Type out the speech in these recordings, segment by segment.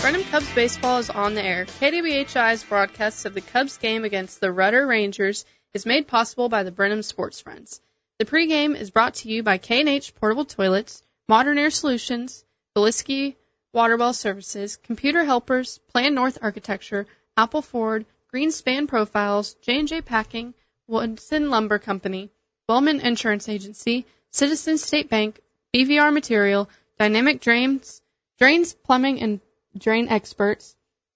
Brenham Cubs baseball is on the air. KWHI's broadcast of the Cubs game against the Rudder Rangers is made possible by the Brenham Sports Friends. The pregame is brought to you by K&H Portable Toilets, Modern Air Solutions, Biliski Waterwell Services, Computer Helpers, Plan North Architecture, Apple Ford, Greenspan Profiles, J&J Packing, Woodson Lumber Company, Wellman Insurance Agency, Citizens State Bank, BVR Material, Dynamic Drains, Plumbing and Drain Experts,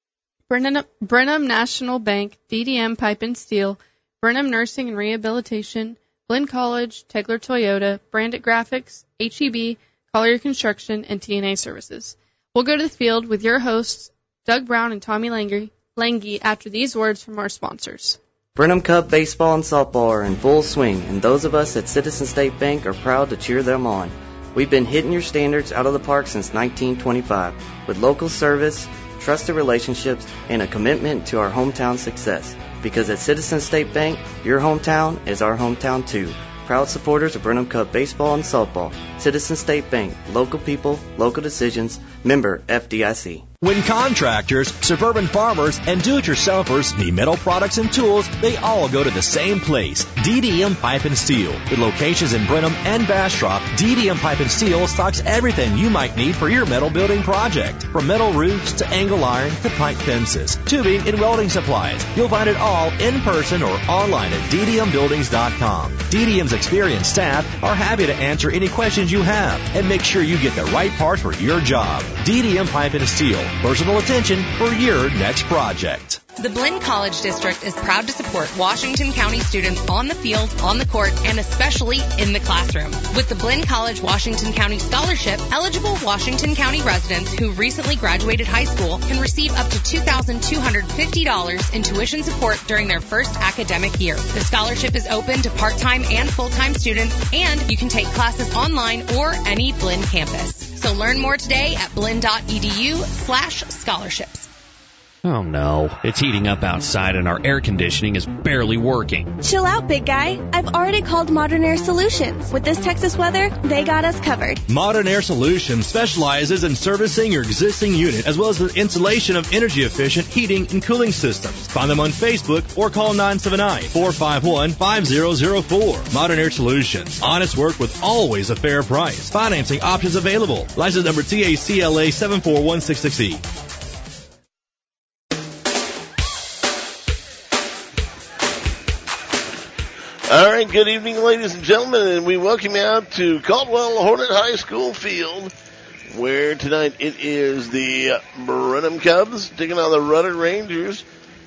Brenham National Bank, DDM Pipe and Steel, Brenham Nursing and Rehabilitation, Blinn College, Tegler Toyota, Brandit Graphics, HEB, Collier Construction, and TNA Services. We'll go to the field with your hosts, Doug Brown and Tommy Lange, after these words from our sponsors. Brenham Cub baseball and softball are in full swing, and those of us at Citizen State Bank are proud to cheer them on. We've been hitting your standards out of the park since 1925, with local service, trusted relationships, and a commitment to our hometown success. Because at Citizen State Bank, your hometown is our hometown too. Proud supporters of Brenham Cub baseball and softball. Citizen State Bank, local people, local decisions, member FDIC. When contractors, suburban farmers, and do-it-yourselfers need metal products and tools, they all go to the same place, DDM Pipe and Steel. With locations in Brenham and Bastrop, DDM Pipe and Steel stocks everything you might need for your metal building project. From metal roofs to angle iron to pipe fences, tubing and welding supplies. You'll find it all in person or online at ddmbuildings.com. DDM's experienced staff are happy to answer any questions you have and make sure you get the right parts for your job. DDM Pipe and Steel. Personal attention for your next project. The Blinn College District is proud to support Washington County students on the field, on the court, and especially in the classroom. With the Blinn College Washington County Scholarship, eligible Washington County residents who recently graduated high school can receive up to $2,250 in tuition support during their first academic year. The scholarship is open to part-time and full-time students, and you can take classes online or any Blinn campus. So learn more today at blinn.edu/scholarships. Oh no, it's heating up outside and our air conditioning is barely working. Chill out, big guy. I've already called Modern Air Solutions. With this Texas weather, they got us covered. Modern Air Solutions specializes in servicing your existing unit as well as the installation of energy-efficient heating and cooling systems. Find them on Facebook or call 979-451-5004. Modern Air Solutions. Honest work with always a fair price. Financing options available. License number TACLA 741668. All right, good evening, ladies and gentlemen, and we welcome you out to Caldwell Hornet High School field, where tonight it is the Brenham Cubs taking on the Rudder Rangers.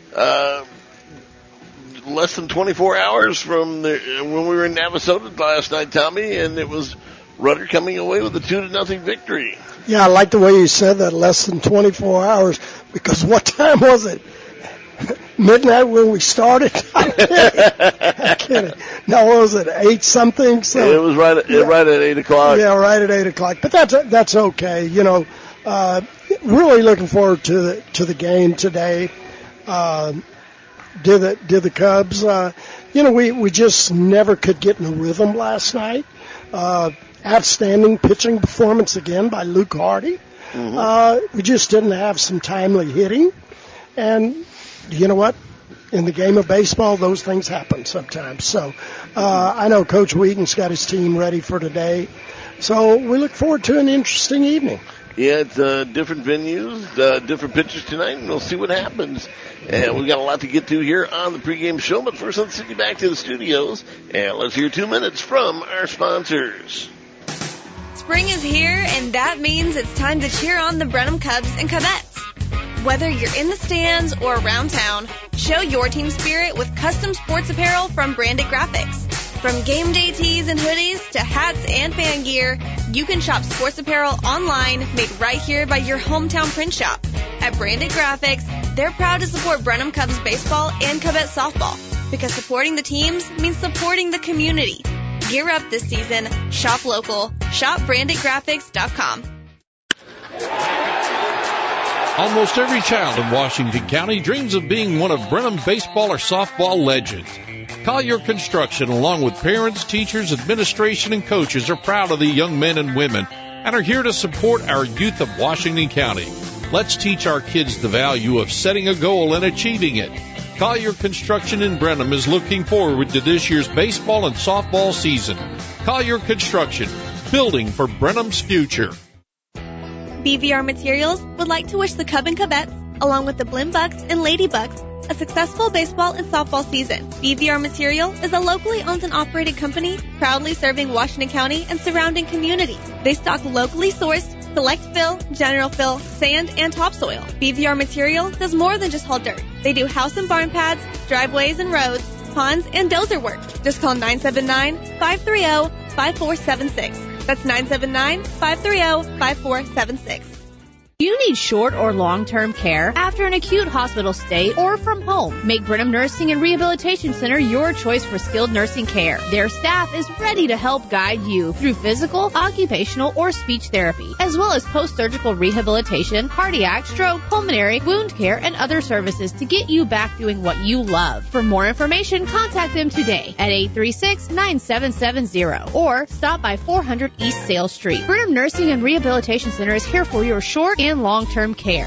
Less than 24 hours from when we were in Navasota last night, Tommy, and it was Rudder coming away with a 2-0 victory. Yeah, I like the way you said that, less than 24 hours, because what time was it? Midnight when we started? I'm kidding. No, what was it, 8-something? So, it was right at 8 o'clock. Yeah, right at 8 o'clock. But that's okay. You know, really looking forward to the game today. Did the Cubs. We just never could get in a rhythm last night. Outstanding pitching performance again by Luke Hardy. Mm-hmm. We just didn't have some timely hitting. And you know what? In the game of baseball, those things happen sometimes. So I know Coach Wheaton's got his team ready for today. So we look forward to an interesting evening. Yeah, it's different venues, different pitchers tonight, and we'll see what happens. And we've got a lot to get to here on the pregame show. But first, let's send you back to the studios, and let's hear 2 minutes from our sponsors. Spring is here, and that means it's time to cheer on the Brenham Cubs and Cubettes. Whether you're in the stands or around town, show your team spirit with custom sports apparel from Brandit Graphics. From game day tees and hoodies to hats and fan gear, you can shop sports apparel online made right here by your hometown print shop. At Brandit Graphics, they're proud to support Brenham Cubs baseball and Cubettes softball because supporting the teams means supporting the community. Gear up this season, shop local, shop BranditGraphics.com. Almost every child in Washington County dreams of being one of Brenham's baseball or softball legends. Collier Construction, along with parents, teachers, administration, and coaches, are proud of the young men and women and are here to support our youth of Washington County. Let's teach our kids the value of setting a goal and achieving it. Collier Construction in Brenham is looking forward to this year's baseball and softball season. Collier Construction, building for Brenham's future. BVR Materials would like to wish the Cub and Cubettes, along with the Blinn Bucks and Lady Bucks, a successful baseball and softball season. BVR Material is a locally owned and operated company proudly serving Washington County and surrounding communities. They stock locally sourced select fill, general fill, sand, and topsoil. BVR Material does more than just haul dirt. They do house and barn pads, driveways and roads, ponds, and dozer work. Just call 979-530-5476. That's 979-530-5476. Do you need short or long-term care after an acute hospital stay or from home? Make Brenham Nursing and Rehabilitation Center your choice for skilled nursing care. Their staff is ready to help guide you through physical, occupational, or speech therapy, as well as post-surgical rehabilitation, cardiac, stroke, pulmonary, wound care, and other services to get you back doing what you love. For more information, contact them today at 836-9770 or stop by 400 East Sales Street. Brenham Nursing and Rehabilitation Center is here for your short and long-term care.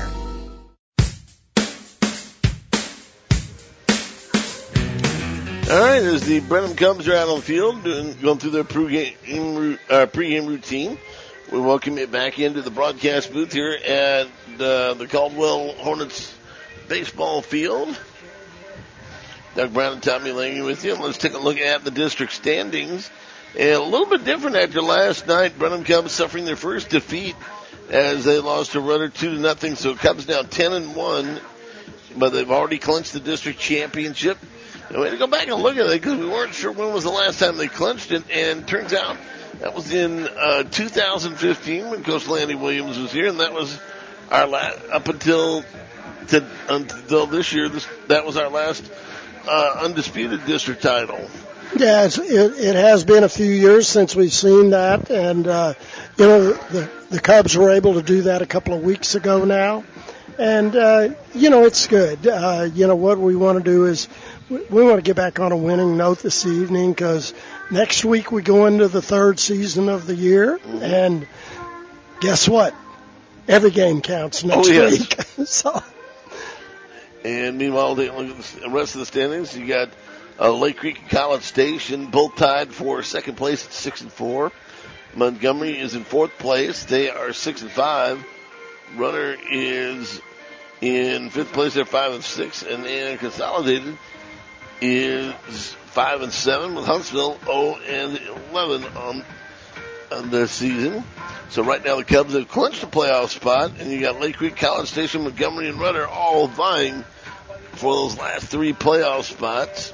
All right, as the Brenham Cubs are out on the field going through their pregame routine, we welcome you back into the broadcast booth here at the Caldwell Hornets baseball field. Doug Brown and Tommy Lange with you. Let's take a look at the district standings. And a little bit different after last night. Brenham Cubs suffering their first defeat as they lost to Rudder 2-0. So Cubs now 10-1, but they've already clinched the district championship. And we had to go back and look at it because we weren't sure when was the last time they clinched it. And turns out that was in 2015 when Coach Landy Williams was here, and that was our up until this year. That was our last undisputed district title. Yeah, it has been a few years since we've seen that, and the Cubs were able to do that a couple of weeks ago now, and it's good. What we want to do is we want to get back on a winning note this evening because next week we go into the third season of the year, and guess what? Every game counts next week. So. And meanwhile, look at the rest of the standings. You got Lake Creek and College Station both tied for second place at 6-4. Montgomery is in fourth place. They are 6-5. Runner is in fifth place. They're 5-6, and then Consolidated is 5-7 with Huntsville 0-11 on this season. So right now the Cubs have clinched the playoff spot, and you got Lake Creek, College Station, Montgomery, and Rudder all vying for those last three playoff spots.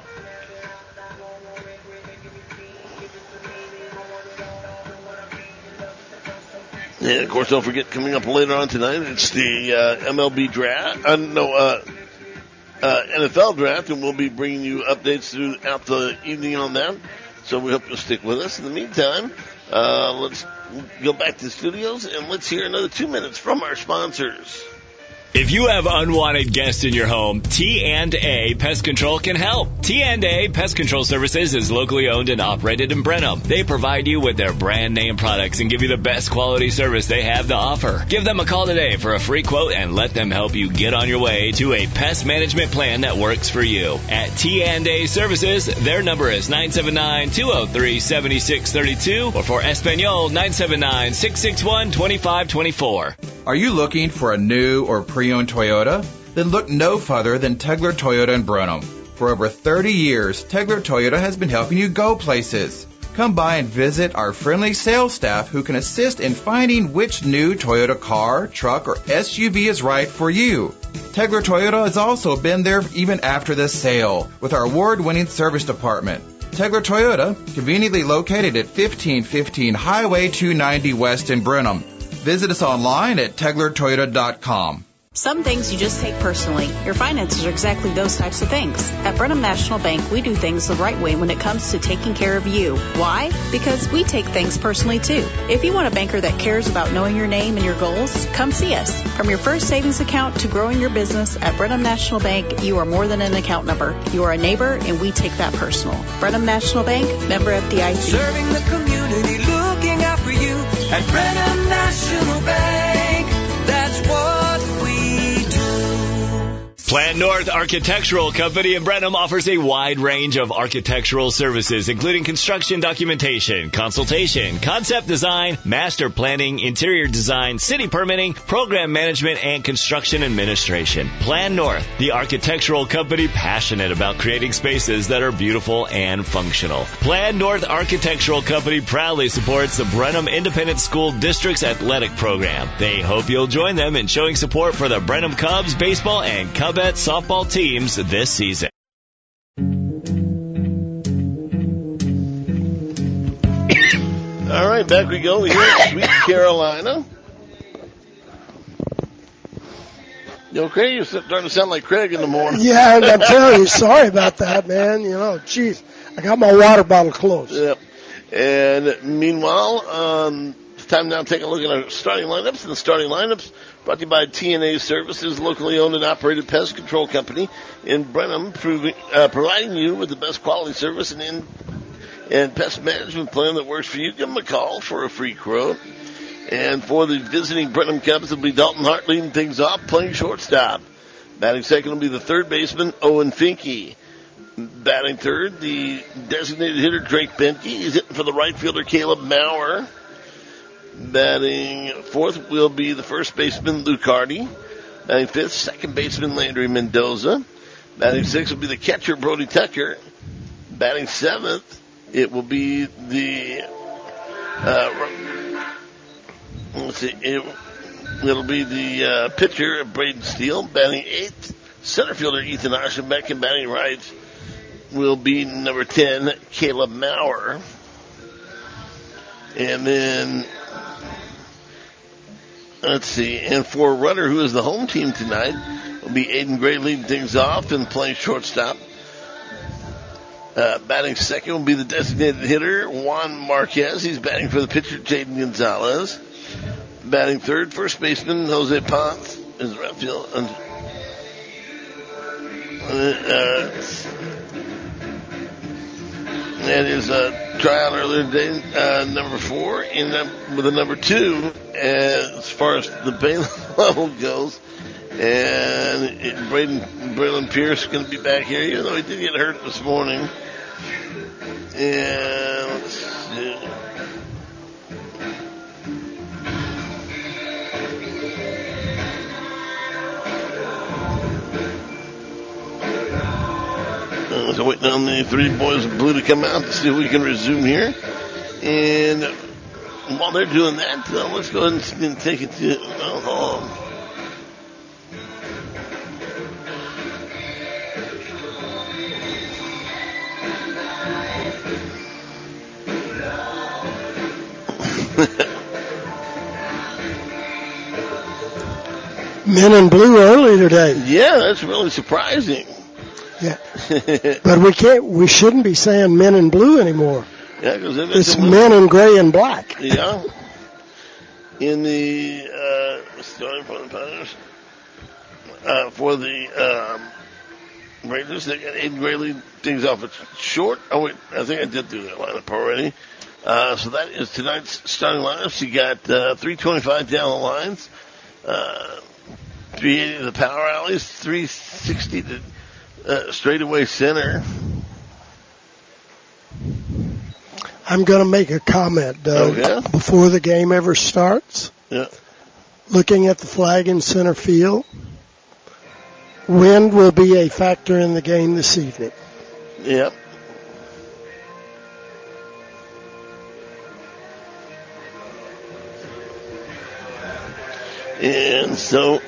And, of course, don't forget, coming up later on tonight, it's the MLB draft. NFL draft, and we'll be bringing you updates throughout the evening on that. So we hope you'll stick with us. In the meantime, let's go back to the studios, and let's hear another 2 minutes from our sponsors. If you have unwanted guests in your home, T&A Pest Control can help. T&A Pest Control Services is locally owned and operated in Brenham. They provide you with their brand name products and give you the best quality service they have to offer. Give them a call today for a free quote and let them help you get on your way to a pest management plan that works for you. At T&A Services, their number is 979-203-7632 or for Espanol, 979-661-2524. Are you looking for a new or pre-owned Toyota? Then look no further than Tegler Toyota in Brenham. For over 30 years, Tegler Toyota has been helping you go places. Come by and visit our friendly sales staff who can assist in finding which new Toyota car, truck, or SUV is right for you. Tegler Toyota has also been there even after the sale with our award-winning service department. Tegler Toyota, conveniently located at 1515 Highway 290 West in Brenham. Visit us online at TeglerToyota.com. Some things you just take personally. Your finances are exactly those types of things. At Brenham National Bank, we do things the right way when it comes to taking care of you. Why? Because we take things personally too. If you want a banker that cares about knowing your name and your goals, come see us. From your first savings account to growing your business, at Brenham National Bank, you are more than an account number. You are a neighbor, and we take that personal. Brenham National Bank, member FDIC. Serving the community, looking out for you at Brenham National Bank. That's what Plan North Architectural Company in Brenham offers a wide range of architectural services, including construction documentation, consultation, concept design, master planning, interior design, city permitting, program management, and construction administration. Plan North, the architectural company passionate about creating spaces that are beautiful and functional. Plan North Architectural Company proudly supports the Brenham Independent School District's athletic program. They hope you'll join them in showing support for the Brenham Cubs baseball and Cubette softball teams this season. All right, back we go here in Sweet Carolina. You okay? You're starting to sound like Craig in the morning. Yeah, I'm telling you, sorry about that, man. You know, geez, I got my water bottle closed. Yep. And meanwhile, it's time now to take a look at our starting lineups. And the starting lineups brought to you by TNA Services, locally owned and operated pest control company in Brenham, providing you with the best quality service and pest management plan that works for you. Give them a call for a free quote. And for the visiting Brenham Cubs, it'll be Dalton Hart leading things off, playing shortstop. Batting second will be the third baseman, Owen Finke. Batting third, the designated hitter, Drake Benke. He's hitting for the right fielder, Caleb Maurer. Batting fourth will be the first baseman, Luke Hardy. Batting fifth, second baseman, Landry Mendoza. Batting sixth will be the catcher, Brody Tucker. Batting seventh, it will be the, it'll be the pitcher, Braden Steele. Batting eighth, center fielder, Ethan Aschenbeck. And batting right will be number 10, Caleb Maurer. And then, let's see, and for runner, who is the home team tonight, will be Aiden Gray leading things off and playing shortstop. Batting second will be the designated hitter, Juan Marquez. He's batting for the pitcher, Jaden Gonzalez. Batting third, first baseman, Jose Ponce. Is the right field. That is a tryout earlier today, number 4, with a number 2 as far as the Bay level goes. And Braylon Pierce is going to be back here, even though he did get hurt this morning. And let's see. So waiting on the three boys of blue to come out to see if we can resume here. And while they're doing that, let's go ahead and take it to Men in blue early today. Yeah, that's really surprising. Yeah, but we shouldn't be saying men in blue anymore. Yeah, because it's men in gray and black. Yeah. In the starting for the Pirates, for the Raiders, they got Aiden Gray leading things off at short. Oh wait, I think I did do that lineup already. So that is tonight's starting lineups. You got 325 down the lines, 380 to the power alleys, 360 to straightaway center. I'm going to make a comment, Doug, before the game ever starts. Yeah. Looking at the flag in center field, wind will be a factor in the game this evening. Yep. And so,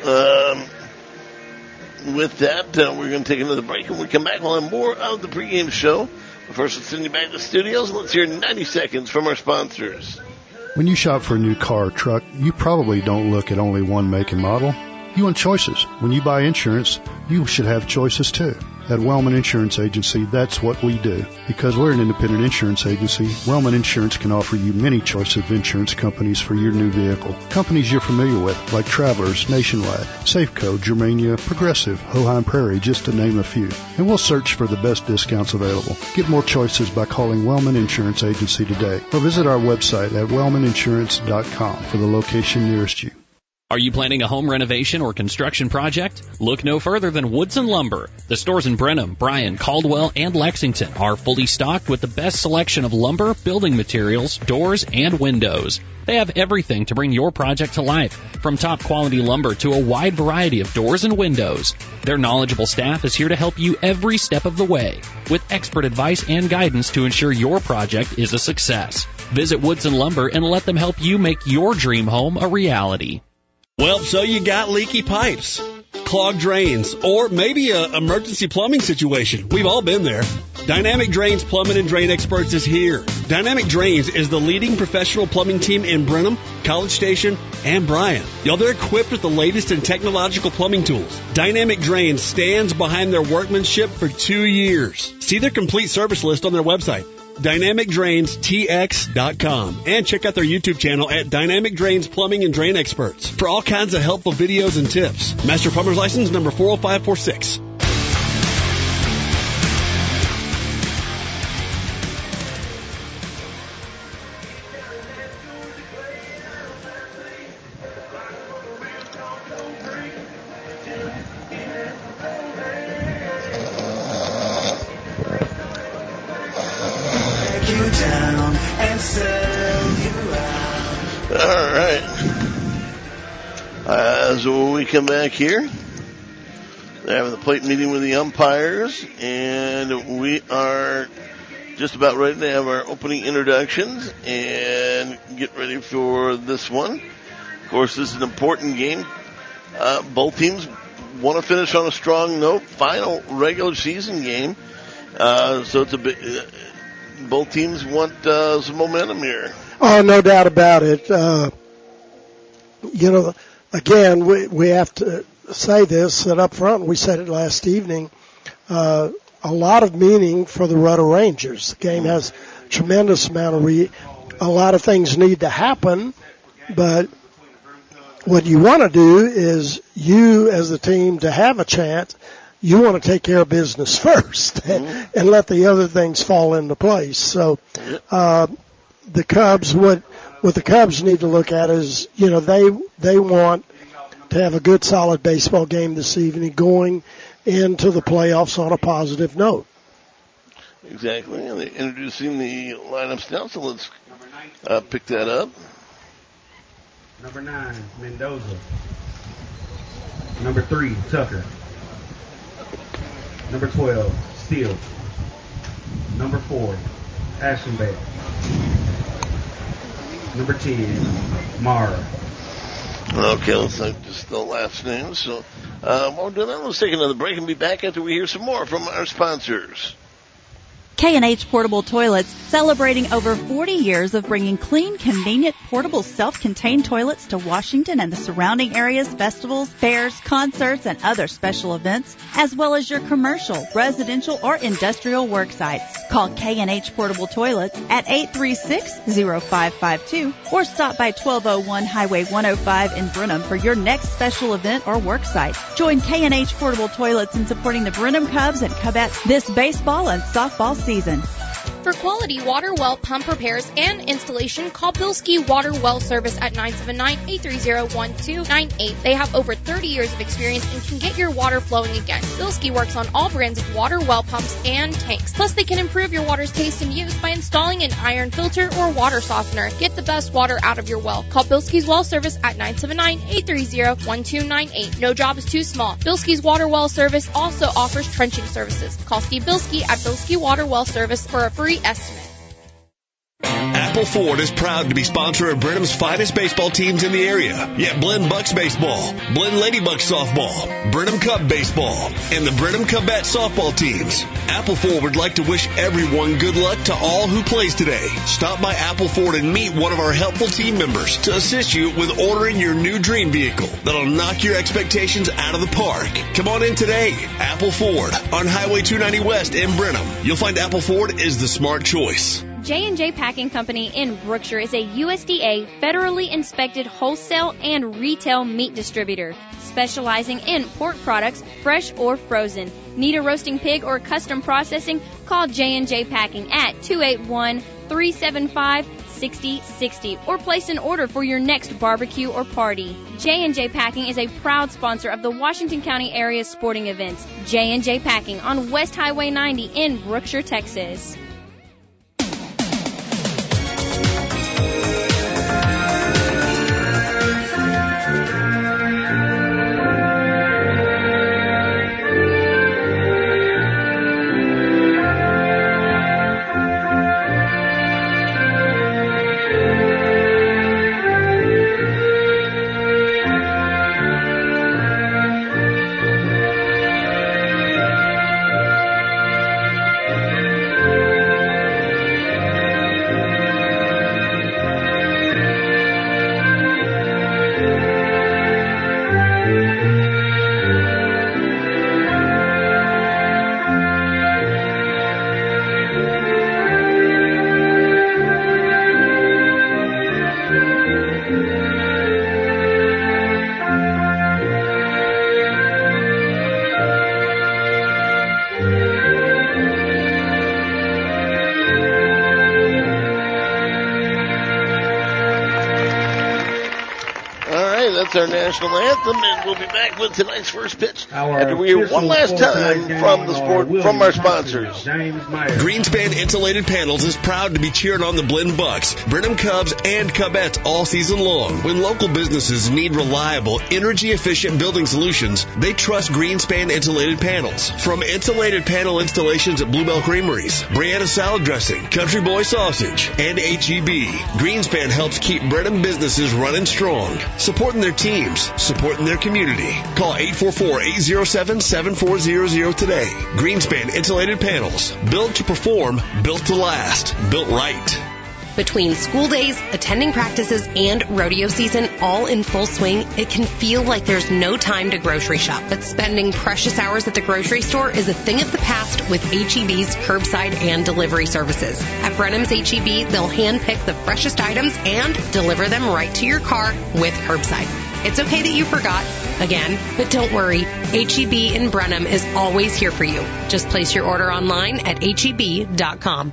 with that, we're going to take another break. When we come back, we'll have more of the pregame show. But first, let's send you back to the studios. Let's hear 90 seconds from our sponsors. When you shop for a new car or truck, you probably don't look at only one make and model. You want choices. When you buy insurance, you should have choices too. At Wellman Insurance Agency, that's what we do. Because we're an independent insurance agency, Wellman Insurance can offer you many choices of insurance companies for your new vehicle. Companies you're familiar with, like Travelers, Nationwide, Safeco, Germania, Progressive, Hoheim Prairie, just to name a few. And we'll search for the best discounts available. Get more choices by calling Wellman Insurance Agency today, or visit our website at wellmaninsurance.com for the location nearest you. Are you planning a home renovation or construction project? Look no further than Woodson Lumber. The stores in Brenham, Bryan, Caldwell, and Lexington are fully stocked with the best selection of lumber, building materials, doors, and windows. They have everything to bring your project to life, from top quality lumber to a wide variety of doors and windows. Their knowledgeable staff is here to help you every step of the way, with expert advice and guidance to ensure your project is a success. Visit Woodson Lumber and let them help you make your dream home a reality. Well, so you got leaky pipes, clogged drains, or maybe an emergency plumbing situation. We've all been there. Dynamic Drains Plumbing and Drain Experts is here. Dynamic Drains is the leading professional plumbing team in Brenham, College Station, and Bryan. Y'all, they're equipped with the latest in technological plumbing tools. Dynamic Drains stands behind their workmanship for 2 years. See their complete service list on their website, DynamicDrainsTX.com, and check out their YouTube channel at Dynamic Drains Plumbing and Drain Experts for all kinds of helpful videos and tips. Master Plumber's License number 40546. So we come back here, they're having the plate meeting with the umpires, and we are just about ready to have our opening introductions and get ready for this one. Of course, this is an important game. Both teams want to finish on a strong note. Final regular season game, so it's a bit. Both teams want some momentum here. Oh, no doubt about it. Again, we have to say this, that up front, we said it last evening, a lot of meaning for the Rudder Rangers. The game has a tremendous amount of a lot of things need to happen, but what you want to do is you, as the team, to have a chance, you want to take care of business first and let the other things fall into place. So the Cubs, what the Cubs need to look at is, they want to have a good, solid baseball game this evening going into the playoffs on a positive note. Exactly. And they're introducing the lineups now, so let's pick that up. Number 9, Mendoza. Number 3, Tucker. Number 12, Steele. Number 4, Ashenbeck. Number 10, Mara. Okay, looks like just the last name. So while we're doing that, let's take another break and be back after we hear some more from our sponsors. K&H Portable Toilets, celebrating over 40 years of bringing clean, convenient, portable, self-contained toilets to Washington and the surrounding areas, festivals, fairs, concerts, and other special events, as well as your commercial, residential, or industrial work sites. Call K&H Portable Toilets at 836-0552 or stop by 1201 Highway 105 in Brenham for your next special event or work site. Join K&H Portable Toilets in supporting the Brenham Cubs and Cubettes this baseball and softball season. For quality water well pump repairs and installation, call Bilski Water Well Service at 979-830-1298. They have over 30 years of experience and can get your water flowing again. Bilski works on all brands of water well pumps and tanks. Plus, they can improve your water's taste and use by installing an iron filter or water softener. Get the best water out of your well. Call Bilski's Well Service at 979-830-1298. No job is too small. Bilski's Water Well Service also offers trenching services. Call Steve Bilski at Bilski Water Well Service for a free estimate. Apple Ford is proud to be sponsor of Brenham's finest baseball teams in the area. Yeah, Blinn Bucks baseball, Blinn Ladybucks softball, Brenham Cub baseball, and the Brenham Cubette softball teams. Apple Ford would like to wish everyone good luck to all who plays today. Stop by Apple Ford and meet one of our helpful team members to assist you with ordering your new dream vehicle that'll knock your expectations out of the park. Come on in today. Apple Ford on Highway 290 West in Brenham. You'll find Apple Ford is the smart choice. J&J Packing Company in Brookshire is a USDA federally inspected wholesale and retail meat distributor, specializing in pork products, fresh or frozen. Need a roasting pig or custom processing? Call J&J Packing at 281-375-6600. 6060 or place an order for your next barbecue or party. J&J Packing is a proud sponsor of the Washington County area sporting events. J&J Packing on West Highway 90 in Brookshire, Texas. That's our national anthem, and we'll be back with tonight's first pitch after we hear one last time from our sponsors. Greenspan Insulated Panels is proud to be cheering on the Blinn Bucks, Brenham Cubs, and Cubettes all season long. When local businesses need reliable, energy-efficient building solutions, they trust Greenspan Insulated Panels. From insulated panel installations at Bluebell Creameries, Brianna Salad Dressing, Country Boy Sausage, and HEB, Greenspan helps keep Brenham businesses running strong, supporting their teams, supporting their community. Call 844-807-7400 today. Greenspan Insulated Panels. Built to perform, built to last, built right. Between school days, attending practices, and rodeo season all in full swing, it can feel like there's no time to grocery shop. But spending precious hours at the grocery store is a thing of the past with HEB's curbside and delivery services. At Brenham's HEB, they'll handpick the freshest items and deliver them right to your car with curbside. It's okay that you forgot, again, but don't worry. HEB in Brenham is always here for you. Just place your order online at HEB.com.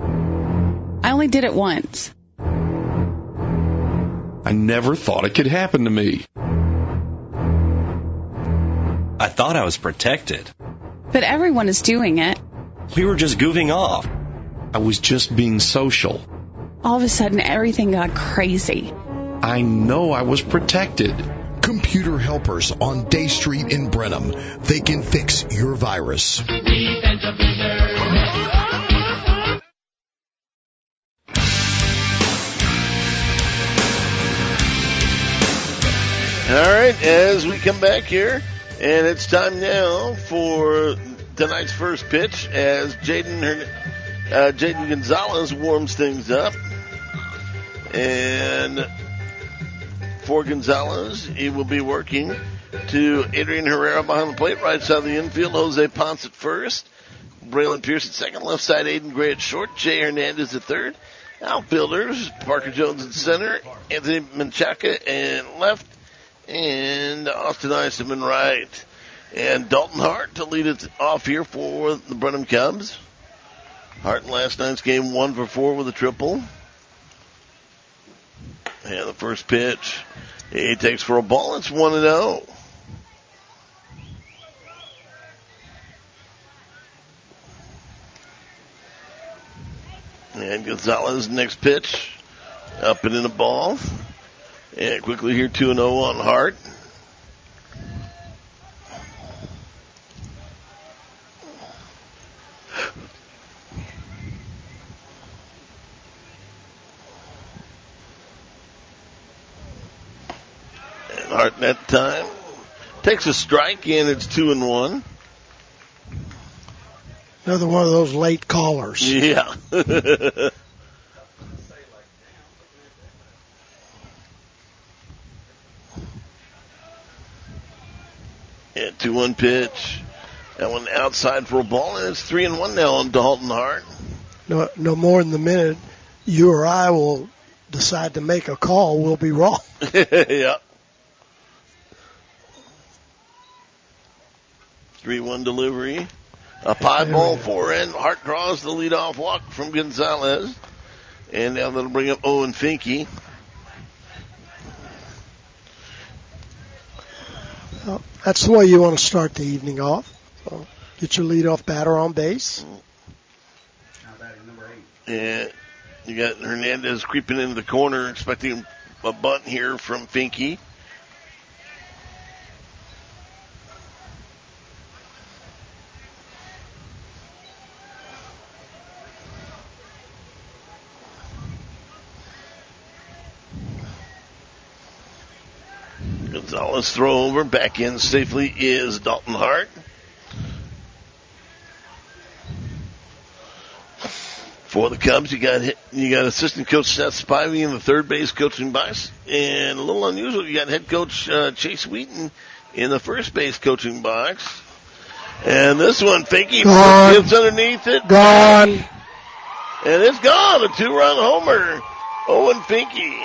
I only did it once. I never thought it could happen to me. I thought I was protected. But everyone is doing it. We were just goofing off. I was just being social. All of a sudden, everything got crazy. I know I was protected. Computer Helpers on Day Street in Brenham. They can fix your virus. All right, as we come back here, and it's time now for tonight's first pitch as Jaden Gonzalez warms things up. And for Gonzalez, he will be working to Adrian Herrera behind the plate, right side of the infield, Jose Ponce at first, Braylon Pierce at second, left side Aiden Gray at short, Jay Hernandez at third. Outfielders, Parker Jones at center, Anthony Menchaca in left, and Austin Iseman right. And Dalton Hart to lead it off here for the Brenham Cubs. Hart in last night's game 1 for 4 with a triple. And the first pitch, he takes for a ball. It's 1-0. And Gonzalez next pitch, up and in a ball. And quickly here 2-0 on Hart. And Hart that time takes a strike and it's 2-1. Another one of those late callers. Yeah. Yeah, 2-1 pitch. That one outside for a ball, and it's 3-1 now on Dalton Hart. No more than the minute you or I will decide to make a call, we'll be wrong. Yeah. 3-1 delivery. A pie ball forehand. Hart draws the leadoff walk from Gonzalez. And now that'll bring up Owen Finke. Well, that's the way you want to start the evening off. So get your leadoff batter on base. And you got Hernandez creeping into the corner, expecting a bunt here from Finke. Gonzalez throw over, back in safely is Dalton Hart. For the Cubs, you got assistant coach Seth Spivey in the third base coaching box, and a little unusual, you got head coach Chase Wheaton in the first base coaching box. And this one, Finke gets underneath it. Gone. And it's gone. A 2-run homer. Owen Finke.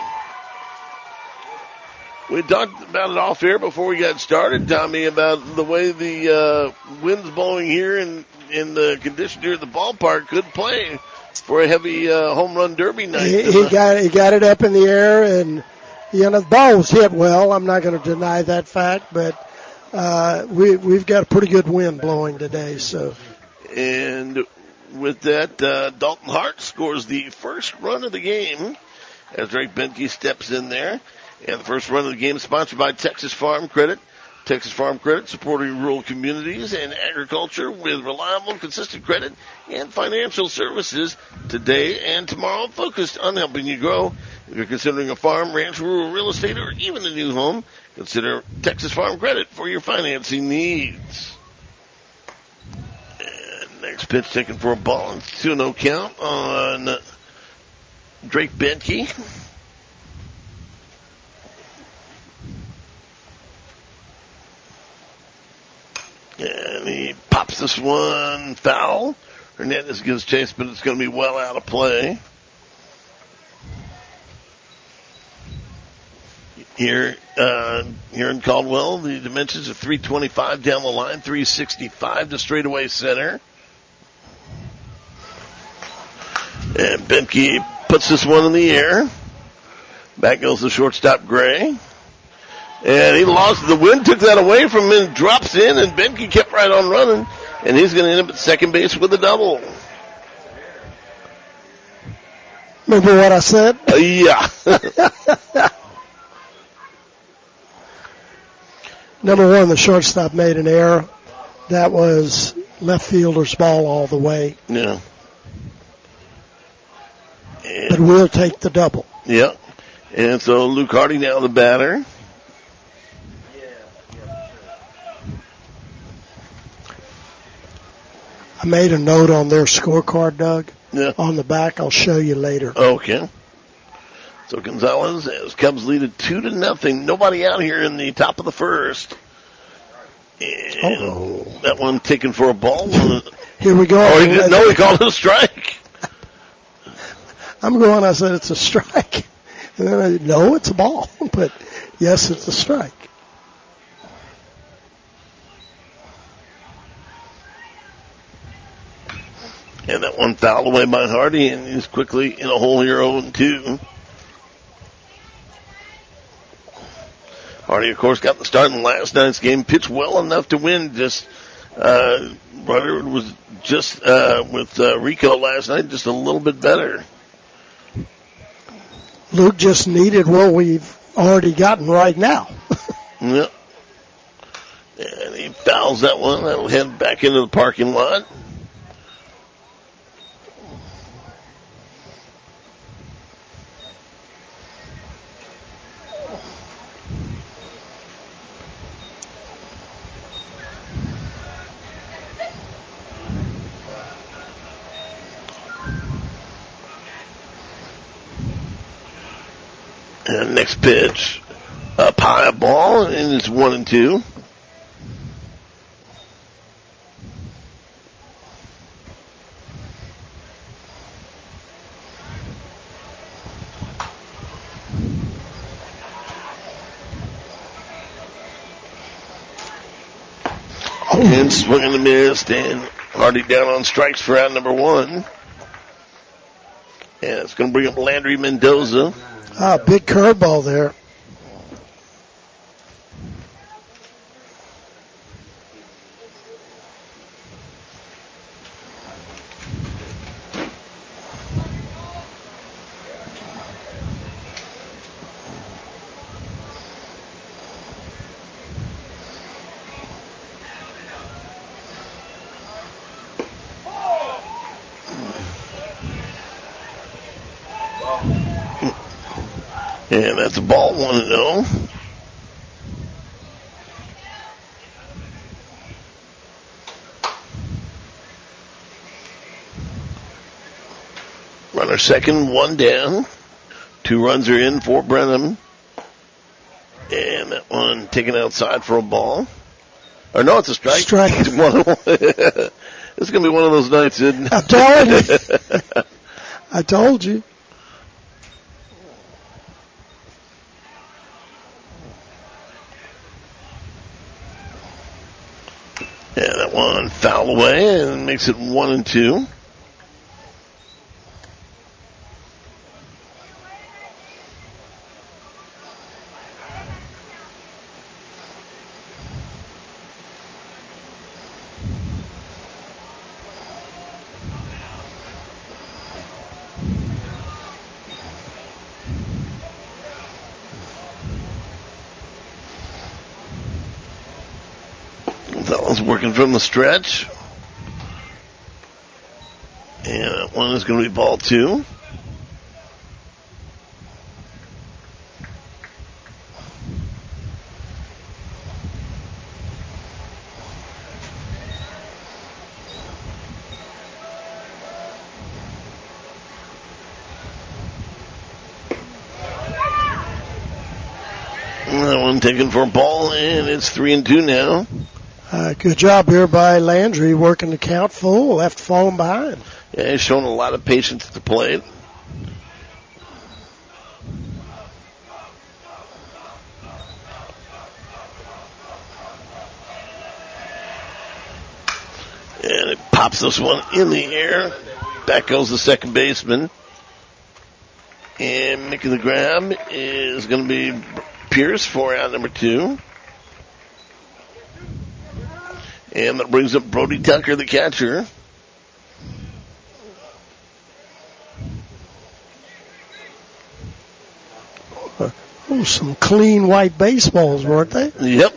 We talked about it off air before we got started, Tommy, about the way the wind's blowing here and the condition here at the ballpark could play for a heavy home run derby night. He got it up in the air, and the ball was hit well. I'm not going to deny that fact, but we've got a pretty good wind blowing today. So, and with that, Dalton Hart scores the first run of the game as Drake Benke steps in there. And the first run of the game is sponsored by Texas Farm Credit. Texas Farm Credit, supporting rural communities and agriculture with reliable, consistent credit and financial services today and tomorrow, focused on helping you grow. If you're considering a farm, ranch, rural real estate, or even a new home, consider Texas Farm Credit for your financing needs. And next pitch taken for a ball and 2-0 count on Drake Benke. And he pops this one foul. Hernandez gives chase, but it's going to be well out of play. Here in Caldwell, the dimensions are 325 down the line, 365 to straightaway center. And Benke puts this one in the air. Back goes the shortstop, Gray. And he lost, the wind took that away from him, drops in, and Benke kept right on running. And he's going to end up at second base with a double. Remember what I said? Yeah. Number one, the shortstop made an error. That was left fielder's ball all the way. Yeah. But we'll take the double. Yeah. And so Luke Hardy now the batter. I made a note on their scorecard, Doug. Yeah. On the back, I'll show you later. Okay. So Gonzalez, as Cubs lead it 2-0. Nobody out here in the top of the first. And that one taken for a ball. Here we go. Oh, he didn't know he called it a strike. I'm going, I said it's a strike. And then no, it's a ball. But yes, it's a strike. And that one fouled away by Hardy, and he's quickly in a hole here, 0-2. Hardy, of course, got the start in last night's game, pitched well enough to win. Just Rutherford was just with Rico last night, just a little bit better. Luke just needed what we've already gotten right now. Yep. And he fouls that one. That'll head back into the parking lot. And next pitch, up high ball, and it's 1-2. And swing and a miss, and Hardy down on strikes for out number one. And it's going to bring up Landry Mendoza. Big curveball there. And that's a ball, 1-0. Runner second, 1 down. 2 runs are in for Brenham. And that one taken outside for a ball. Or no, it's a strike. Strike. It's 1-1. It's going to be one of those nights, isn't it? I told you. I told you. Yeah, that one foul away and makes it 1-2. Gonzalez working from the stretch. And that one is going to be ball 2. That one taken for a ball, and it's 3-2 now. Good job here by Landry, working the count full, left falling behind. Yeah, he's shown a lot of patience at the plate. And it pops this one in the air. Back goes the second baseman. And making the grab is going to be Pierce for out number 2. And that brings up Brody Tucker, the catcher. Oh, some clean white baseballs, weren't they? Yep.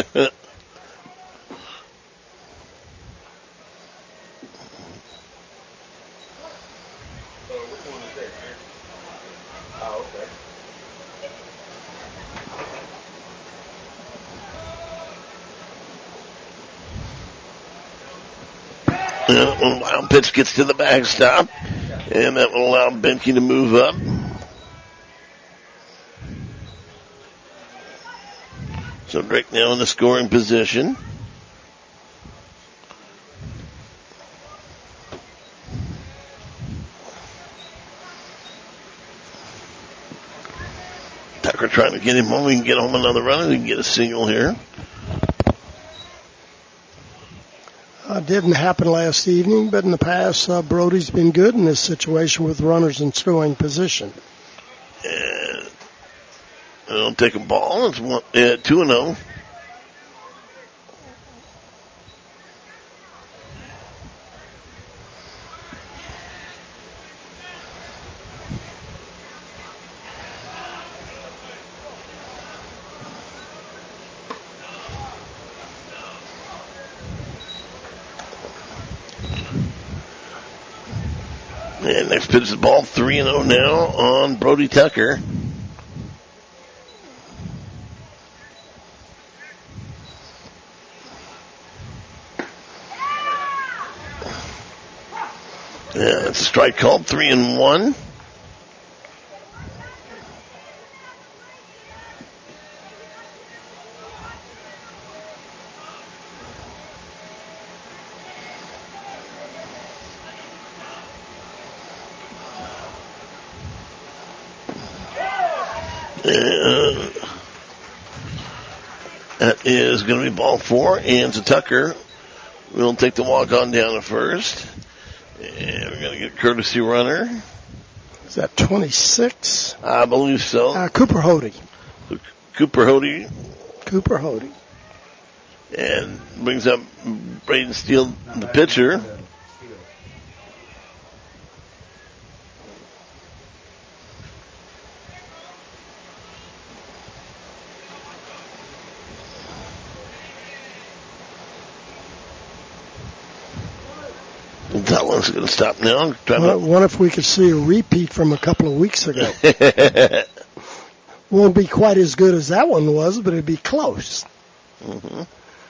Wild pitch gets to the backstop, and that will allow Benke to move up. So Drake now in the scoring position. Tucker trying to get him home. We can get home another run, and we can get a single here. Didn't happen last evening, but in the past, Brody's been good in this situation with runners in scoring position. And they'll take a ball. It's 2-0. And next pitch is the ball, 3-0 now on Brody Tucker. Yeah, it's a strike called, 3-1. That is going to be ball 4, and so Tucker will take the walk on down to first. And we're going to get a courtesy runner. Is that 26? I believe so. Cooper Hody. Cooper Hody. Cooper Hody. And brings up Braden Steele, the pitcher. That one's going to stop now. What if we could see a repeat from a couple of weeks ago? Won't be quite as good as that one was, but it'd be close. Mm-hmm.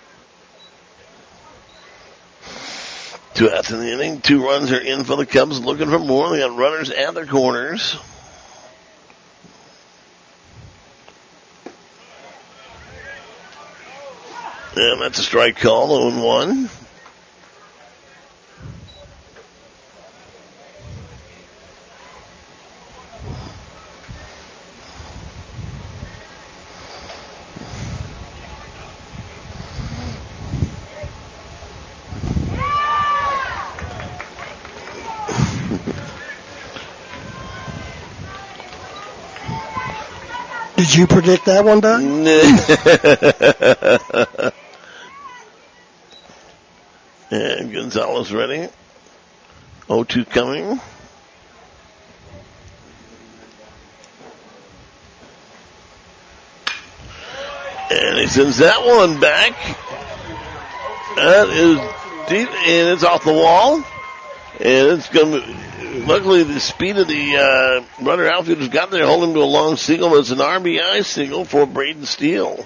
2 outs in the inning. 2 runs are in for the Cubs, looking for more. They got runners at their corners. And that's a strike call, 0-1. Did you predict that one, Doug? And Gonzalez ready. 0-2 coming. And he sends that one back. That is deep, and it's off the wall. And it's going to, luckily the speed of the runner outfielders got there, holding him to a long single, but it's an RBI single for Braden Steele.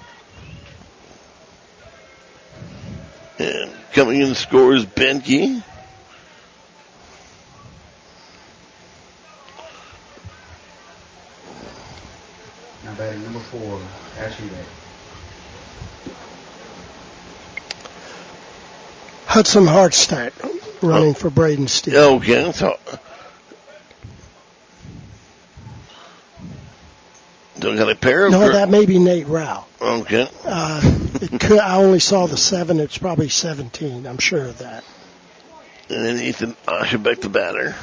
And coming in scores Benke. Now batting number 4, Ashby. Hudson Hartstadt running for Braden Steele. Okay, so don't got a pair of. No, that may be Nate Rao. Okay. I only saw the 7. It's probably 17. I'm sure of that. And then Ethan Ashenbeck, the batter.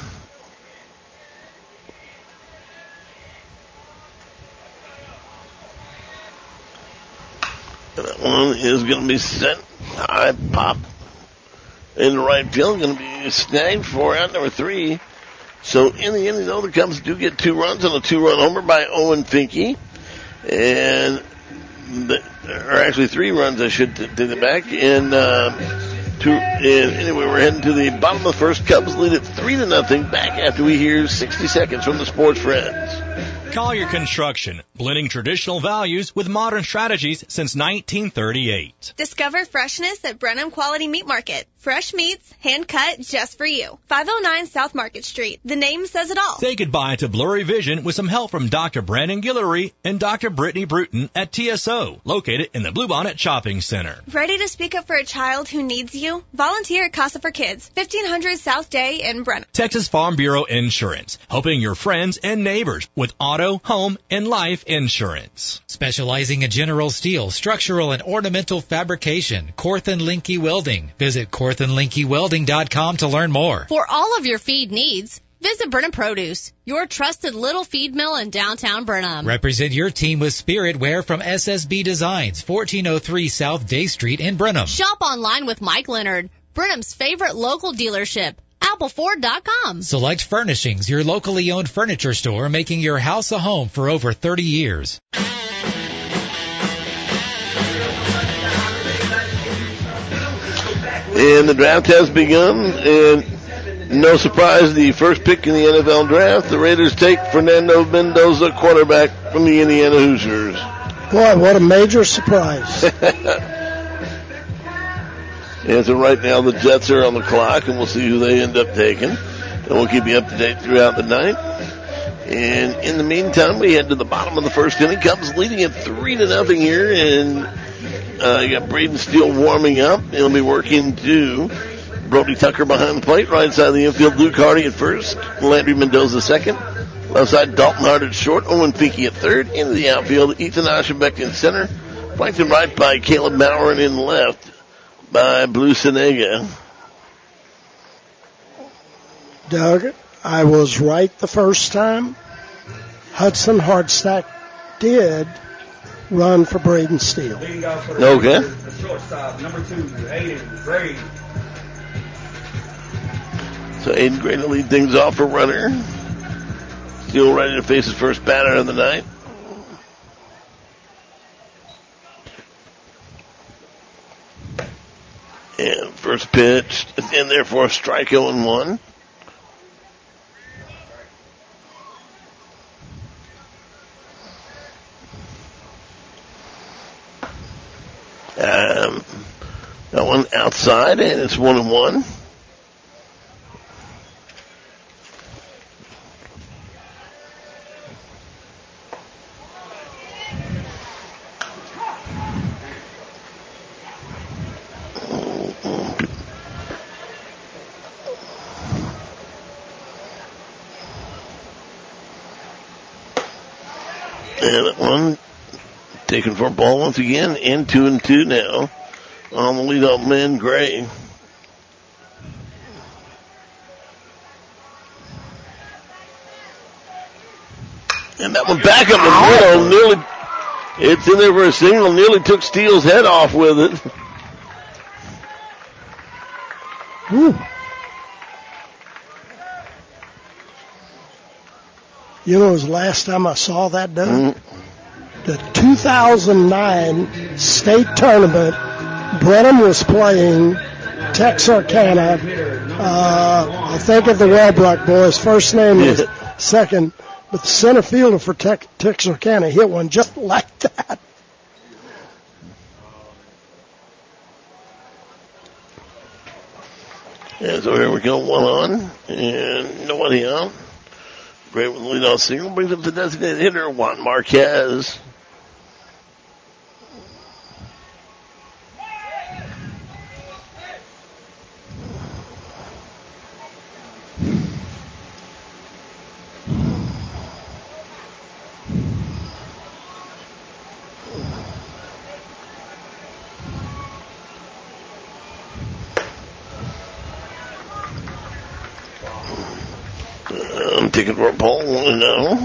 And that one is going to be sent high pop in the right field. Going to be snagged for out number 3. So in the end, though, the Cubs do get 2 runs on a 2-run homer by Owen Finke. And or actually 3 runs, I should take it back. And anyway, we're heading to the bottom of the first. Cubs lead it 3-0 back after we hear 60 seconds from the Sports Friends. Collier Construction, blending traditional values with modern strategies since 1938. Discover freshness at Brenham Quality Meat Market. Fresh meats, hand cut just for you. 509 South Market Street. The name says it all. Say goodbye to blurry vision with some help from Dr. Brandon Guillory and Dr. Brittany Bruton at TSO, located in the Bluebonnet Shopping Center. Ready to speak up for a child who needs you? Volunteer at Casa for Kids, 1500 South Day in Brenham. Texas Farm Bureau Insurance, helping your friends and neighbors with auto, home, and life insurance. Specializing in general steel, structural, and ornamental fabrication, Corthan Linke Welding. Visit CorthanLinkeWelding.com to learn more. For all of your feed needs, visit Brenham Produce, your trusted little feed mill in downtown Brenham. Represent your team with Spirit Wear from SSB Designs, 1403 South Day Street in Brenham. Shop online with Mike Leonard, Brenham's favorite local dealership. Appleford.com. Select Furnishings, your locally owned furniture store, making your house a home for over 30 years. And the draft has begun, and no surprise, the first pick in the NFL draft, the Raiders take Fernando Mendoza, quarterback from the Indiana Hoosiers. Boy, what a major surprise. And so right now the Jets are on the clock, and we'll see who they end up taking. And we'll keep you up to date throughout the night. And in the meantime, we head to the bottom of the first inning. Cubs leading it 3-0 here, and you got Braden Steele warming up. He'll be working to Brody Tucker behind the plate. Right side of the infield, Luke Hardy at first. Landry Mendoza second. Left side, Dalton Hart at short. Owen Finke at third. Into the outfield, Ethan Ashenbeck in center. Flanked him right by Caleb Maurer, and in left by Blue Senega. Doug, I was right the first time. Hudson Hardstack did run for Braden Steele. Okay. The shortstop, number 2, Aiden Gray. So Aiden Gray to lead things off for runner. Steele ready to face his first batter of the night. And first pitch is in there for a strike 0-1. That one outside, and it's 1-1. And that one taken for a ball once again, and 2-2 now on the leadoff man, Gray. And that one back up the middle, nearly, it's in there for a single, nearly took Steele's head off with it. Whew. You know, it was the last time I saw that done. The 2009 state tournament, Brenham was playing Texarkana. I think of the Wellbrook boys. First name is second, but the center fielder for Texarkana hit one just like that. And so here we go, one on, and nobody out. Gray with the leadoff single brings up the designated hitter, Juan Marquez. I'm taking for a ball now.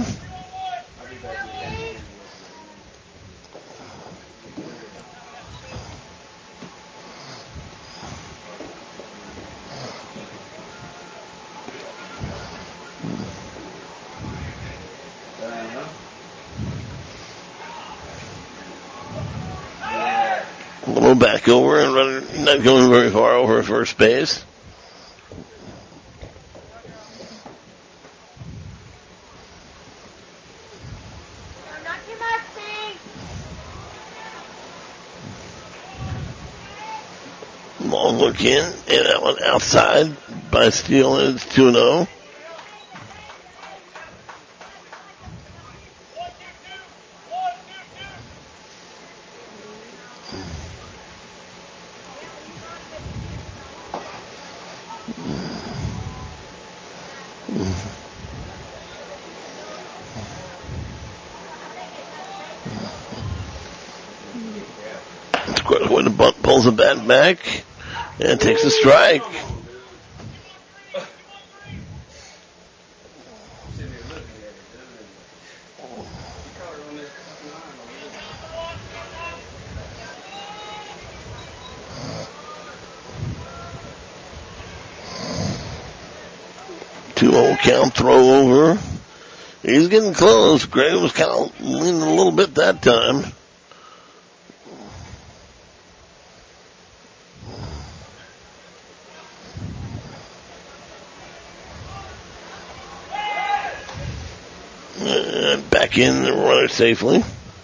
A little back over and runner not going very far over first base. Long look in, and that one outside by Steele, and it's 2-0. When the bunt pulls the bat back and takes a strike. Two-0 count, throw over. He's getting close. Gray was kind of leaning a little bit that time. Back in the runner safely.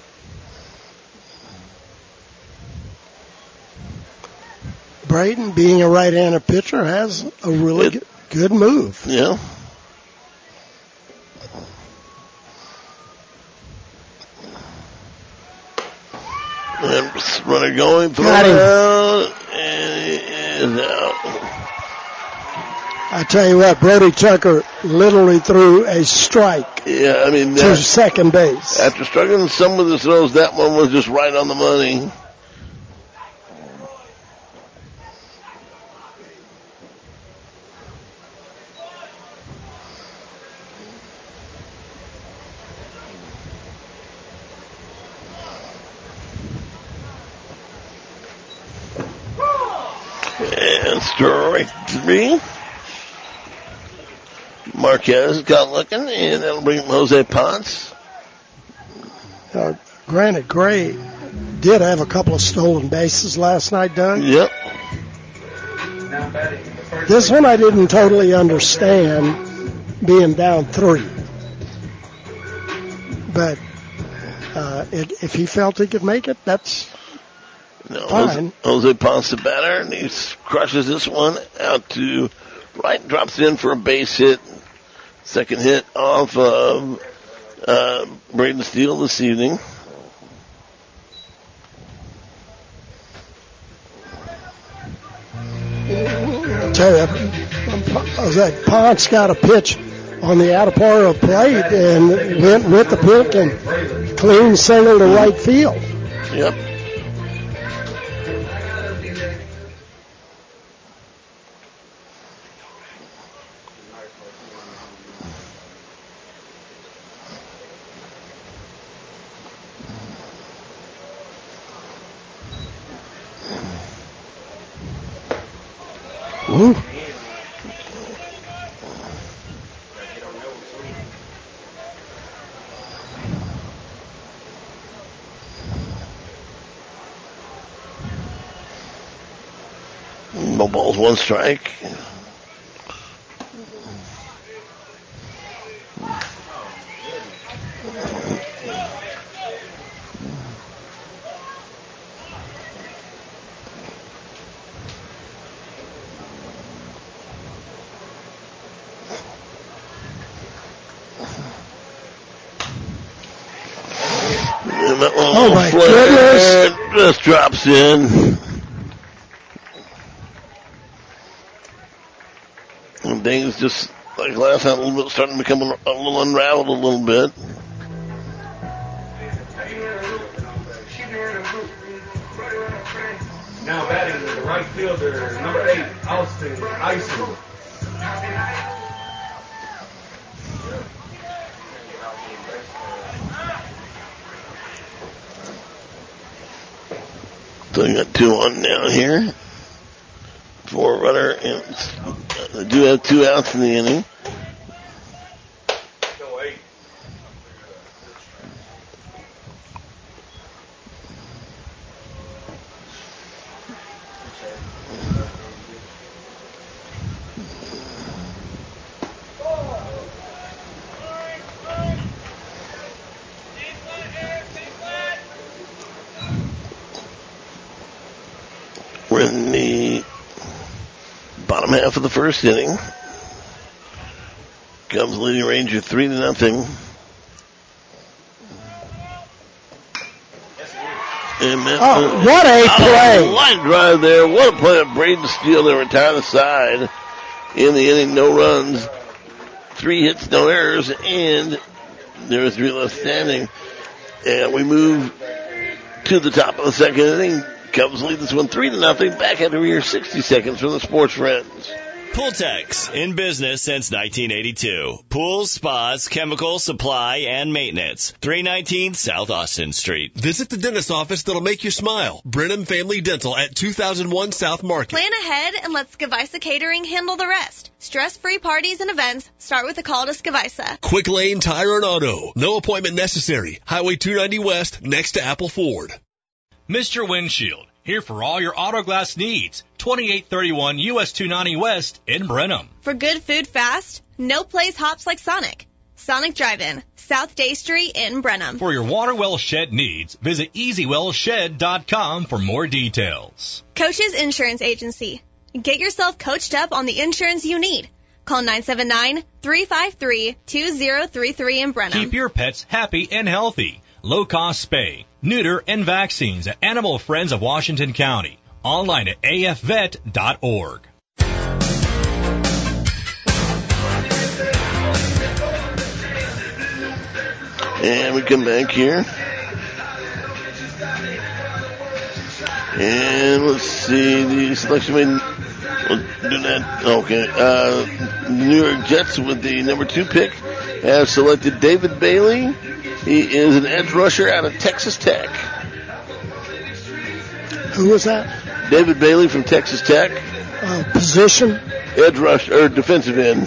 Braden, being a right-handed pitcher, has a really good move. Yeah. And runner going, throw out, and he is out. I tell you what, Brody Tucker literally threw a strike to second base. After struggling some of the throws, that one was just right on the money. And strike 3. Marquez got looking, and that'll bring Jose Ponce. Granted, Gray did have a couple of stolen bases last night, Doug. Yep. This one I didn't totally understand, being down 3. But if he felt he could make it, that's fine. Jose Ponce the batter, and he crushes this one out to right, drops it in for a base hit. Second hit off of Braden Steele this evening. Tell you, Ponce got a pitch on the outer part of the plate and went with the pick and clean single to right field. Yep. Ooh. No balls, 1 strike. Oh my goodness! Just drops in. And things just like last time, a little bit starting to become a little unraveled a little bit. Now batting the right fielder, number 8, Austin Ison. So we got 2 on now here. 4 runner, and they do have 2 outs in the inning. We're in the bottom half of the first inning. Cubs leading Ranger 3-0. What a play! Line drive there. What a play of Braden Steele. They retire the side in the inning. No runs, 3 hits, no errors, and there are 3 left standing. And we move to the top of the second inning. Cubs lead this one 3-0. Back after here, 60 seconds from the Sports Friends. Pooltex, in business since 1982. Pools, spas, chemical, supply, and maintenance. 319 South Austin Street. Visit the dentist office that'll make you smile. Brenham Family Dental at 2001 South Market. Plan ahead and let Skavisa Catering handle the rest. Stress-free parties and events start with a call to Skavisa. Quick Lane Tire and Auto. No appointment necessary. Highway 290 West, next to Apple Ford. Mr. Windshield, here for all your auto glass needs. 2831 US 290 West in Brenham. For good food fast, no place hops like Sonic. Sonic Drive-In, South Day Street in Brenham. For your water well shed needs, visit EasyWellShed.com for more details. Coach's Insurance Agency. Get yourself coached up on the insurance you need. Call 979-353-2033 in Brenham. Keep your pets happy and healthy. Low-cost spay, neuter, and vaccines at Animal Friends of Washington County. Online at afvet.org. And we come back here. And let's see, the selection made. We'll do that. Okay. The New York Jets with the number 2 pick have selected David Bailey. He is an edge rusher out of Texas Tech. Who was that? David Bailey from Texas Tech. position? Edge rush, or defensive end.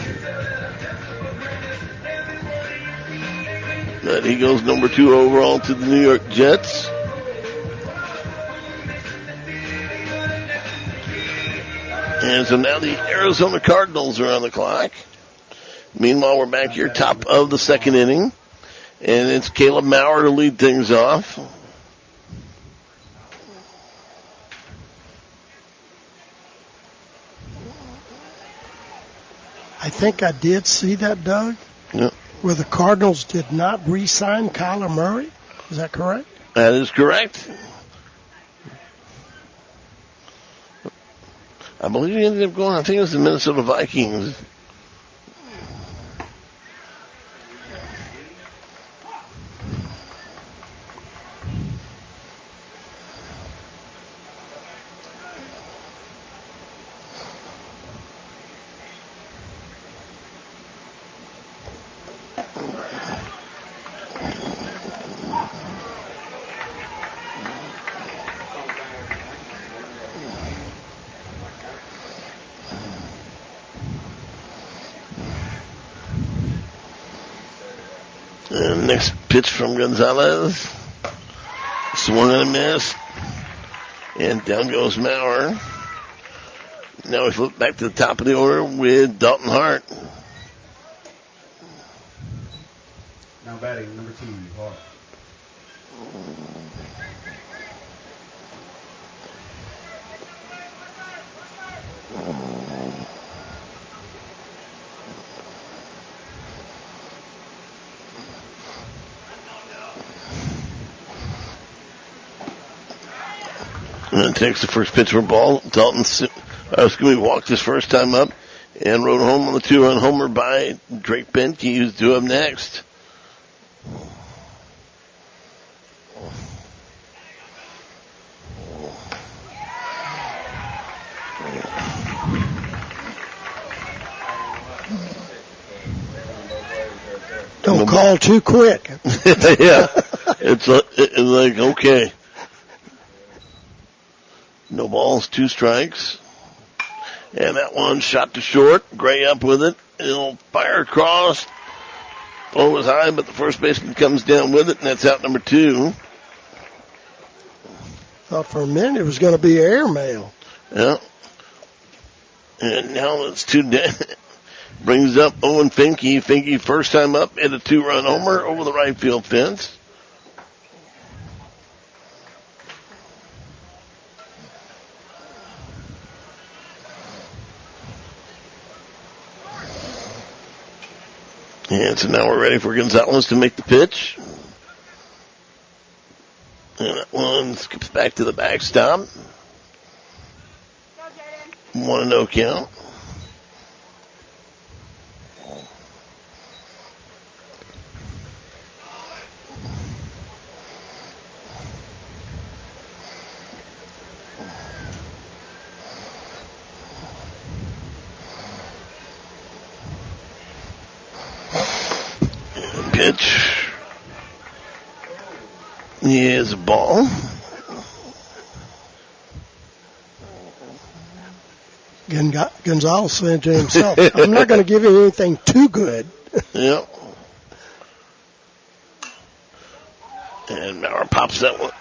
But he goes number 2 overall to the New York Jets. And so now the Arizona Cardinals are on the clock. Meanwhile, we're back here, top of the second inning. And it's Caleb Maurer to lead things off. I think I did see that, Doug. Yep. Where the Cardinals did not re-sign Kyler Murray. Is that correct? That is correct. I believe he ended up going, I think it was the Minnesota Vikings. And next pitch from Gonzalez. Swung and a miss. And down goes Maurer. Now we flip back to the top of the order with Dalton Hart. Now batting, number 2, Hart. And then takes the first pitch for a ball. Dalton walked his first time up and rode home on the 2-run homer by Drake Benke, who's due up next. Don't call too quick. Yeah, it's like, okay. No balls, 2 strikes. And that one shot to short. Gray up with it. It'll fire across. Throw was high, but the first baseman comes down with it, and that's out number 2. Thought for a minute it was going to be airmail. Yeah. And now it's 2 down. Brings up Owen Finke. Finke first time up, hit a 2-run homer over the right field fence. And so now we're ready for Gonzalez to make the pitch. And that one skips back to the backstop. 1-0 count. Pitch. Here's a ball. Gonzalez saying to himself, I'm not going to give you anything too good. Yep. And Maurer pops that one,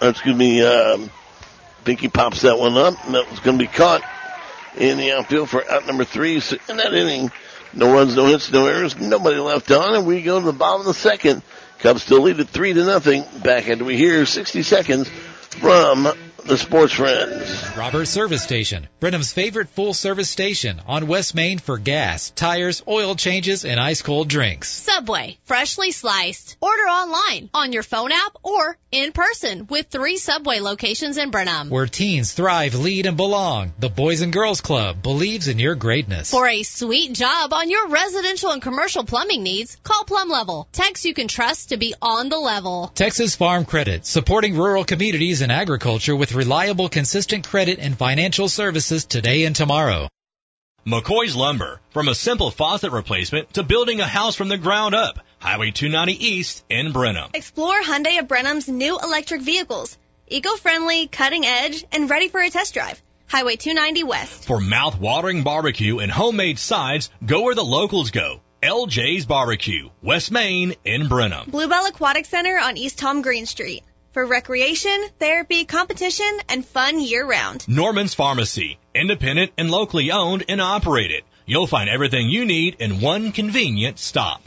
Finke pops that one up, and that was going to be caught in the outfield for out number 3. So in that inning, no runs, no hits, no errors, nobody left on, and we go to the bottom of the second. Cubs still lead at 3-0. Back after we hear 60 seconds from the Sports Friends. Roberts Service Station, Brenham's favorite full-service station on West Main for gas, tires, oil changes, and ice-cold drinks. Subway, freshly sliced. Order online, on your phone app, or in person with 3 Subway locations in Brenham. Where teens thrive, lead, and belong, the Boys and Girls Club believes in your greatness. For a sweet job on your residential and commercial plumbing needs, call Plum Level. Techs you can trust to be on the level. Texas Farm Credit, supporting rural communities and agriculture with reliable, consistent credit and financial services today and tomorrow. McCoy's Lumber. From a simple faucet replacement to building a house from the ground up. Highway 290 East in Brenham. Explore Hyundai of Brenham's new electric vehicles. Eco-friendly, cutting edge, and ready for a test drive. Highway 290 West. For mouth-watering barbecue and homemade sides, go where the locals go. LJ's Barbecue, West Main in Brenham. Bluebell Aquatic Center on East Tom Green Street. For recreation, therapy, competition, and fun year-round. Norman's Pharmacy, independent and locally owned and operated. You'll find everything you need in one convenient stop.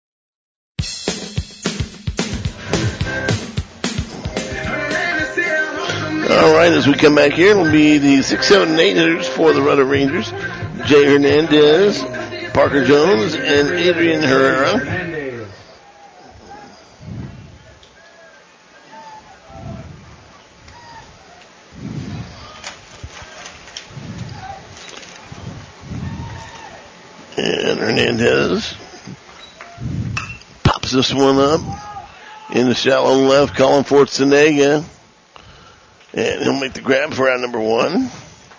All right, as we come back here, it'll be the 6, 7, and 8 hitters for the Rudder Rangers. Jay Hernandez, Parker Jones, and Adrian Herrera. And Hernandez pops this one up in the shallow left, calling for Senega. And he'll make the grab for out number 1.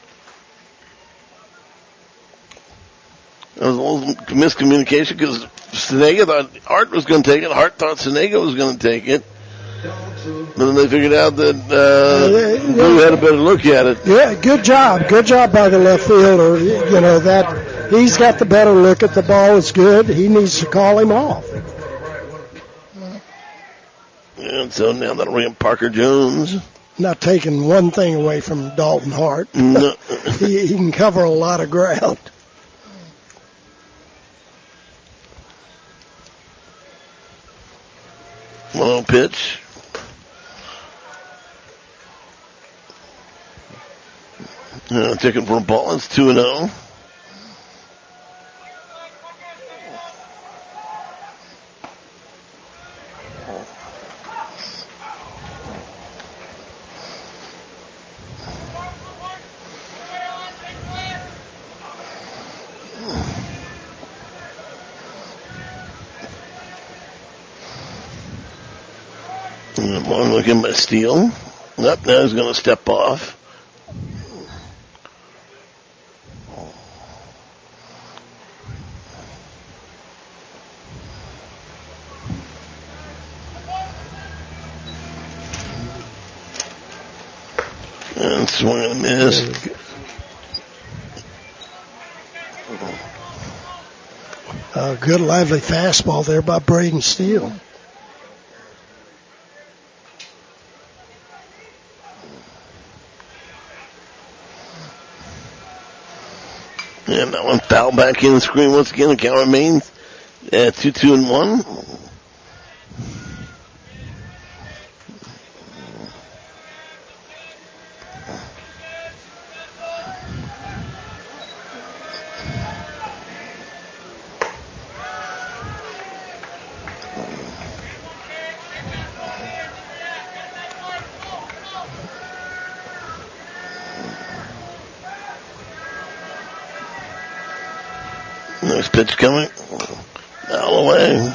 There was a little miscommunication because Senega thought Hart was going to take it. Hart thought Senega was going to take it. But then they figured out that Blue had a better look at it. Yeah, good job. Good job by the left fielder. You know, that he's got the better look at the ball. It's good. He needs to call him off. And so now that'll bring up Parker Jones. Not taking one thing away from Dalton Hart. No. he can cover a lot of ground. Long pitch. Taking for a ball. It's 2-0. Long looking by Steele. Up now he's going to step off. And swing and a miss. Good lively fastball there by Braden Steele. And that one foul back in the screen once again. The count remains at 2-2-1. Nice pitch coming. All the way.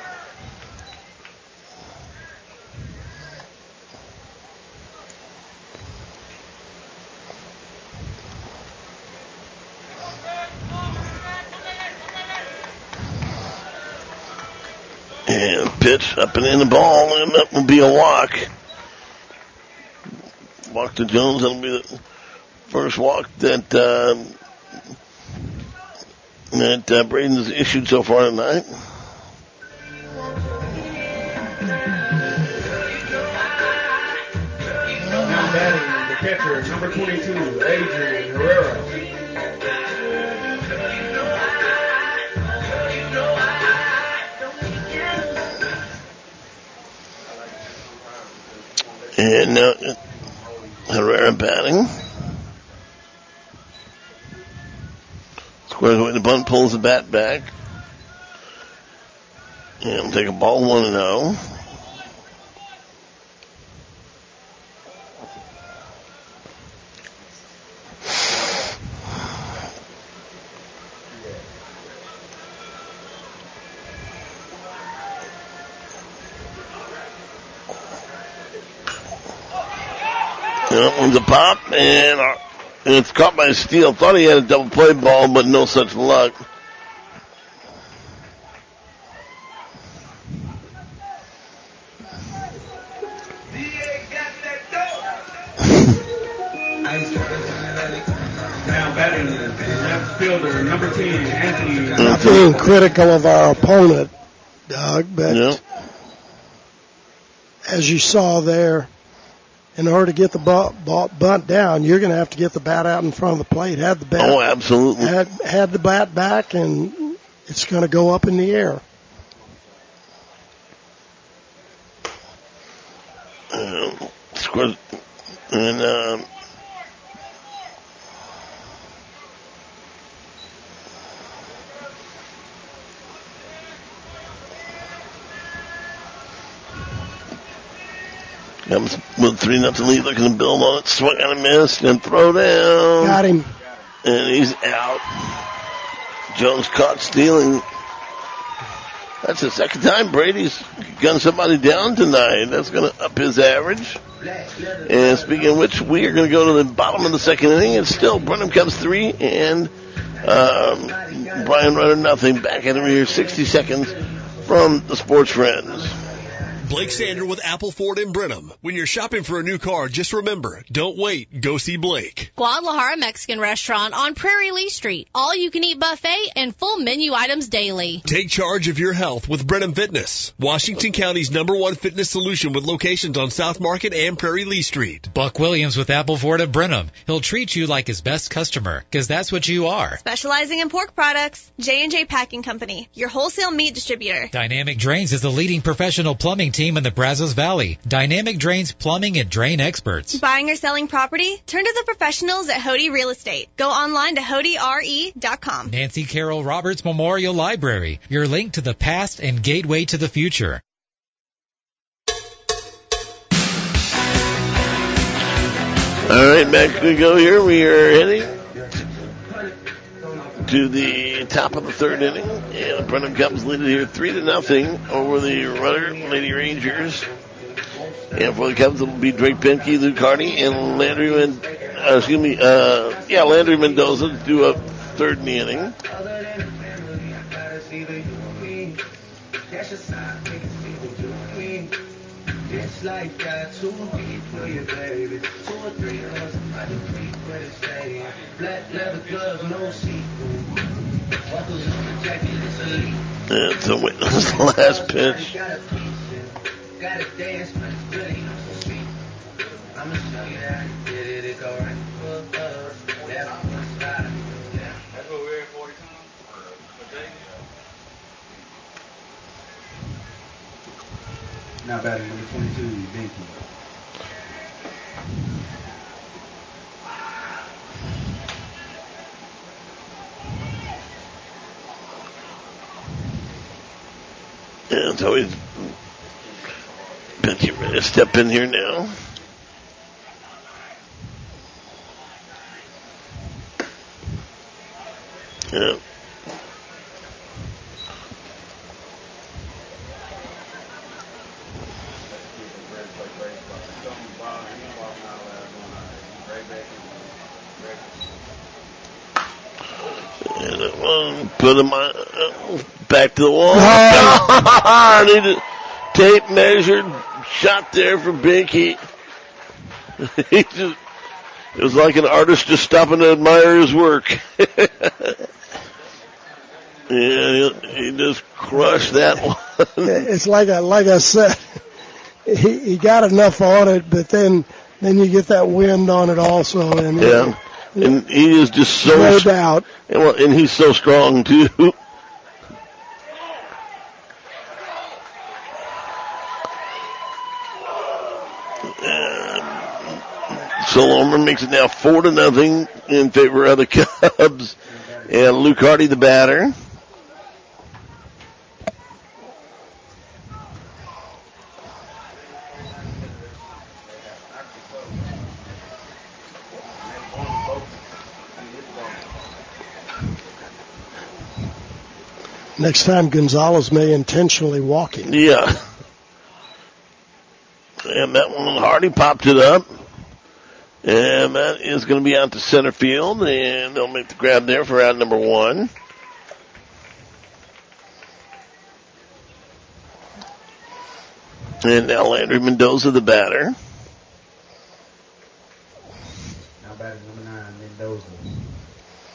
And pitch up and in the ball, and that will be a walk. Walk to Jones. That'll be the first walk that Braden's issued so far tonight. Now batting the catcher, number 22, Adrian Herrera. And now Herrera batting. Squares away the bunt, pulls the bat back. And we'll take a ball 1-0. That one's a pop, and it's caught by Steele. Thought he had a double play ball, but no such luck. batting left fielder, number 10, Anthony. Not being critical of our opponent, Doug, but as you saw there, in order to get the bunt down, you're going to have to get the bat out in front of the plate. Had the bat, absolutely. Had the bat back, and it's going to go up in the air. Comes with 3-0 lead, looking to build on it. Swing on a miss and throw down. Got him. And he's out. Jones caught stealing. That's the second time Brady's gunned somebody down tonight. That's going to up his average. And speaking of which, we are going to go to the bottom of the second inning. It's still Brenham Cubs 3 and Bryan Rudder nothing. Back at him here, 60 seconds from the Sports Friends. Blake Sander with Apple Ford in Brenham. When you're shopping for a new car, just remember, don't wait. Go see Blake. Guadalajara Mexican Restaurant on Prairie Lee Street. All you can eat buffet and full menu items daily. Take charge of your health with Brenham Fitness. Washington County's #1 fitness solution with locations on South Market and Prairie Lee Street. Buck Williams with Apple Ford of Brenham. He'll treat you like his best customer, because that's what you are. Specializing in pork products, J&J Packing Company, your wholesale meat distributor. Dynamic Drains is the leading professional plumbing team in the Brazos Valley. Dynamic Drains Plumbing and Drain Experts. Buying or selling property? Turn to the professionals at Hody Real Estate. Go online to HodyRE.com. Nancy Carroll Roberts Memorial Library, your link to the past and gateway to the future. All right, back we go here. We are heading to the top of the third inning, and the Brenham Cubs lead it here 3-0 over the Rudder Lady Rangers. And for the Cubs, it'll be Drake Benke, Luke Hardy, and Landry Mendoza to do a third in the inning. It's like that, too deep for you, baby. 2 or 3 of us, I can keep where it's staying. Black leather gloves, no sequel. Buckles on the jacket, it's elite. And so witness the last pitch. Gotta dance, but it's really not so sweet. I'ma show you how to get it. It go right foot up, left foot slide. That's what we're at 40 times. Now batting number 22, Benke. And so he's Benke ready to step in here now. Yeah. Put him back to the wall. Needed tape measured shot there from Benke. It was like an artist just stopping to admire his work. Yeah, he just crushed that one. It's like I said, he got enough on it, but then you get that wind on it also, and yeah. And he is just so no doubt. And he's so strong too. So Lomer makes it now 4-0 in favor of the Cubs, and Luke Hardy the batter. Next time, Gonzalez may intentionally walk him. Yeah. And that one, Hardy popped it up. And that is going to be out to center field. And they'll make the grab there for out number 1. And now Landry Mendoza, the batter. Now batting number 9, Mendoza.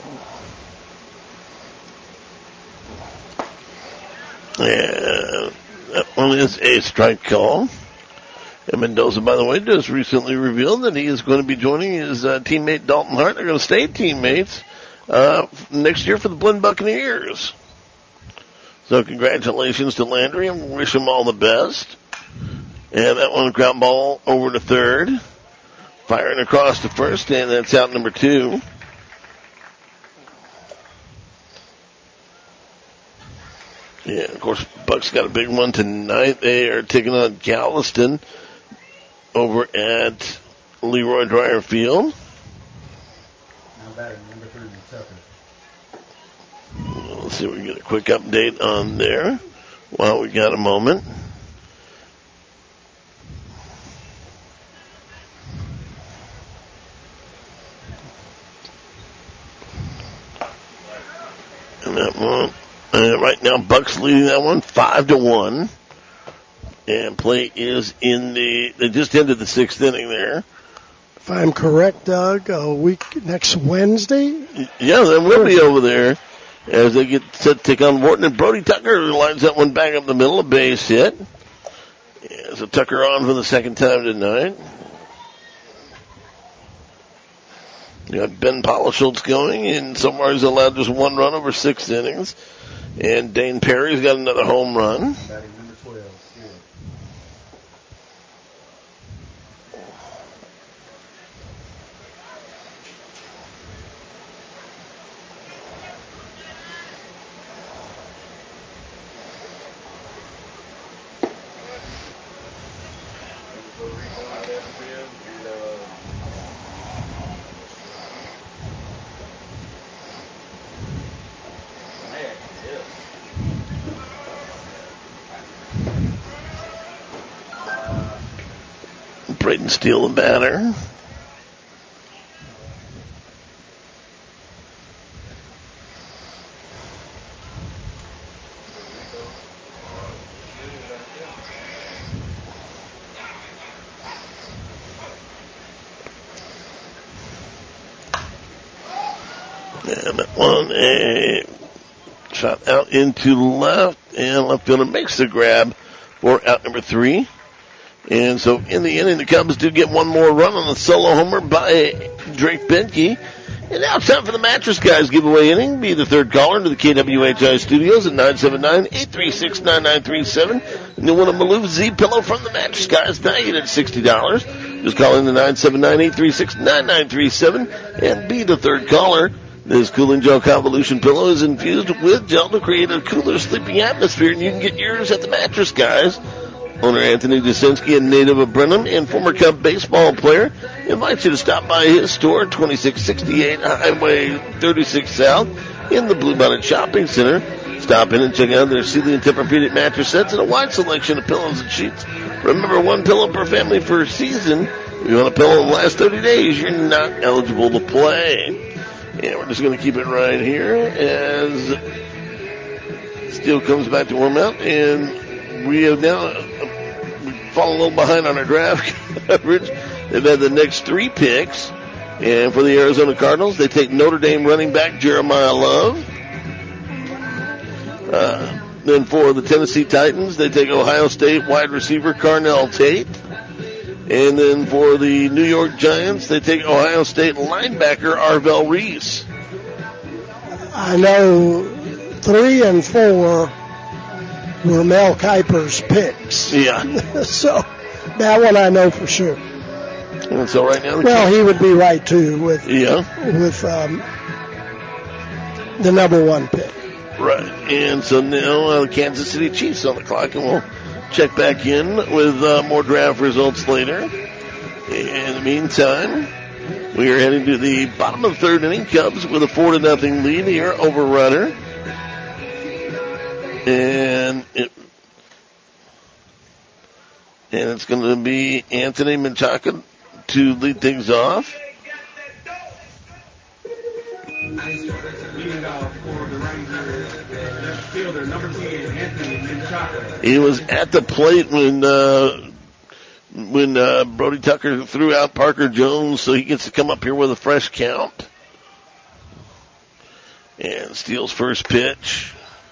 And that one is a strike call. And Mendoza, by the way, just recently revealed that he is going to be joining his teammate Dalton Hart. They're going to stay teammates next year for the Blinn Buccaneers. So congratulations to Landry and wish him all the best. And that one, ground ball over to third. Firing across to first, and that's out number 2. Yeah, of course, Bucks got a big one tonight. They are taking on Galveston over at Leroy Dreyer Field. Let's see if we can get a quick update on there while we got a moment. And that one, right now, Bucks leading that one 5-1. And play is they just ended the 6th inning there. If I'm correct, Doug, next Wednesday? Yeah, then we'll be over there as they get set to take on Wharton. And Brody Tucker lines that one back up the middle, a base hit. Yeah, so Tucker on for the second time tonight. You got Ben Polischultz going, and so far he's allowed just 1 run over 6 innings. And Dane Perry's got another home run. Braden Steele the batter. And that one, a shot out into left, and left fielder makes the grab for out number 3. And so in the inning, the Cubs do get one more run on the solo homer by Drake Benke. And now it's time for the Mattress Guys giveaway inning. Be the third caller to the KWHI studios at 979-836-9937. And you'll win a Maloof Z pillow from the Mattress Guys, valued at $60. Just call in the 979-836-9937 and be the third caller. This cooling gel convolution pillow is infused with gel to create a cooler sleeping atmosphere, and you can get yours at the Mattress Guys. Owner Anthony Dusinski, a native of Brenham and former Cub baseball player, invites you to stop by his store, 2668 Highway 36 South in the Bluebonnet Shopping Center. Stop in and check out their Sealy and Tempur-Pedic mattress sets and a wide selection of pillows and sheets. Remember, 1 pillow per family per season. If you want a pillow in the last 30 days, you're not eligible to play. And we're just going to keep it right here as Steele comes back to warm out, and we have now fallen a little behind on our draft coverage. They've had the next 3 picks. And for the Arizona Cardinals, they take Notre Dame running back Jeremiah Love. Then for the Tennessee Titans, they take Ohio State wide receiver Carnell Tate. And then for the New York Giants, they take Ohio State linebacker Arvell Reese. I know 3 and 4 were Mel Kiper's picks. Yeah. So that one I know for sure. And so right now, well, he would be right too with the number 1 pick. Right. And so now the Kansas City Chiefs on the clock, and we'll check back in with more draft results later. In the meantime, we are heading to the bottom of the 3rd inning. Cubs with a 4-0 lead here over Runner. And it's going to be Anthony Menchaca to lead things off. He was at the plate when Brody Tucker threw out Parker Jones, so he gets to come up here with a fresh count. And Steele's first pitch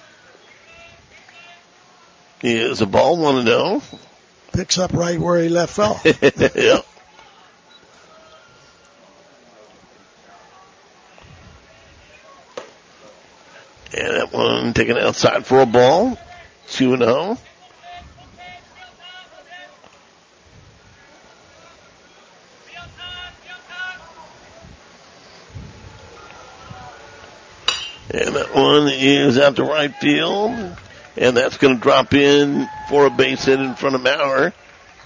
is a ball, 1-0. Picks up right where he left off. Yep. And that one taken outside for a ball, 2-0. And that one is out to right field. And that's going to drop in for a base hit in front of Maurer.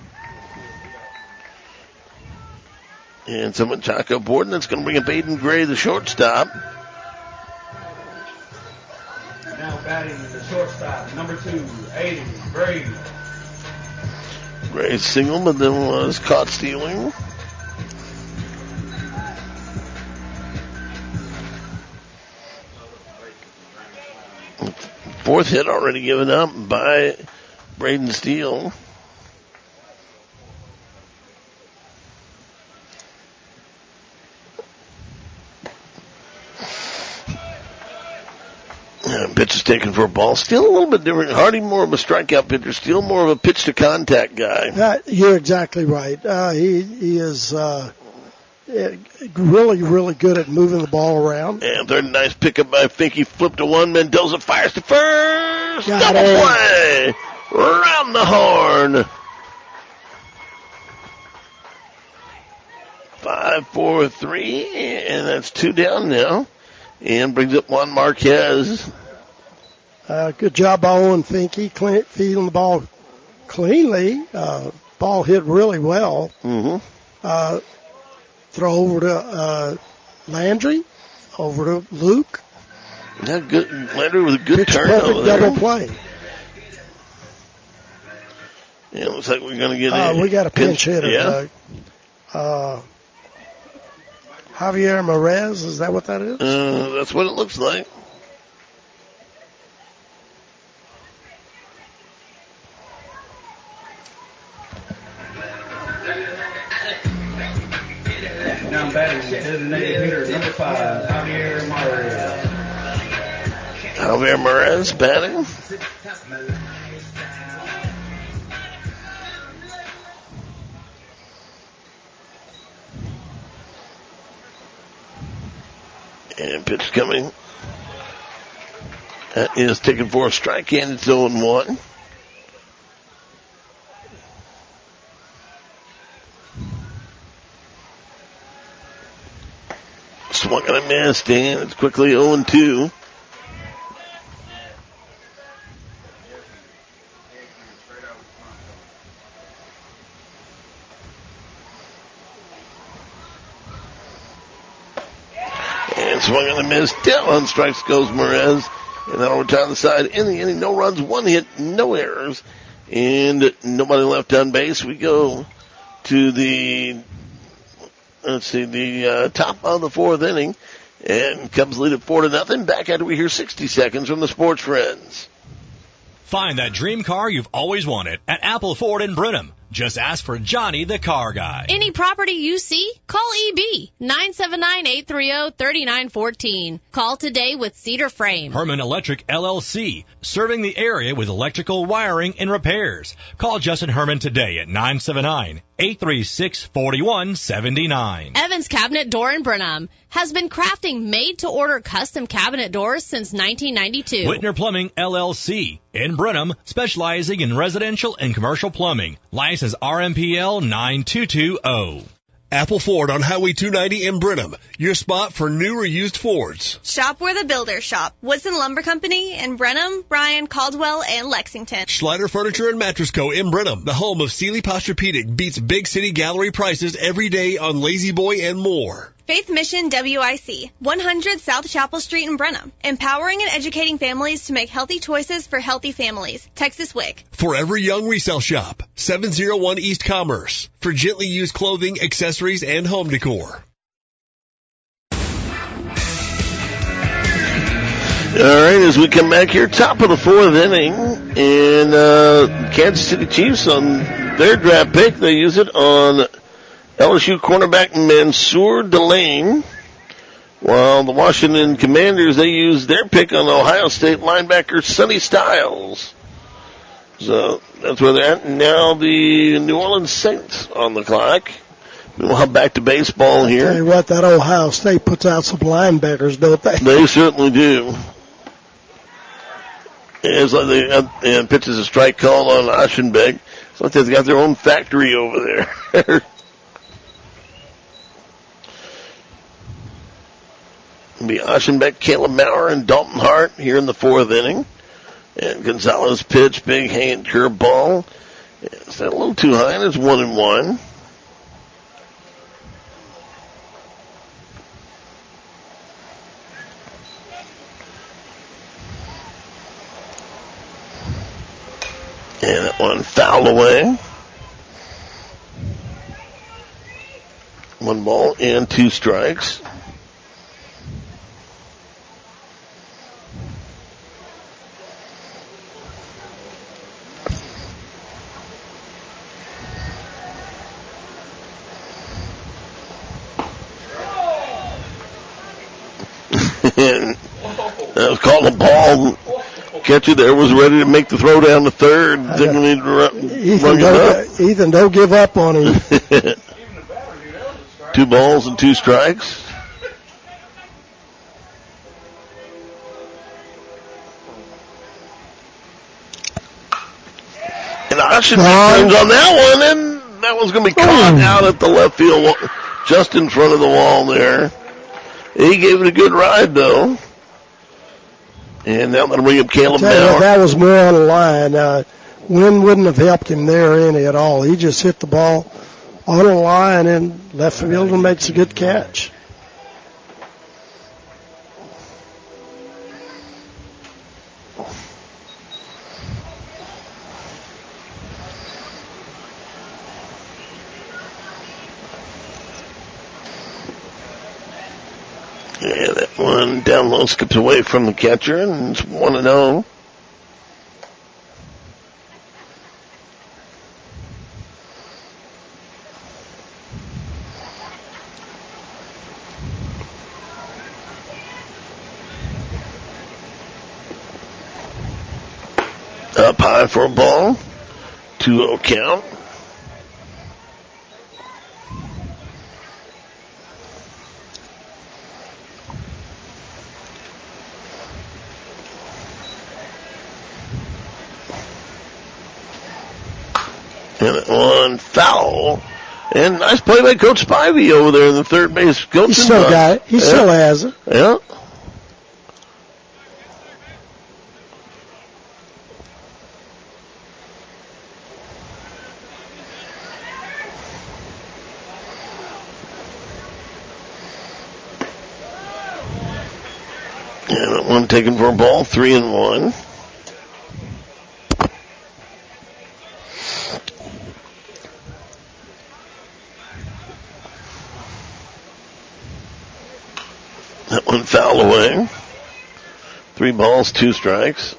And someone Chaco Borden. That's going to bring up Aiden Gray, the shortstop. Now batting the shortstop, number 2, Aiden Gray. Gray single, but then was caught stealing. Fourth hit already given up by Braden Steele. Pitch is taken for a ball. Steele a little bit different. Hardy more of a strikeout pitcher. Steele more of a pitch to contact guy. You're exactly right. He is really, really good at moving the ball around. And third, nice pickup by Finke. Flip to one. Mendoza fires to first. Got Double it. play. Round the horn. 5-4-3. And that's 2 down now. And brings up Juan Marquez. Good job by Owen Finke, feeding the ball cleanly. Ball hit really well. Mm-hmm. Throw over to Landry, over to Luke. Yeah, good. Landry with a good Pitch turn perfect over there. double play. Yeah, it looks like we're going to get We got a pinch hitter. Yeah. Javier Merez, is that what that is? That's what it looks like. Now batting the designated hitter, number 5, Javier Merez. Javier Merez batting. And pitch coming. That is taken for a strike, and it's 0-1. Swung and a missed, and it's quickly 0-2. And swung and a miss. Down on strikes goes Merez. And that'll retire the side in the inning. No runs, 1 hit, no errors. And nobody left on base. We go to the top of the 4th inning. And Cubs lead at 4-0. Back after we hear 60 seconds from the Sports Friends. Find that dream car you've always wanted at Apple Ford in Brenham. Just ask for Johnny the Car Guy. Any property you see, call EB 979-830-3914. Call today with Cedar Frame. Herman Electric LLC, serving the area with electrical wiring and repairs. Call Justin Herman today at 979-836-4179. Evans Cabinet Door in Brenham has been crafting made-to-order custom cabinet doors since 1992. Whitner Plumbing LLC in Brenham, specializing in residential and commercial plumbing. License RMPL 9220. Apple Ford on Highway 290 in Brenham, your spot for new or used Fords. Shop where the builders shop. Woodson Lumber Company in Brenham, Bryan, Caldwell, and Lexington. Schneider Furniture and Mattress Co. in Brenham, the home of Sealy Posturepedic, beats big city gallery prices every day on Lazy Boy and more. Faith Mission WIC, 100 South Chapel Street in Brenham. Empowering and educating families to make healthy choices for healthy families. Texas WIC. Forever Young Resale Shop, 701 East Commerce, for gently used clothing, accessories, and home decor. All right, as we come back here, top of the 4th inning, and Kansas City Chiefs on their draft pick, they use it on LSU cornerback Mansour Delane, While the Washington Commanders, they used their pick on Ohio State linebacker Sonny Styles. So that's where they're at. Now the New Orleans Saints on the clock. Meanwhile, back to baseball here. Tell you what, that Ohio State puts out some linebackers, don't they? They certainly do. It's like they pitches a strike call on Aschenbeck. It's like they've got their own factory over there. It'll be Aschenbeck, Caleb Maurer, and Dalton Hart here in the 4th inning. And Gonzalez pitch, big hand curveball. It's a little too high, and it's 1-1. And that one fouled away. 1 ball and 2 strikes. And that was called a ball. Catcher there was ready to make the throw down the third. Didn't need to run Ethan, don't give up on him. 2 balls and 2 strikes. And Oshie turns on that one, and that one's going to be caught out at the left field wall, just in front of the wall there. He gave it a good ride, though. And now that'll bring up Caleb Maurer. That was more on the line. Wind wouldn't have helped him there any at all. He just hit the ball on the line and left field and makes a good catch. Yeah, that one down low skips away from the catcher, and it's 1-0. Up high for a ball. 2-0 count. And that one foul. And nice play by Coach Spivey over there in the third base. He still got it. He still has it. Yeah. And that one taken for a ball, 3-1. That one fouled away. 3 balls, 2 strikes.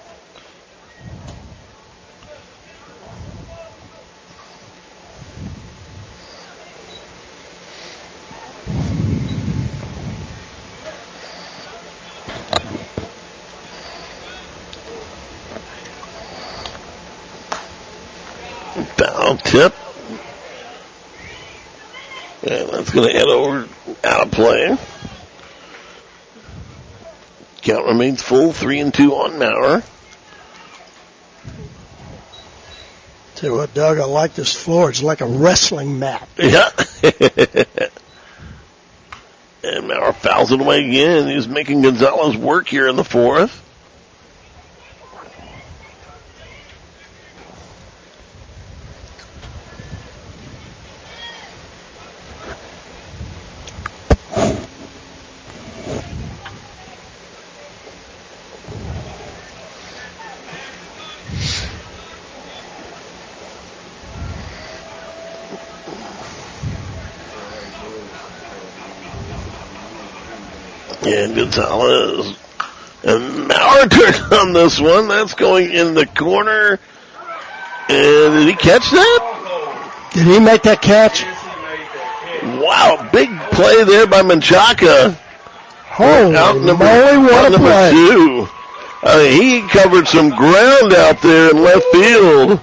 Foul tip. And that's going to head over out of play. Count remains full, 3-2 on Maurer. Tell you what, Doug, I like this floor. It's like a wrestling mat. Yeah. And Maurer fouls it away again. He's making Gonzalez work here in the 4th. And Gonzalez and Maurer turned on this one. That's going in the corner. And did he catch that? Did he make that catch? Wow, big play there by Menchaca. Holy moly, what a play. 2. He covered some ground out there in left field.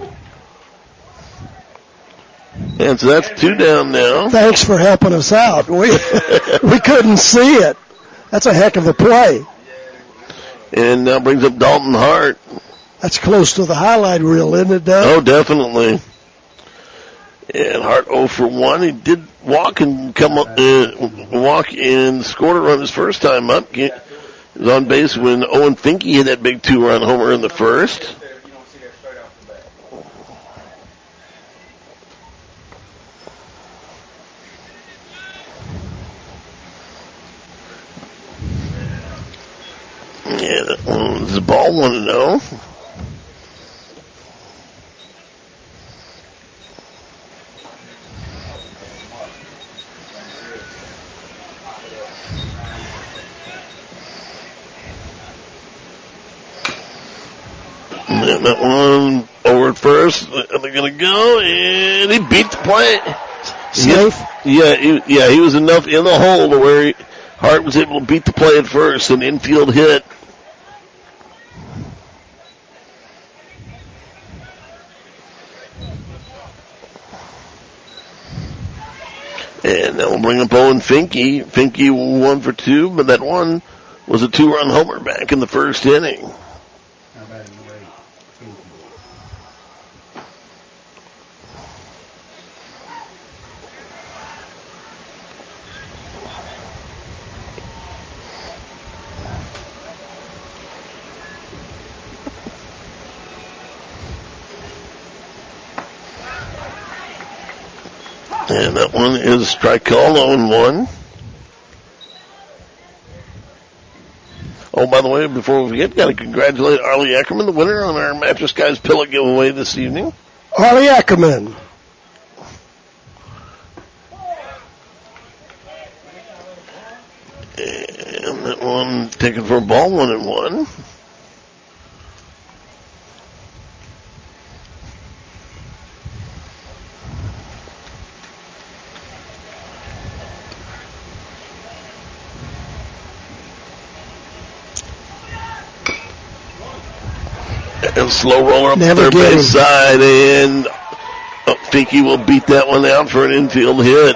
And so that's 2 down now. Thanks for helping us out. We couldn't see it. That's a heck of a play. And now brings up Dalton Hart. That's close to the highlight reel, isn't it, Doug? Oh, definitely. And Hart 0 for 1. He did walk and scored a run his first time up. He was on base when Owen Finke hit that big 2-run homer in the first. Yeah, that one was the ball 1-0. And that one over at first. They're going to go, and he beat the play. Safe? He was enough in the hole to where Hart was able to beat the play at first, an infield hit. And that will bring up Owen Finke. Finke 1 for 2, but that one was a 2-run homer back in the first inning. And that one is strike call, 0-1. Oh, by the way, before we forget, got to congratulate Arlie Ackerman, the winner on our Mattress Guys pillow giveaway this evening. Arlie Ackerman. And that one taken for a ball, 1-1. And slow roller up the third base side, and Finke will beat that one out for an infield hit.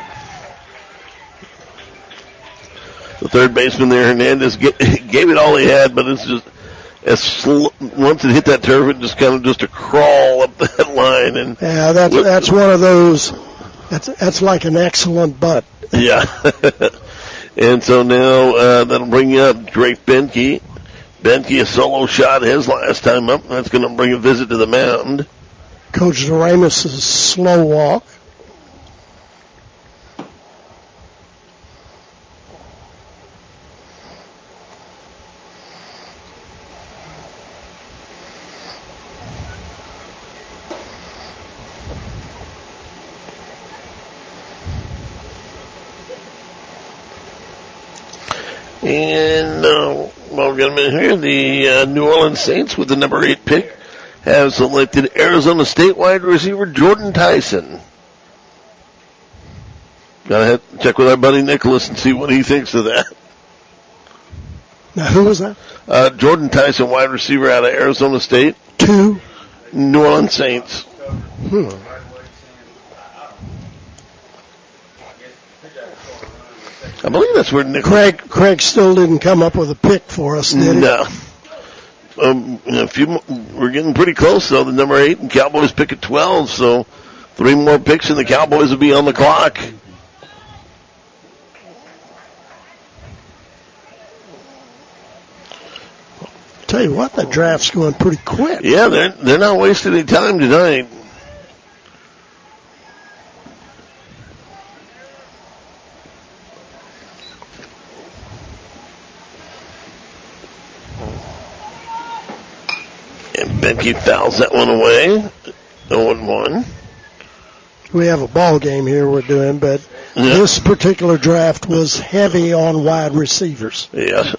The third baseman there, Hernandez, gave it all he had, but it's just once it hit that turf, it just kind of just a crawl up that line. And yeah, that's one of those. That's like an excellent butt. Yeah. And so now that'll bring you up Drake Benke. Benke, a solo shot his last time up. That's going to bring a visit to the mound. Coach Doremus' slow walk. And we're going to here. The New Orleans Saints with the number 8 pick have selected Arizona State wide receiver Jordan Tyson. Gotta have to check with our buddy Nicholas and see what he thinks of that. Now, who was that? Jordan Tyson, wide receiver out of Arizona State. To New Orleans Saints. I believe that's where Nicholas... Craig still didn't come up with a pick for us, did he? No. We're getting pretty close, though. The number 8 and Cowboys pick at 12, so 3 more picks and the Cowboys will be on the clock. Tell you what, the draft's going pretty quick. Yeah, they're not wasting any time tonight. And Benke fouls that one away. 0-1. We have a ball game here we're doing, but this particular draft was heavy on wide receivers. Yes.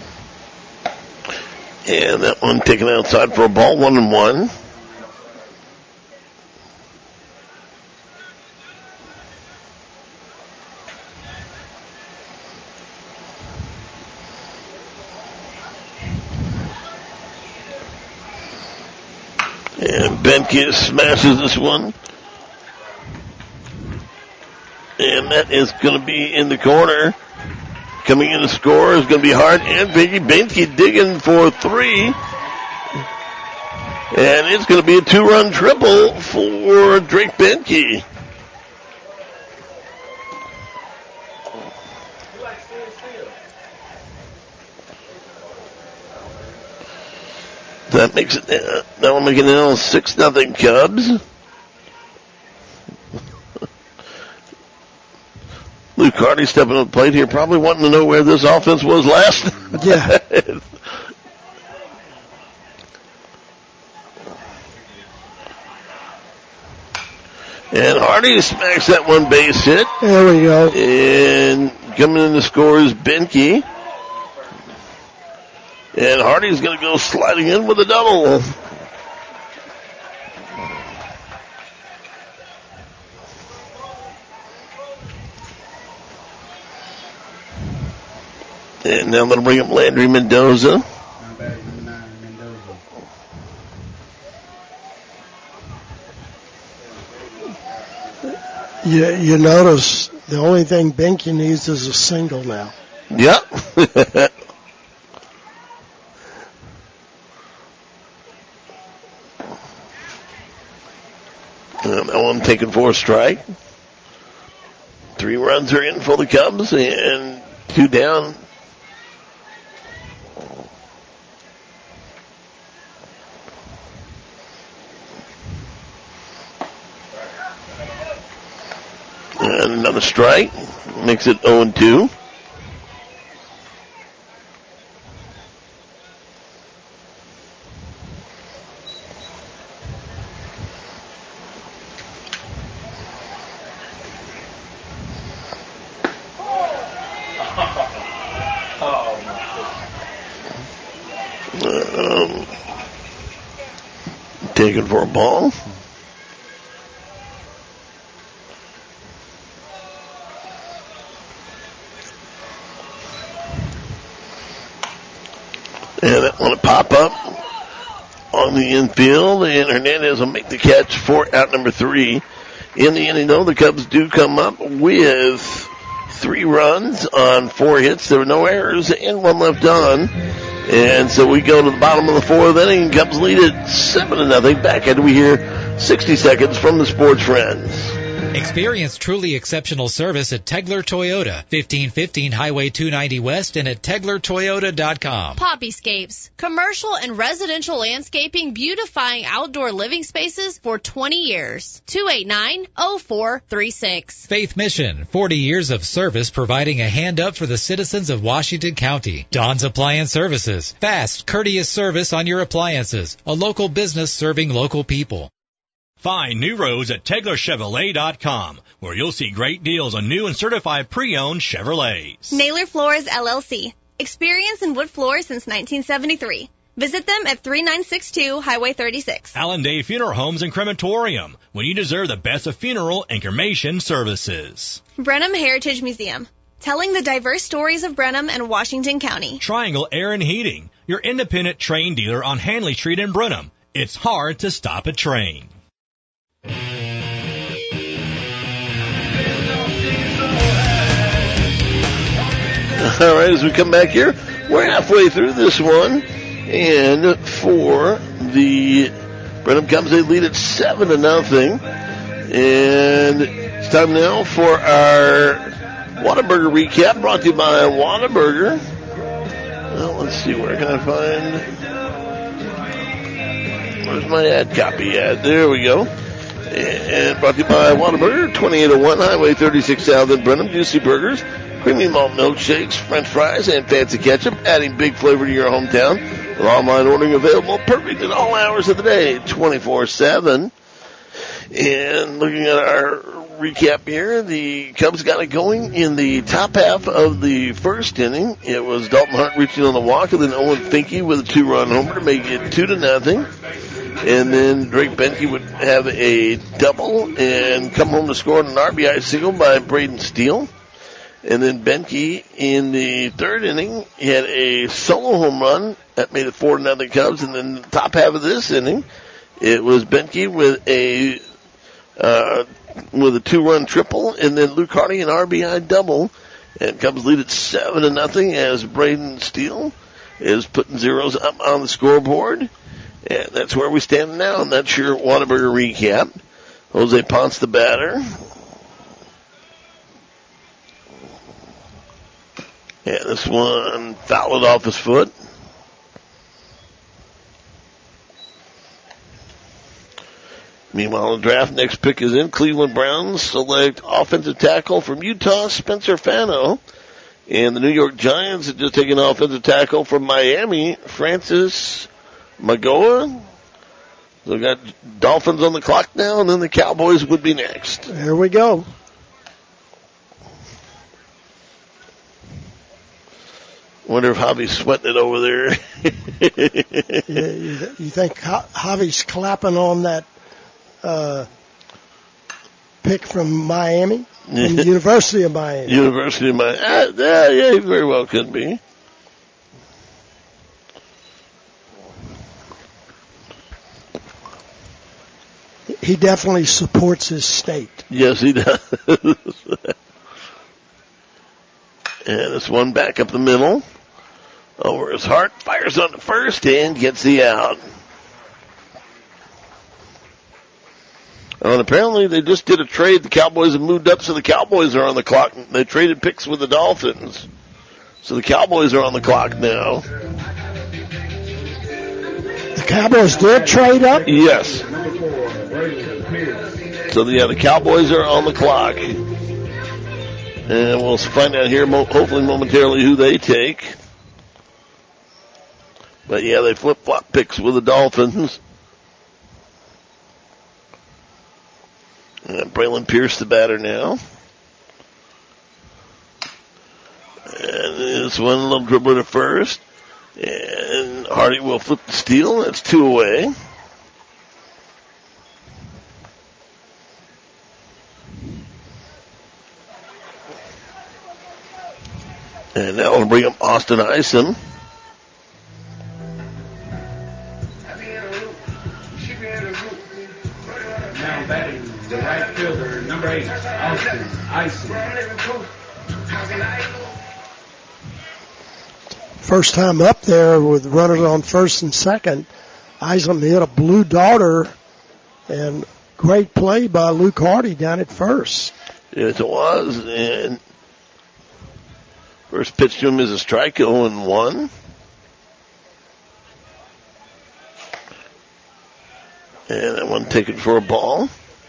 And that one taken outside for a ball, 1-1. And Benke smashes this one. And that is going to be in the corner. Coming in to score is going to be Hart and Benke digging for 3. And it's going to be a 2-run triple for Drake Benke. That makes it, that will make it now 6-0 Cubs. Luke Hardy stepping up the plate here, probably wanting to know where this offense was last. Yeah. And Hardy smacks that one base hit. There we go. And coming in to score is Benke. And Hardy's going to go sliding in with a double. And now I'm going to bring up Landry Mendoza. You notice the only thing Benke needs is a single now. Yep. That one taken for a strike. 3 runs are in for the Cubs and 2 down. And another strike. Makes it 0-2. Taken for a ball. And that one to pop up on the infield, and Hernandez will make the catch for out number 3. In the inning, though, the Cubs do come up with 3 runs on 4 hits. There were no errors and 1 left on. And so we go to the bottom of the 4th inning. Cubs lead it 7-0. Back after we hear 60 seconds from the Sports Friends. Experience truly exceptional service at Tegler Toyota, 1515 Highway 290 West and at TeglerToyota.com. Poppyscapes, commercial and residential landscaping beautifying outdoor living spaces for 20 years. 289-0436. Faith Mission, 40 years of service providing a hand up for the citizens of Washington County. Don's Appliance Services, fast, courteous service on your appliances. A local business serving local people. Find new roads at TeglerChevrolet.com, where you'll see great deals on new and certified pre-owned Chevrolets. Naylor Floors LLC. Experience in wood floors since 1973. Visit them at 3962 Highway 36. Allen Day Funeral Homes and Crematorium, when you deserve the best of funeral and cremation services. Brenham Heritage Museum. Telling the diverse stories of Brenham and Washington County. Triangle Air and Heating, your independent Train dealer on Hanley Street in Brenham. It's hard to stop a train. All right, as we come back here, we're halfway through this one, and for the Brenham Cubs, they lead at 7-0, and it's time now for our Whataburger recap, brought to you by Whataburger. Well, let's see, where can I find? Where's my ad copy at? There we go. And brought to you by Whataburger, 2801 Highway 36 South in Brenham. Juicy burgers, creamy malt milkshakes, french fries, and fancy ketchup, adding big flavor to your hometown. With online ordering available, perfect at all hours of the day, 24/7. And looking at our recap here, the Cubs got it going in the top half of the first inning. It was Dalton Hart reaching on the walk, and then Owen Finke with a 2-run homer to make it 2-0. And then Drake Benke would have a double and come home to score an RBI single by Braden Steele. And then Benke in the third inning, he had a solo home run that made it 4-0 Cubs. And then the top half of this inning, It was Benke with a 2-run triple, and then Luke Hardy an RBI double. And Cubs lead at 7-0 as Braden Steele is putting zeros up on the scoreboard. And that's where we stand now, and that's your Whataburger recap. Jose Ponce the batter. And this one fouled off his foot. Meanwhile, the draft next pick is in. Cleveland Browns select offensive tackle from Utah, Spencer Fano. And the New York Giants have just taken offensive tackle from Miami, Francis Magoa. So we've got Dolphins on the clock now, and then the Cowboys would be next. There we go. Wonder if Javi's sweating it over there. You think Javi's clapping on that pick from Miami? From the University of Miami. University of Miami. Yeah, he very well could be. He definitely supports his state. Yes, he does. And this one back up the middle. Over his heart, fires on the first and gets the out. And apparently they just did a trade. The Cowboys have moved up, so the Cowboys are on the clock. They traded picks with the Dolphins. So the Cowboys are on the clock now. The Cowboys did trade up? Yes. So, the Cowboys are on the clock. And we'll find out here, hopefully momentarily, who they take. But, yeah, they flip-flop picks with the Dolphins. And Braylon Pierce, the batter now. And this one, a little dribbler to first. And Hardy will flip the steal. That's 2 away. And now we'll bring up Austin Isom. Now batting the right fielder, number 8, Austin Isom. First time up there with runners on first and second. Isom hit a blue darter, and great play by Luke Hardy down at first. Yes, it was. And first pitch to him is a strike, 0-1. And that one taken for a ball.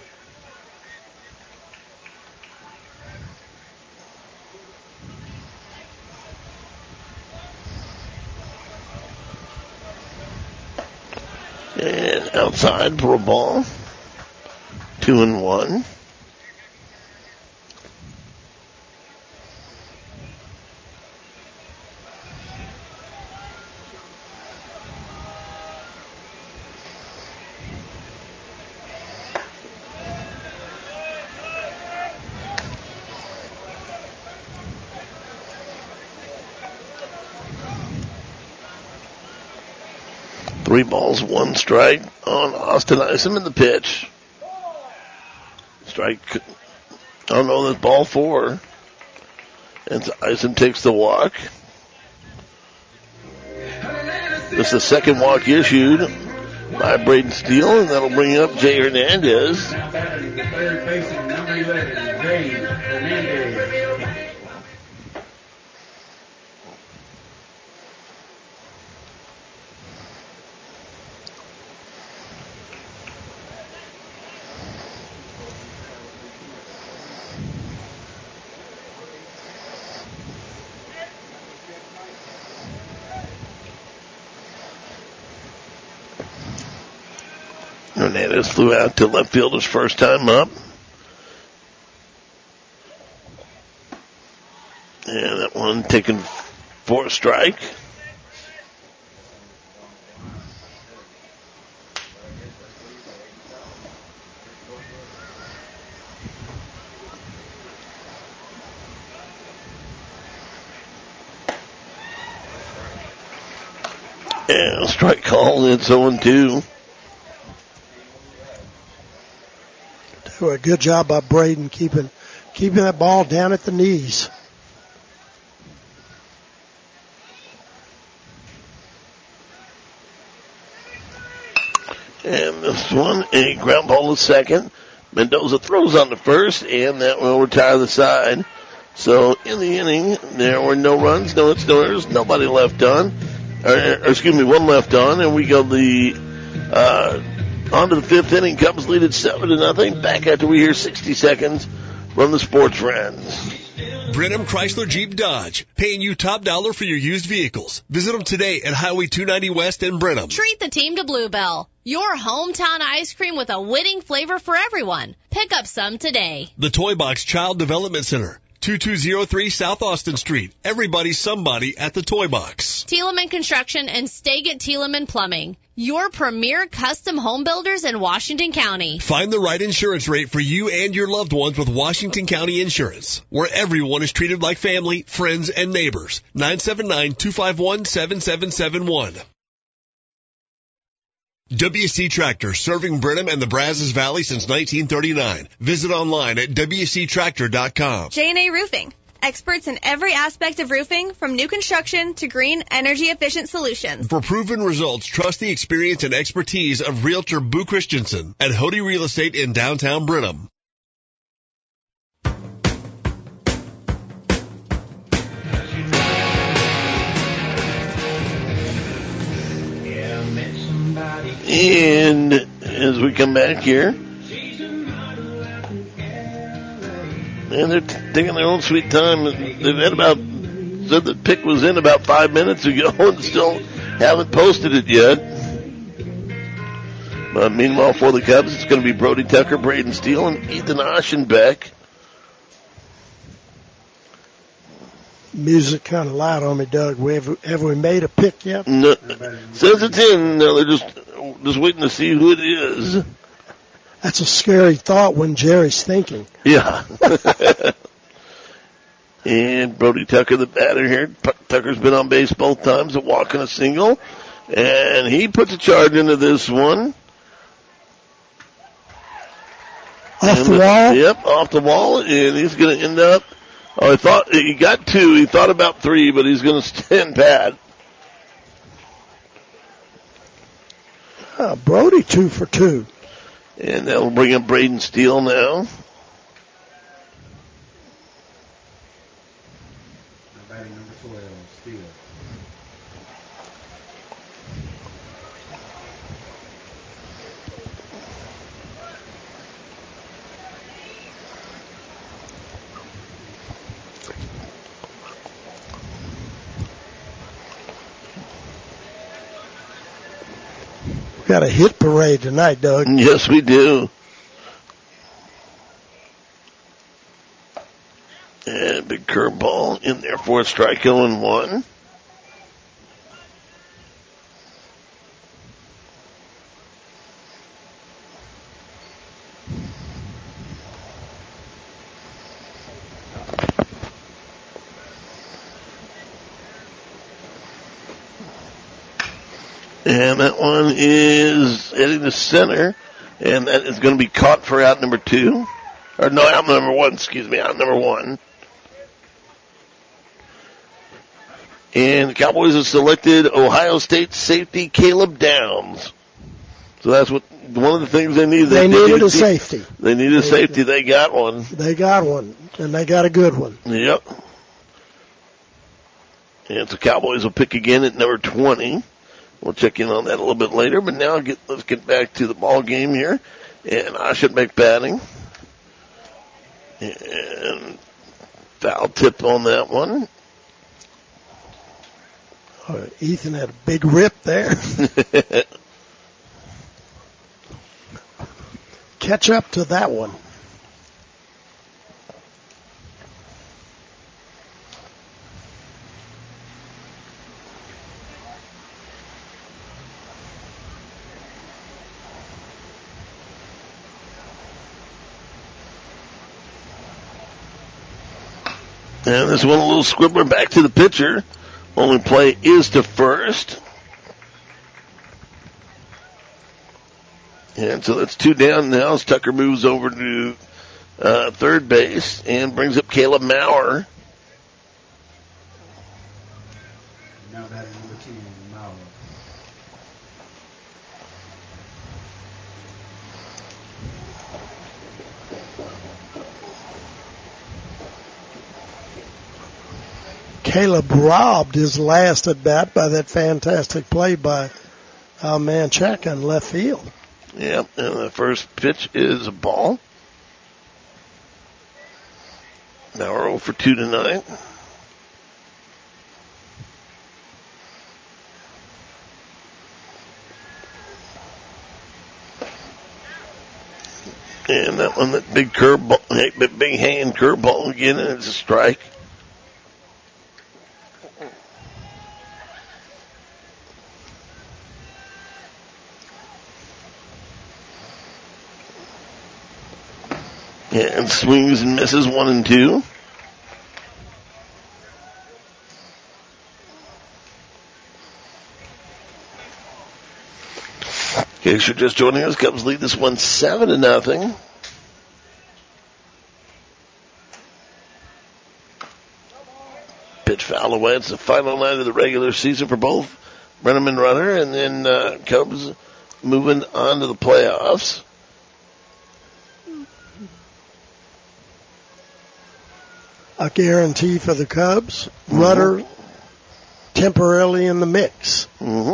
And outside for a ball. 2-1. Three balls, one strike on Austin Isom in the pitch. Strike, oh no, that's ball 4. And so Isom takes the walk. This is the second walk issued by Braden Steele, and that'll bring up Jay Hernandez. Now batting the third baseman, number 11, Jay Hernandez. Hernandez flew out to left field his first time up. And that one taken for a strike. And a strike call, it's 0-2. A good job by Braden keeping that ball down at the knees. And this one, a ground ball to second. Mendoza throws on the first, and that will retire the side. So in the inning, there were no runs, no hits, no errors, nobody left on. One left on, and we go on to the fifth inning. Cubs lead at 7-0. Back after we hear 60 seconds from the Sports Friends. Brenham Chrysler Jeep Dodge, paying you top dollar for your used vehicles. Visit them today at Highway 290 West in Brenham. Treat the team to Bluebell, your hometown ice cream with a winning flavor for everyone. Pick up some today. The Toy Box Child Development Center, 2203 South Austin Street. Everybody's somebody at the Toy Box. Thielemann Construction and Staget Thielemann Plumbing, your premier custom home builders in Washington County. Find the right insurance rate for you and your loved ones with Washington County Insurance, where everyone is treated like family, friends, and neighbors. 979-251-7771. WC Tractor, serving Brenham and the Brazos Valley since 1939. Visit online at WCTractor.com. J&A Roofing, experts in every aspect of roofing, from new construction to green, energy-efficient solutions. For proven results, trust the experience and expertise of Realtor Boo Christensen at Hody Real Estate in downtown Brenham. And as we come back here, and they're taking their own sweet time. They've had said the pick was in about 5 minutes ago and still haven't posted it yet. But meanwhile, for the Cubs, it's going to be Brody Tucker, Braden Steele, and Ethan Aschenbeck. Music kind of loud on me, Doug. Have we made a pick yet? No, says it's in. No, they're just waiting to see who it is. That's a scary thought when Jerry's thinking. Yeah. And Brody Tucker, the batter here. Tucker's been on base both times, a walk and a single. And he puts a charge into this one. Off the wall? Yep, off the wall. And he's going to end up, I thought he got 2. He thought about 3, but he's going to stand pat. Brody 2 for 2. And that'll bring up Braden Steele now. Batting number 12, Steele. Got a hit parade tonight, Doug. Yes, we do. And big curveball in there for a strike, 0-1. And that one is heading to center, and that is going to be caught for out number 2. Or no, out number 1, out number 1. And the Cowboys have selected Ohio State safety Caleb Downs. So that's one of the things they need. They needed a safety. They needed a safety. They got one. They got one, and they got a good one. Yep. And the Cowboys will pick again at number 20. We'll check in on that a little bit later, but now let's get back to the ball game here. And Aschenbeck batting. And foul tip on that one. Ethan had a big rip there. Catch up to that one. And this one, a little squibbler back to the pitcher. Only play is to first. And so that's 2 down now as Tucker moves over to third base and brings up Caleb Maurer. Now batting number 10, Maurer. Caleb robbed his last at bat by that fantastic play by Manchaka in left field. Yep, and the first pitch is a ball. Now we're 0 for 2 tonight. And that one, that big curveball, big hand curveball again, and it's a strike. And swings and misses 1 and 2. In case you're just joining us, Cubs lead this one 7-0. Pitch foul away. It's the final night of the regular season for both Brenham and Runner, and then Cubs moving on to the playoffs. A guarantee for the Cubs. Rudder temporarily in the mix. Mm-hmm.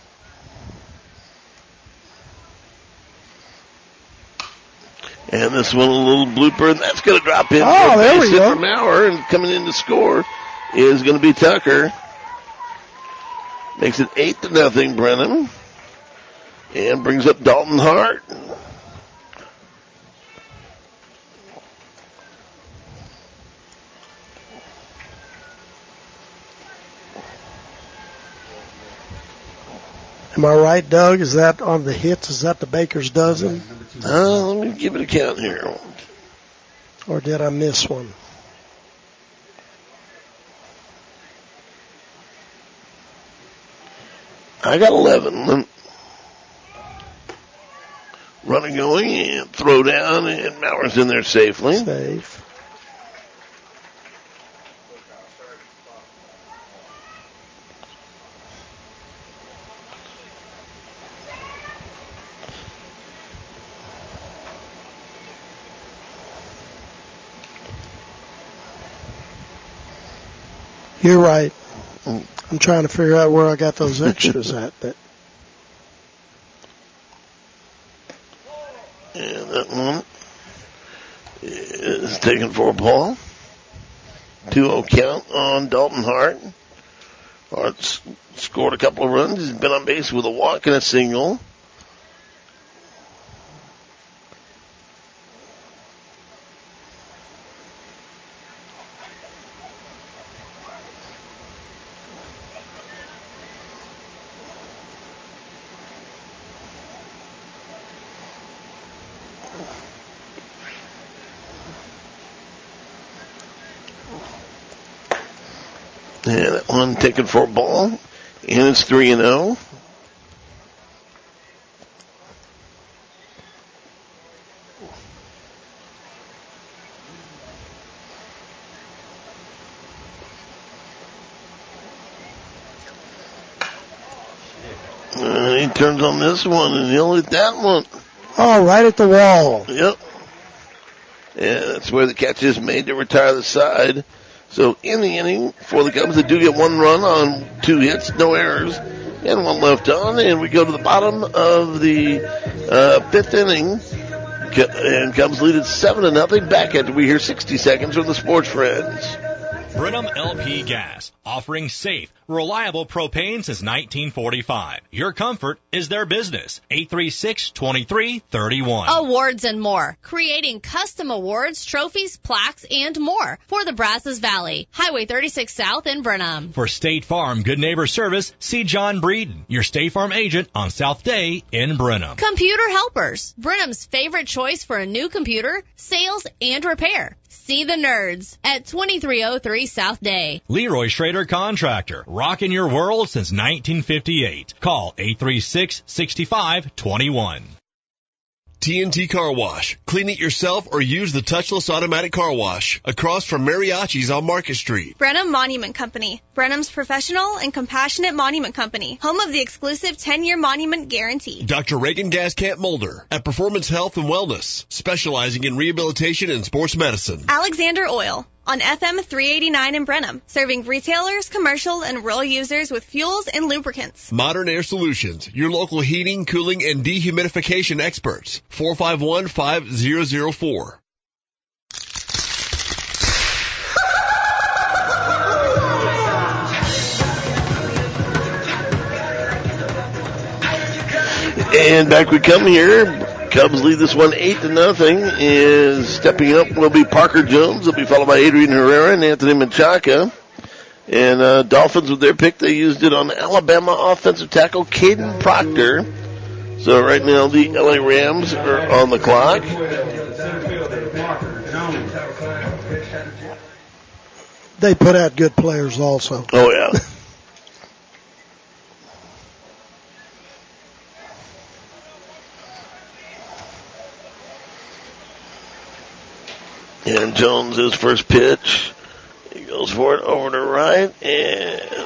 And this one, a little blooper, and that's going to drop in. Oh, there we go. For Maurer, and coming in to score is going to be Tucker. Makes it 8-0, Brenham. And brings up Dalton Hart. Am I right, Doug? Is that on the hits? Is that the baker's dozen? Let me give it a count here. Or did I miss one? I got 11. Running going and throw down, and Maurer's in there safely. Safe. You're right. I'm trying to figure out where I got those extras at. But. And that one is taken for a ball. 2-0 count on Dalton Hart. Hart's scored a couple of runs. He's been on base with a walk and a single. And that one taken for a ball. And it's 3-0. And he turns on this one and he'll hit that one. Oh, right at the wall. Yep. Yeah, that's where the catch is made to retire the side. So in the inning for the Cubs, they do get 1 run on 2 hits, no errors, and 1 left on. And we go to the bottom of the 5th inning, and Cubs lead it 7-0. Back after we hear 60 seconds from the Sports Friends. Brenham LP Gas, offering safe, reliable propane since 1945. Your comfort is their business. 836-2331. Awards and more. Creating custom awards, trophies, plaques, and more for the Brazos Valley. Highway 36 South in Brenham. For State Farm Good Neighbor Service, see John Breeden, your State Farm agent on South Day in Brenham. Computer Helpers. Brenham's favorite choice for a new computer, sales, and repair. See the nerds at 2303 South Day. Leroy Schrader Contractor, rocking your world since 1958. Call 836-6521. TNT Car Wash. Clean it yourself or use the touchless automatic car wash. Across from Mariachi's on Market Street. Brenham Monument Company. Brenham's professional and compassionate monument company. Home of the exclusive 10-year monument guarantee. Dr. Reagan Gaskamp Mulder at Performance Health and Wellness, specializing in rehabilitation and sports medicine. Alexander Oil. On FM 389 in Brenham, serving retailers, commercial, and rural users with fuels and lubricants. Modern Air Solutions, your local heating, cooling, and dehumidification experts. 451-5004. And back we come here. Cubs lead this one 8-0. Is stepping up will be Parker Jones. They'll be followed by Adrian Herrera and Anthony Menchaca. And Dolphins with their pick, they used it on Alabama offensive tackle Caden Proctor. So right now the LA Rams are on the clock. They put out good players also. Oh yeah. And Jones, his first pitch. He goes for it over to right, and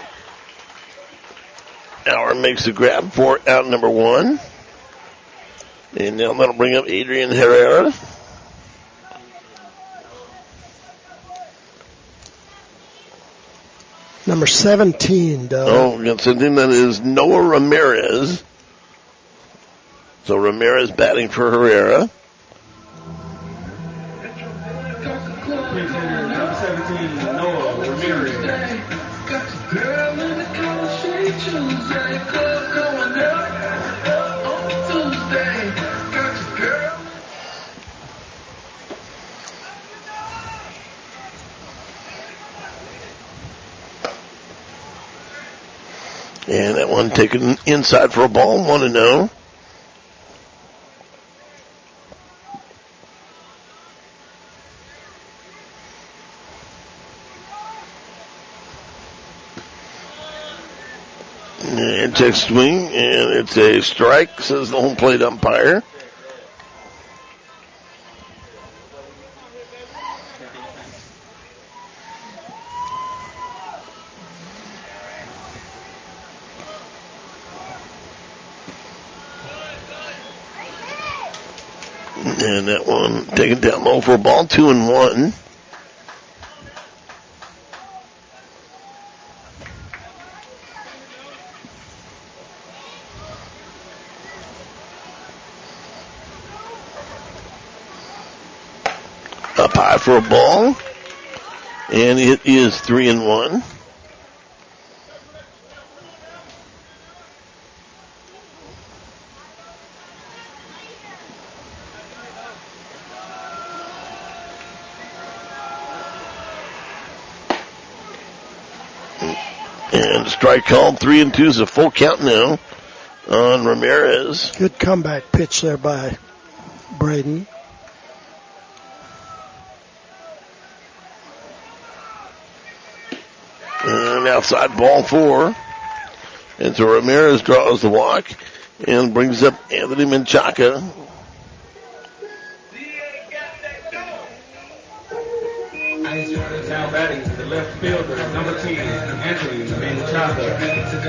Auer makes the grab for out number one. And now that'll bring up Adrian Herrera. Number 17, Doug. Oh, against the team that is Noah Ramirez. So Ramirez batting for Herrera. Number 17, Noah Ramirez. And that one taken inside for a ball, 1-0. And check swing, and it's a strike, says the home plate umpire. And that one taken down low for a ball, 2-1. Up high for a ball, and it is 3-1. And strike called, 3-2 is a full count now on Ramirez. Good comeback pitch there by Braden. And outside ball 4. And so Ramirez draws the walk and brings up Anthony Menchaca. Now batting to the left fielder, number 10, Anthony Menchaca.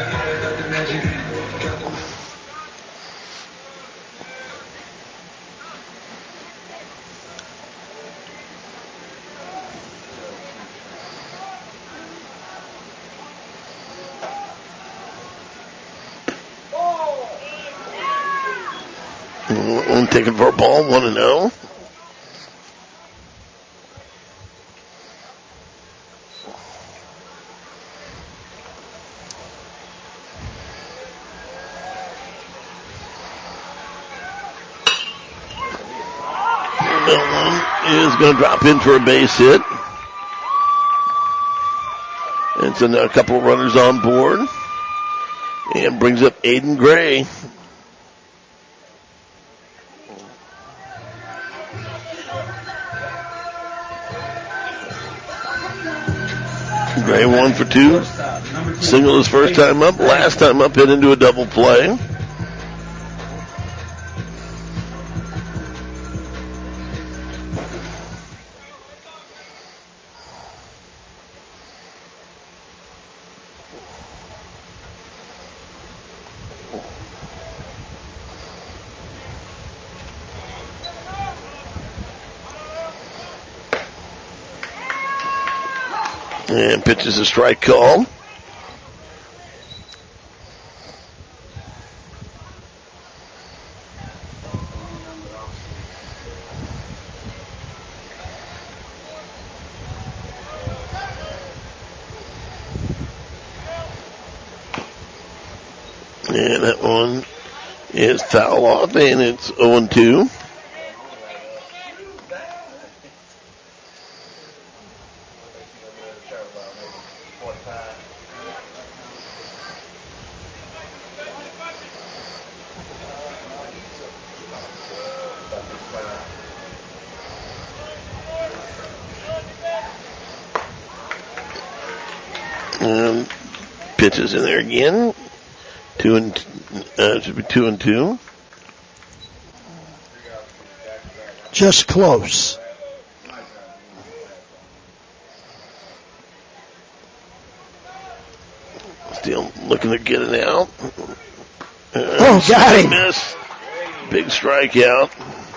Taken for a ball, 1-0. Is going to drop in for a base hit. It's a couple of runners on board. And brings up Aiden Gray. Gray 1 for 2. Single his first time up. Last time up hit into a double play. And pitches a strike call. And that one is foul off, and it's 0-2. And pitches in there again. 2-2. Just close. Still looking to get it out. Got him. Miss. Big strikeout.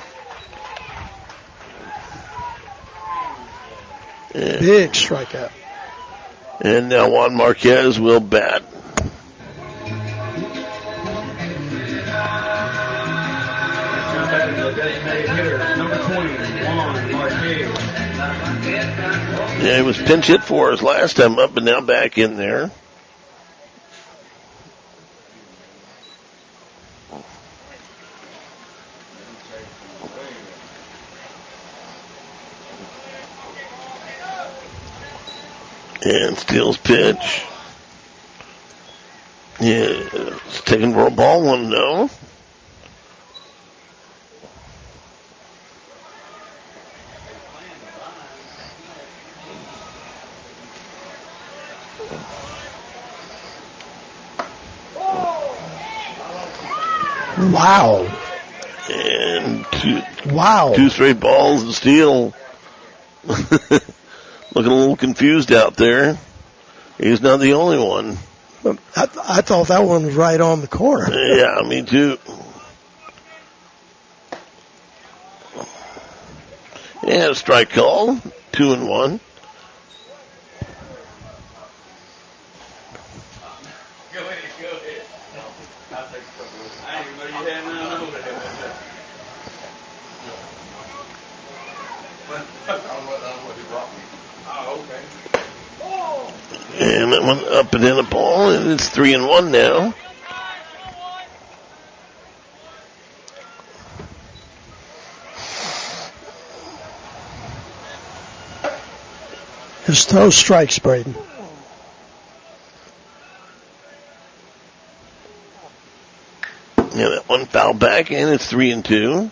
Big strikeout. And now Juan Marquez will bat. Yeah, he was pinch hit for us last time up, but now back in there. And steals pitch. Yeah, it's taking for a ball 1-0. Wow. And two straight balls and steal. Looking a little confused out there. He's not the only one. I thought that one was right on the corner. Yeah, me too. Yeah, strike call. 2-1. And that one up and in a ball, and it's 3-1 now. Just throw strikes, Braden. Yeah, that one foul back, and it's 3-2.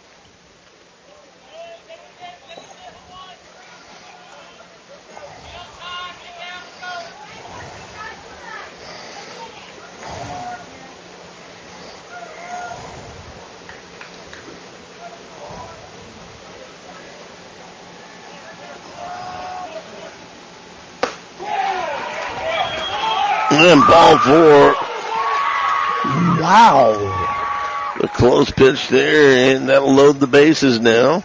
And ball 4. Wow. A close pitch there, and that'll load the bases now.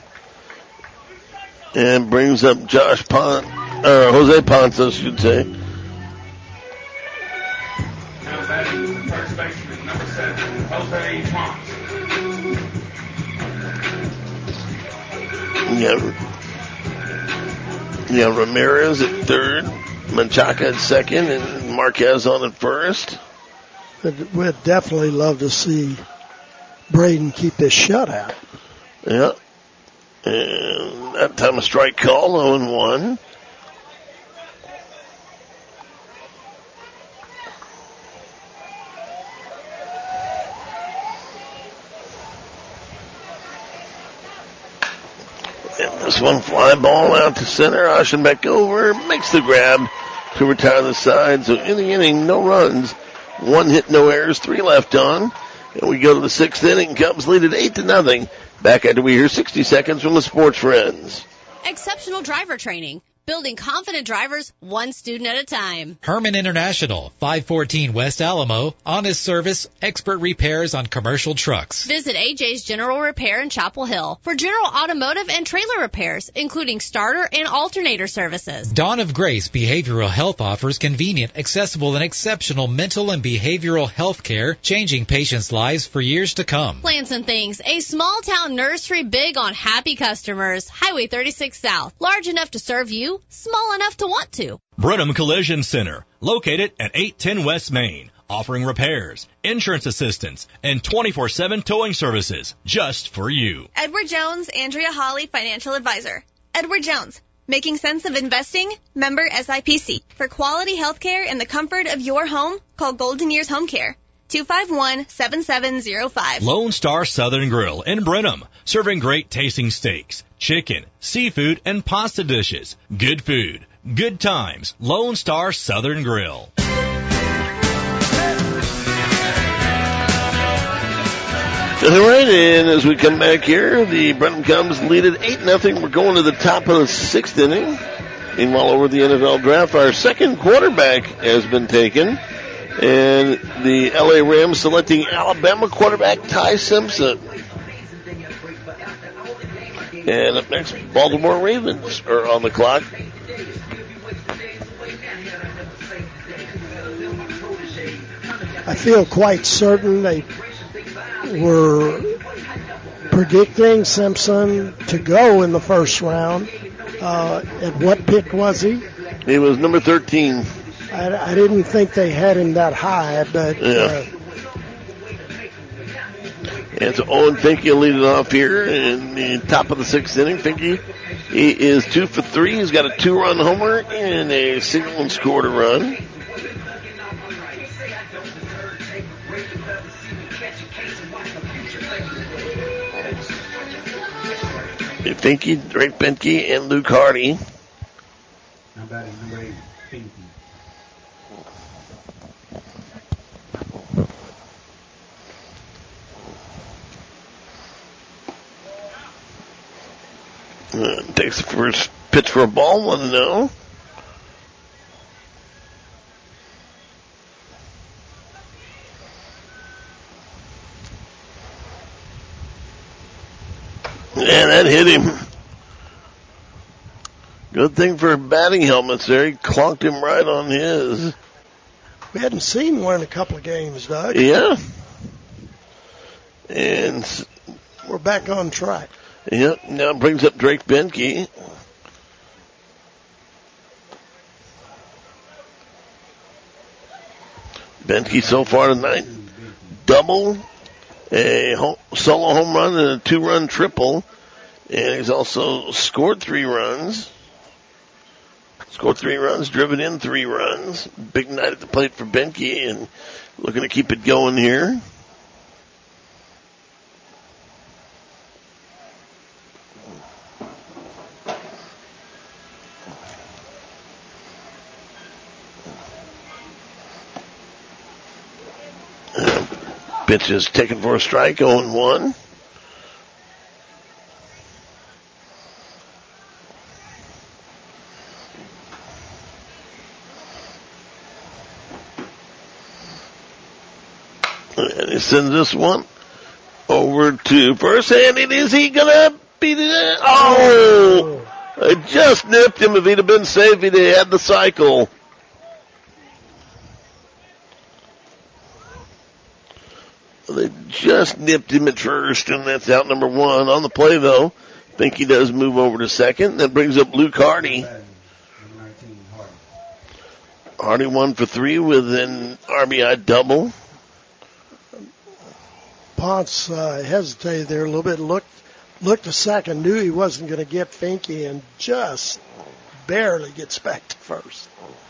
And brings up Jose Ponce, I should say. Now batting first baseman, number 7, Jose Ponce. Yeah, Ramirez at third. Menchaca at second, and Marquez on at first. We'd definitely love to see Braden keep this shutout. Yeah. And that time a strike call, 0-1. And this one fly ball out to center. Aschenbeck over, makes the grab to retire the side. So in the inning, no runs, 1 hit, no errors, 3 left on. And we go to the 6th inning. Cubs lead at 8-0. Back after we hear 60 seconds from the Sports Friends. Exceptional driver training, building confident drivers one student at a time. Herman International, 514 West Alamo, honest service, expert repairs on commercial trucks. Visit AJ's General Repair in Chapel Hill for general automotive and trailer repairs, including starter and alternator services. Dawn of Grace Behavioral Health offers convenient, accessible, and exceptional mental and behavioral health care, changing patients' lives for years to come. Plants and Things, a small-town nursery big on happy customers. Highway 36 South, large enough to serve you, small enough to want to. Brenham Collision Center, located at 810 West Main, offering repairs, insurance assistance, and 24/7 towing services just for you. Edward Jones, Andrea Hawley, Financial Advisor. Edward Jones, making sense of investing, member SIPC. For quality health care in the comfort of your home, call Golden Years Home Care. 251-7705. Lone Star Southern Grill in Brenham, serving great tasting steaks, chicken, seafood, and pasta dishes. Good food, good times. Lone Star Southern Grill. All right, and as we come back here, the Brenham Cubs lead at 8-0. We're going to the top of the 6th inning. Meanwhile, over the NFL draft, our second quarterback has been taken. And the LA Rams selecting Alabama quarterback Ty Simpson. And up next, Baltimore Ravens are on the clock. I feel quite certain they were predicting Simpson to go in the first round. At what pick was he? He was number 13. I didn't think they had him that high, but... Yeah. And so Owen Finke will lead it off here in the top of the 6th inning. Finke, he is 2 for 3. He's got a 2-run homer and a single and scored a run. Finke, Drake Benke, and Luke Hardy. Now batting number 8, Finke. Takes the first pitch for a ball, 1-0. And that hit him. Good thing for batting helmets there. He clonked him right on his. We hadn't seen one in a couple of games, Doug. Yeah. And we're back on track. Yep, now brings up Drake Benke. Benke so far tonight, double, a solo home run, and a 2-run triple. And he's also scored 3 runs. Scored 3 runs, driven in 3 runs. Big night at the plate for Benke, and looking to keep it going here. Pitch is taken for a strike, 0-1. And he sends this one over to first, and is he gonna beat it? Oh! I just nipped him. If he'd have been safe, he'd have had the cycle. They just nipped him at first, and that's out number 1. On the play, though, I think he does move over to second. That brings up Luke Hardy. Hardy 1 for 3 with an RBI double. Ponce hesitated there a little bit, looked a second, knew he wasn't going to get Finke, and just barely gets back to first.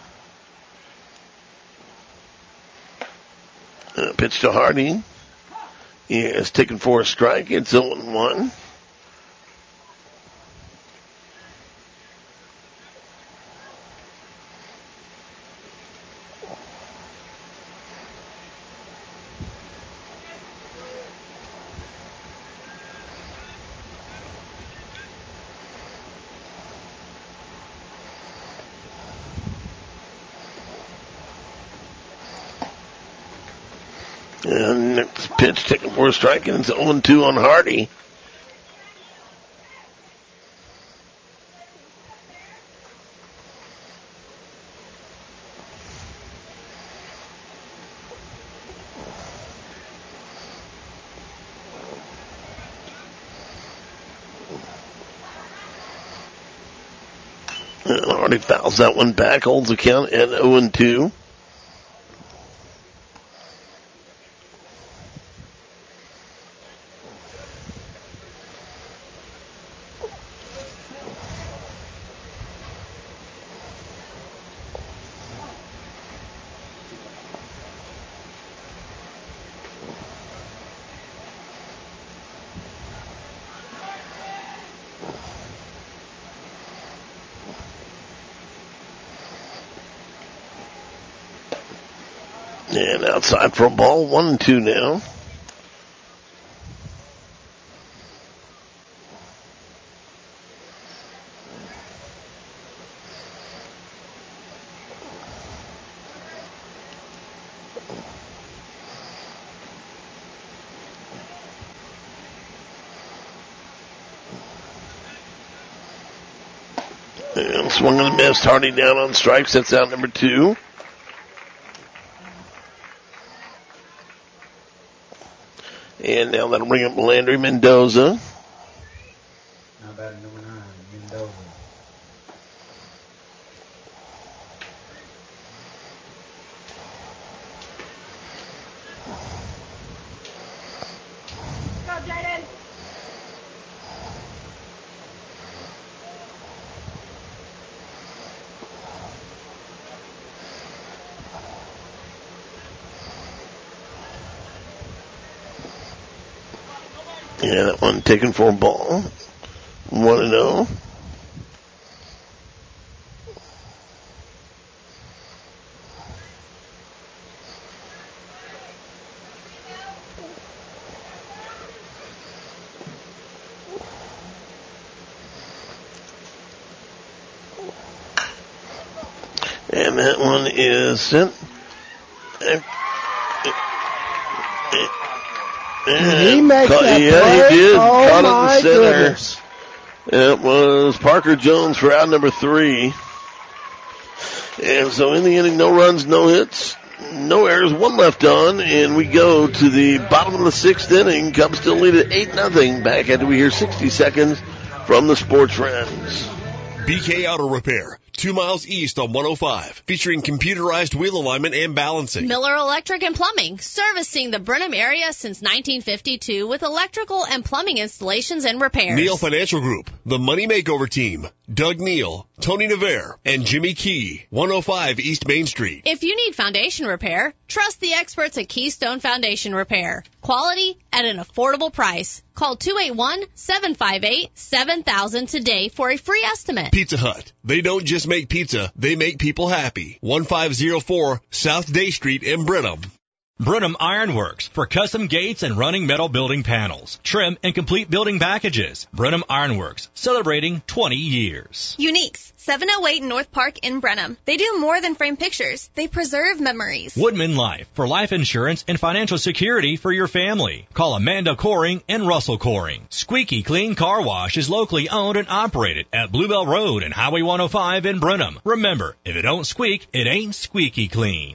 Pitch to Hardy. He is taken for a strike. It's 0-1. And next pitch taken for a strike, and it's 0-2 on Hardy. Hardy fouls that one back, holds the count at 0-2. And outside for a ball, 1-2 now. And swung and missed. Hardy down on strikes. That's out number 2. And now that'll bring up Landry Mendoza. Now batting number 9, Mendoza. Go, Jaden. Yeah, that one taken for a ball. 1-0. And that one is sent. Did he make that play? Yeah, he did. Oh, Caught my it in the center. goodness. It was Parker Jones for out number 3. And so in the inning, no runs, no hits, no errors, 1 left on, and we go to the bottom of the 6th inning. Cubs still lead at 8-0. Back after we hear 60 seconds from the Sports Friends. BK Auto Repair, 2 miles east on 105, featuring computerized wheel alignment and balancing. Miller Electric and Plumbing, servicing the Brenham area since 1952 with electrical and plumbing installations and repairs. Neal Financial Group, the Money Makeover Team, Doug Neal, Tony Navarre, and Jimmy Key, 105 East Main Street. If you need foundation repair, trust the experts at Keystone Foundation Repair. Quality at an affordable price. Call 281-758-7000 today for a free estimate. Pizza Hut. They don't just make pizza, they make people happy. 1504 South Day Street in Brenham. Brenham Ironworks for custom gates and running metal building panels, trim and complete building packages. Brenham Ironworks, celebrating 20 years. Uniques, 708 North Park in Brenham. They do more than frame pictures. They preserve memories. Woodman Life for life insurance and financial security for your family. Call Amanda Coring and Russell Coring. Squeaky Clean Car Wash is locally owned and operated at Bluebell Road and Highway 105 in Brenham. Remember, if it don't squeak, it ain't squeaky clean.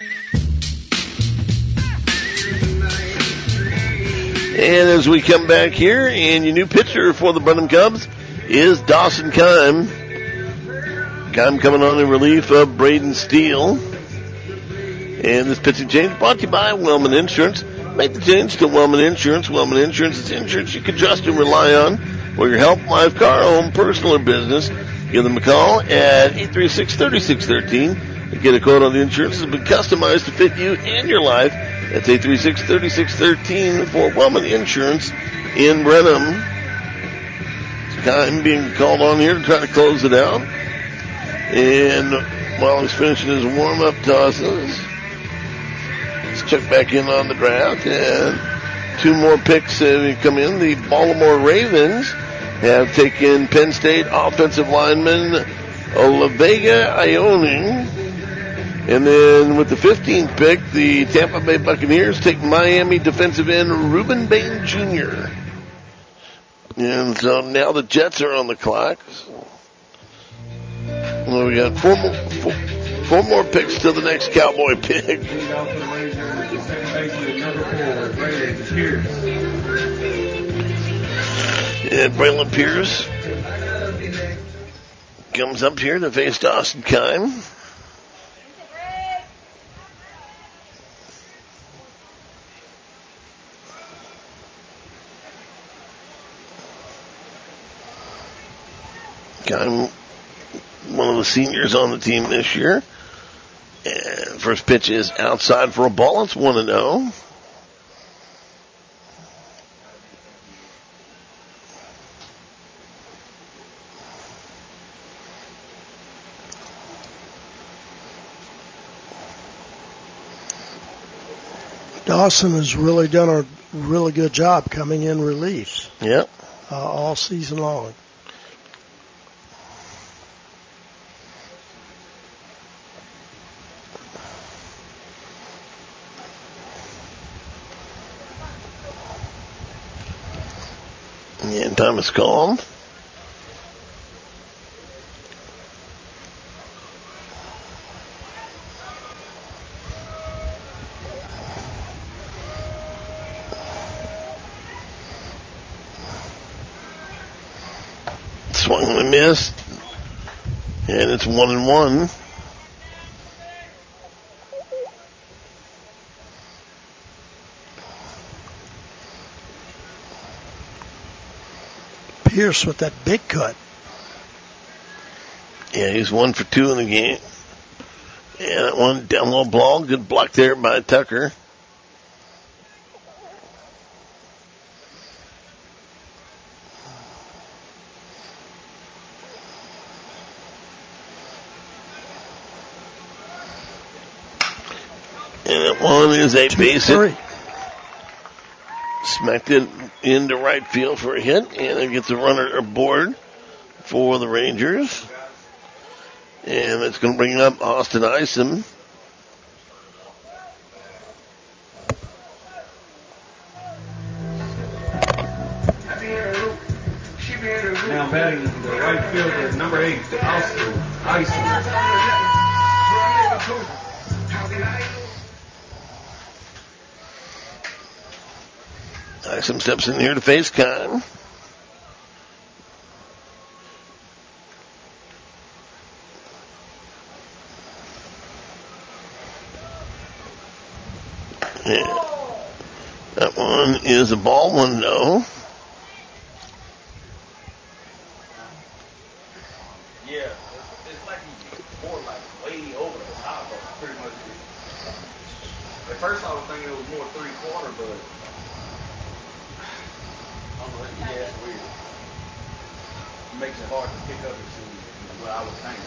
And as we come back here, and your new pitcher for the Brenham Cubs is Dawson Keim. Keim coming on in relief of Braden Steele. And this pitching change brought to you by Wellman Insurance. Make the change to Wellman Insurance. Wellman Insurance is insurance you can trust and rely on for your health, life, car, home, personal, or business. Give them a call at 836-3613. Get a quote on the insurance that's been customized to fit you and your life. That's 836-3613 for Wellman Insurance in Brenham. Keim being called on here to try to close it out. And while he's finishing his warm-up tosses, let's check back in on the draft. And 2 more picks have come in. The Baltimore Ravens have taken Penn State offensive lineman Olavega Ioning And then with the 15th pick, the Tampa Bay Buccaneers take Miami defensive end Reuben Bain Jr. And so now the Jets are on the clock. Well, we got four more picks till the next Cowboy pick. And Braylon Pierce comes up here to face Dawson Kime. Kime, one of the seniors on the team this year. And first pitch is outside for a ball. It's 1-0. Dawson has really done a really good job coming in relief. Yep. All season long. And Thomas Calm. Swung and missed. And it's 1-1. Pierce with that big cut. Yeah, he's 1 for 2 in the game. And that one down low ball, good block there by Tucker. And that one is a base hit. Smacked it into right field for a hit, and it gets a runner aboard for the Rangers. And that's going to bring up Austin Isom. Now batting the right fielder, number 8, Austin Isom. Isom steps in here to face Kime. Yeah. That one is a ball, 1-0. Yeah, it's like he's more like way over the top of pretty much. At first I was thinking it was more 3/4, but yeah, it's weird. It makes it hard to pick up and see what I was thinking.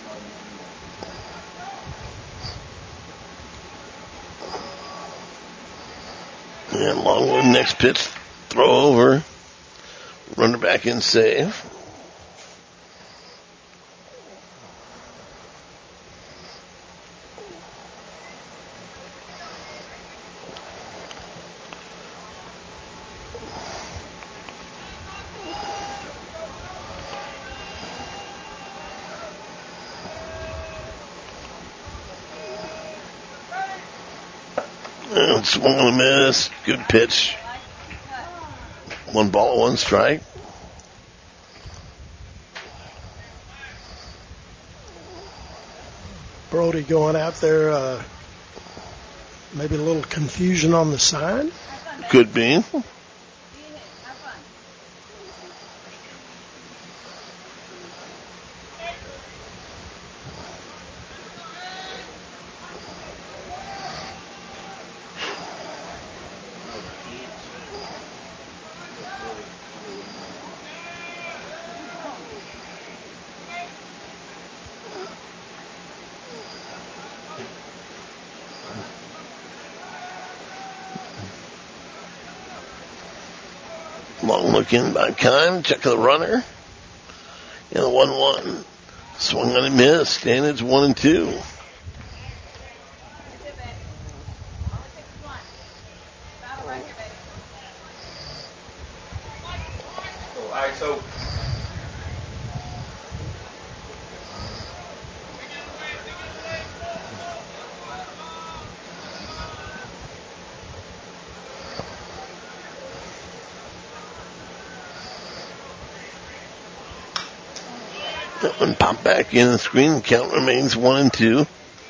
And Longwood next pitch, throw over, runner back in save. And swung and a miss. Good pitch. 1 ball, 1 strike. Brody going out there, maybe a little confusion on the sign. Could be. Long look in by Kime. Check of the runner. And a 1-1. Swung on and missed. And it's 1-2. That one popped back in the screen. The count remains 1-2.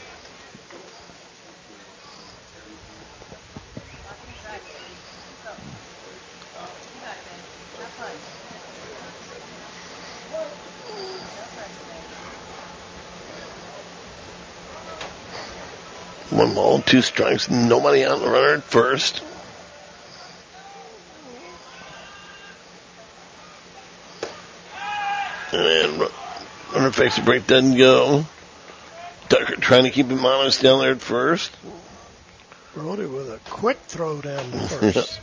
One ball, 2 strikes, nobody on the runner at first. And runner fakes a break, doesn't go. Tucker trying to keep him honest down there at first. Brody with a quick throw down the first.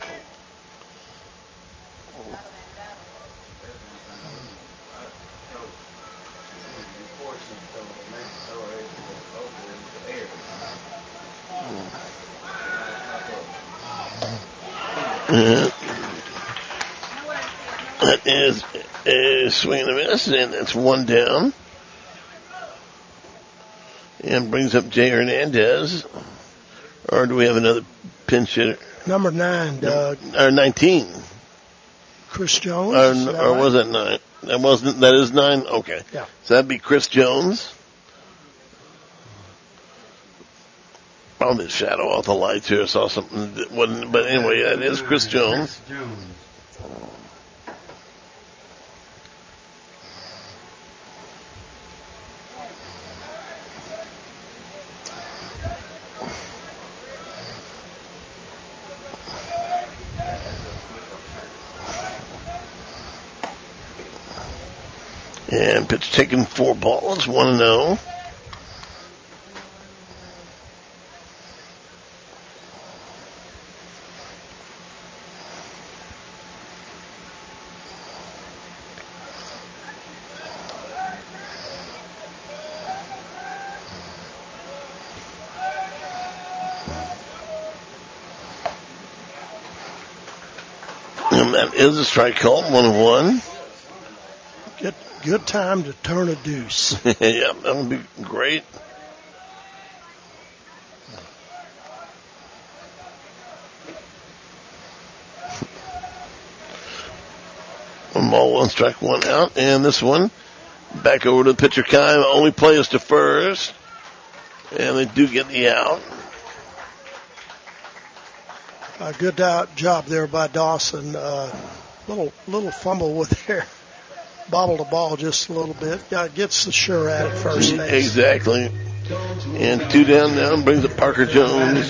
That is a swing and a miss, and that's 1 down. And brings up Jay Hernandez. Or do we have another pinch hitter? Number 9, Doug. Or 19. Chris Jones. Or was that 9? That is 9? Okay. Yeah. So that'd be Chris Jones. Probably a shadow off the lights here. I saw something that wasn't, but anyway, that is Chris Jones. And pitch taken 4 balls, 1-0. And that is a strike call, 1-1. Good time to turn a deuce. Yeah, that would be great. One ball, 1 strike, 1 out. And this one, back over to the pitcher, Kime. Only play is to first. And they do get the out. A good job there by Dawson. Little fumble with their bobble the ball just a little bit. Gets the sure at first base. Exactly. And 2 down now, brings up Parker Jones.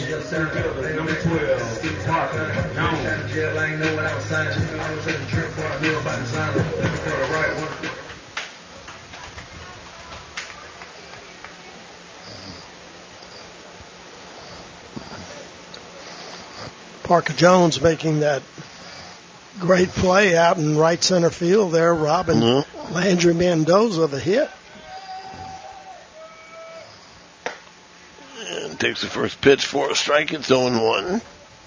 Parker Jones making that great play out in right center field there, robbing Landry Mendoza of a hit. And takes the first pitch for a strike. It's 0-1.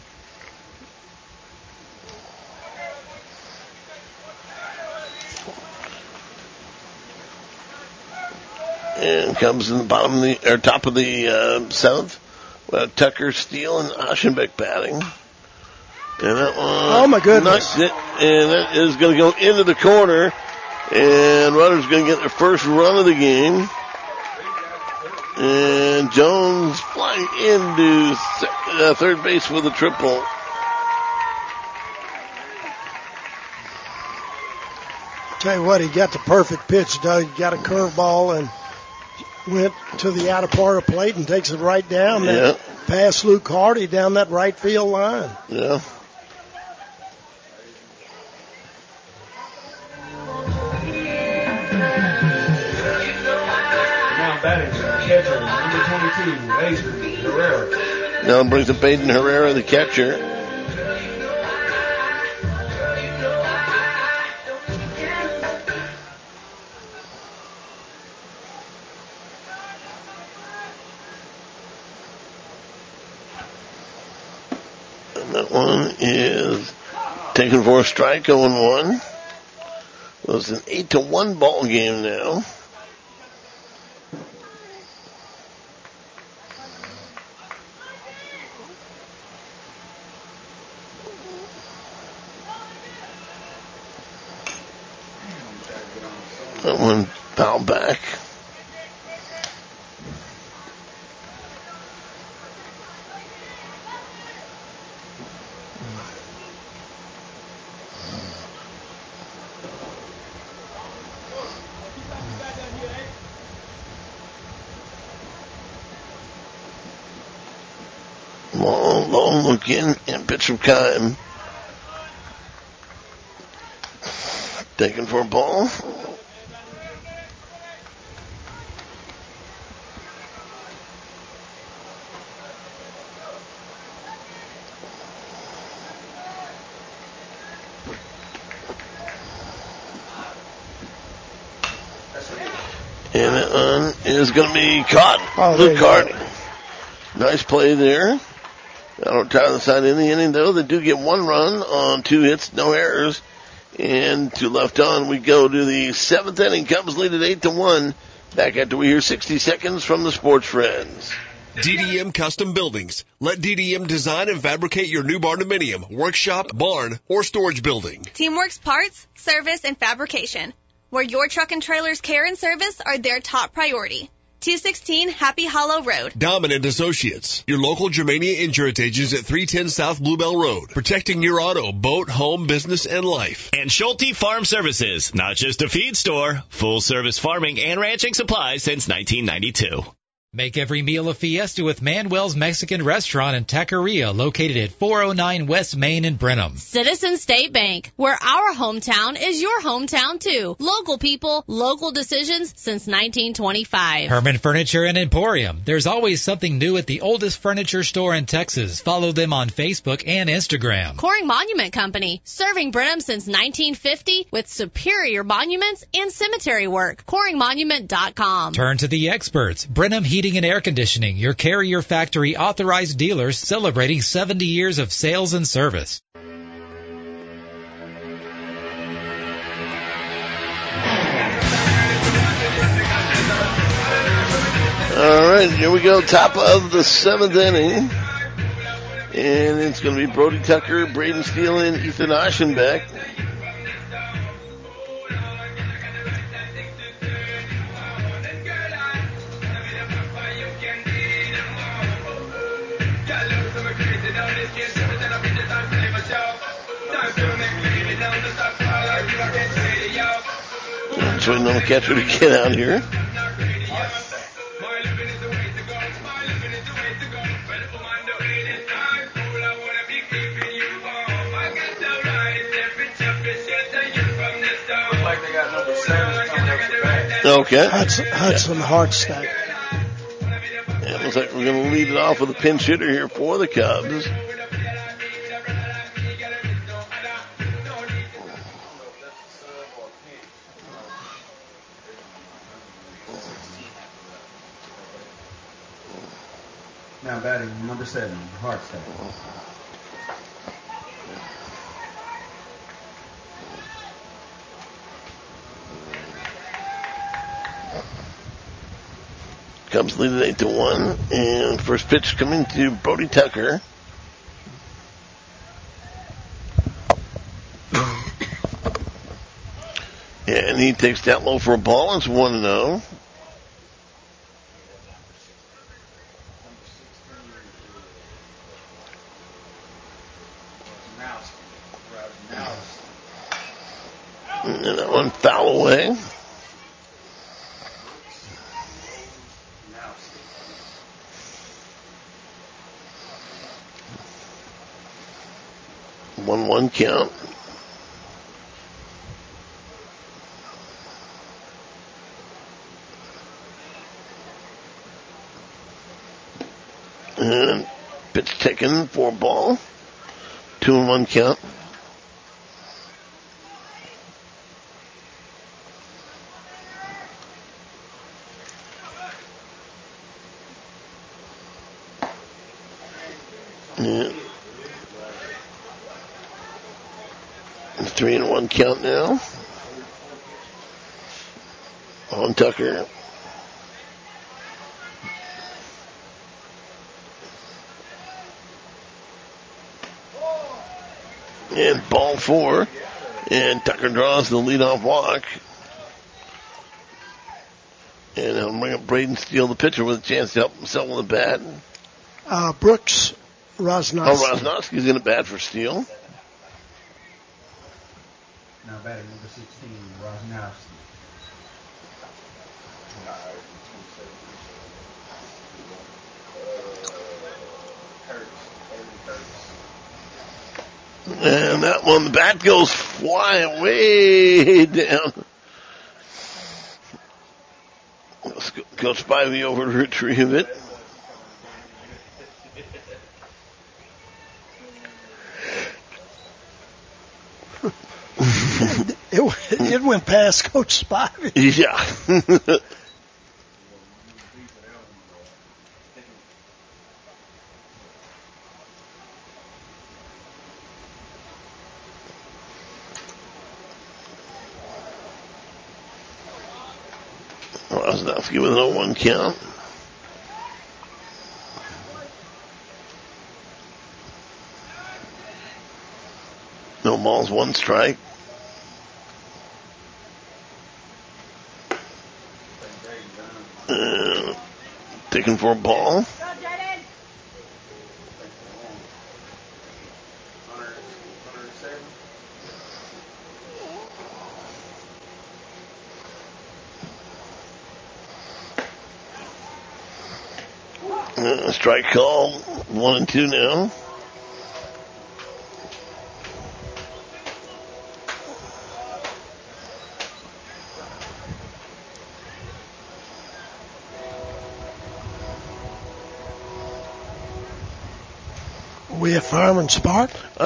And comes in the top of the 7th. Tucker, Steele, and Aschenbeck batting. And that one, oh my goodness! And that is going to go into the corner, and runners going to get their first run of the game. And Jones flying into third base with a triple. Tell you what, he got the perfect pitch, Doug. He got a curveball and went to the outer part of the plate and takes it right down. Yeah. Past Luke Hardy down that right field line. Yeah. Catcher, number 22, Aiden Herrera. Now brings up Aiden Herrera, the catcher. And that one is taken for a strike, 0-1. Well, it's an 8-1 ball game now. That one fouled Long looking and pitch from Kime. Taken for a ball. And that one is going to be caught. Luke Hardy. Nice play there. I don't try to side in the inning, though. They do get one run on 2 hits, no errors. And to left on, we go to the 7th inning. Cubs lead at 8-1. Back after we hear 60 seconds from the Sports Friends. DDM Custom Buildings. Let DDM design and fabricate your new barn-dominium, workshop, barn, or storage building. Teamworks Parts, Service, and Fabrication, where your truck and trailer's care and service are their top priority. 216 Happy Hollow Road. Dominant Associates, your local Germania Insurance agents at 310 South Bluebell Road, protecting your auto, boat, home, business, and life. And Schulte Farm Services, not just a feed store, full-service farming and ranching supplies since 1992. Make every meal a fiesta with Manuel's Mexican Restaurant and Taqueria, located at 409 West Main in Brenham. Citizen State Bank, where our hometown is your hometown too. Local people, local decisions since 1925. Herman Furniture and Emporium. There's always something new at the oldest furniture store in Texas. Follow them on Facebook and Instagram. Coring Monument Company, serving Brenham since 1950 with superior monuments and cemetery work. CoringMonument.com. Turn to the experts. Brenham Heating and Air Conditioning, your Carrier Factory authorized dealers celebrating 70 years of sales and service. All right, here we go. Top of the 7th inning. And it's going to be Brody Tucker, Braden Steele, and Ethan Aschenbeck. Just waiting on the catcher to get out here. Okay. Hudson Hartstack. It looks like we're going to lead it off with a pinch hitter here for the Cubs. Now batting number 7, Hartstack. Cubs lead it 8-1, and first pitch coming to Brody Tucker. And he takes that low for a ball. It's 1-0. And that one foul away. One count. And pitch taken for a ball. 2-1 count. Yeah. 3-1 count now. On Tucker. And ball 4. And Tucker draws the leadoff walk. And he'll bring up Braden Steele, the pitcher, with a chance to help himself with a bat. Brooks Rosnowski. Oh, Rosnowski's going to bat for Steele. Now batting number 16, Rosnowski. And that one, the bat goes flying way down. Coach Spivey over to retrieve it. It went past Coach Spivey. Yeah. Rosnowski with an 0-1 count. No balls, 1 strike. Taking for a ball. Strike call, 1-2 now. We at Fireman Spark?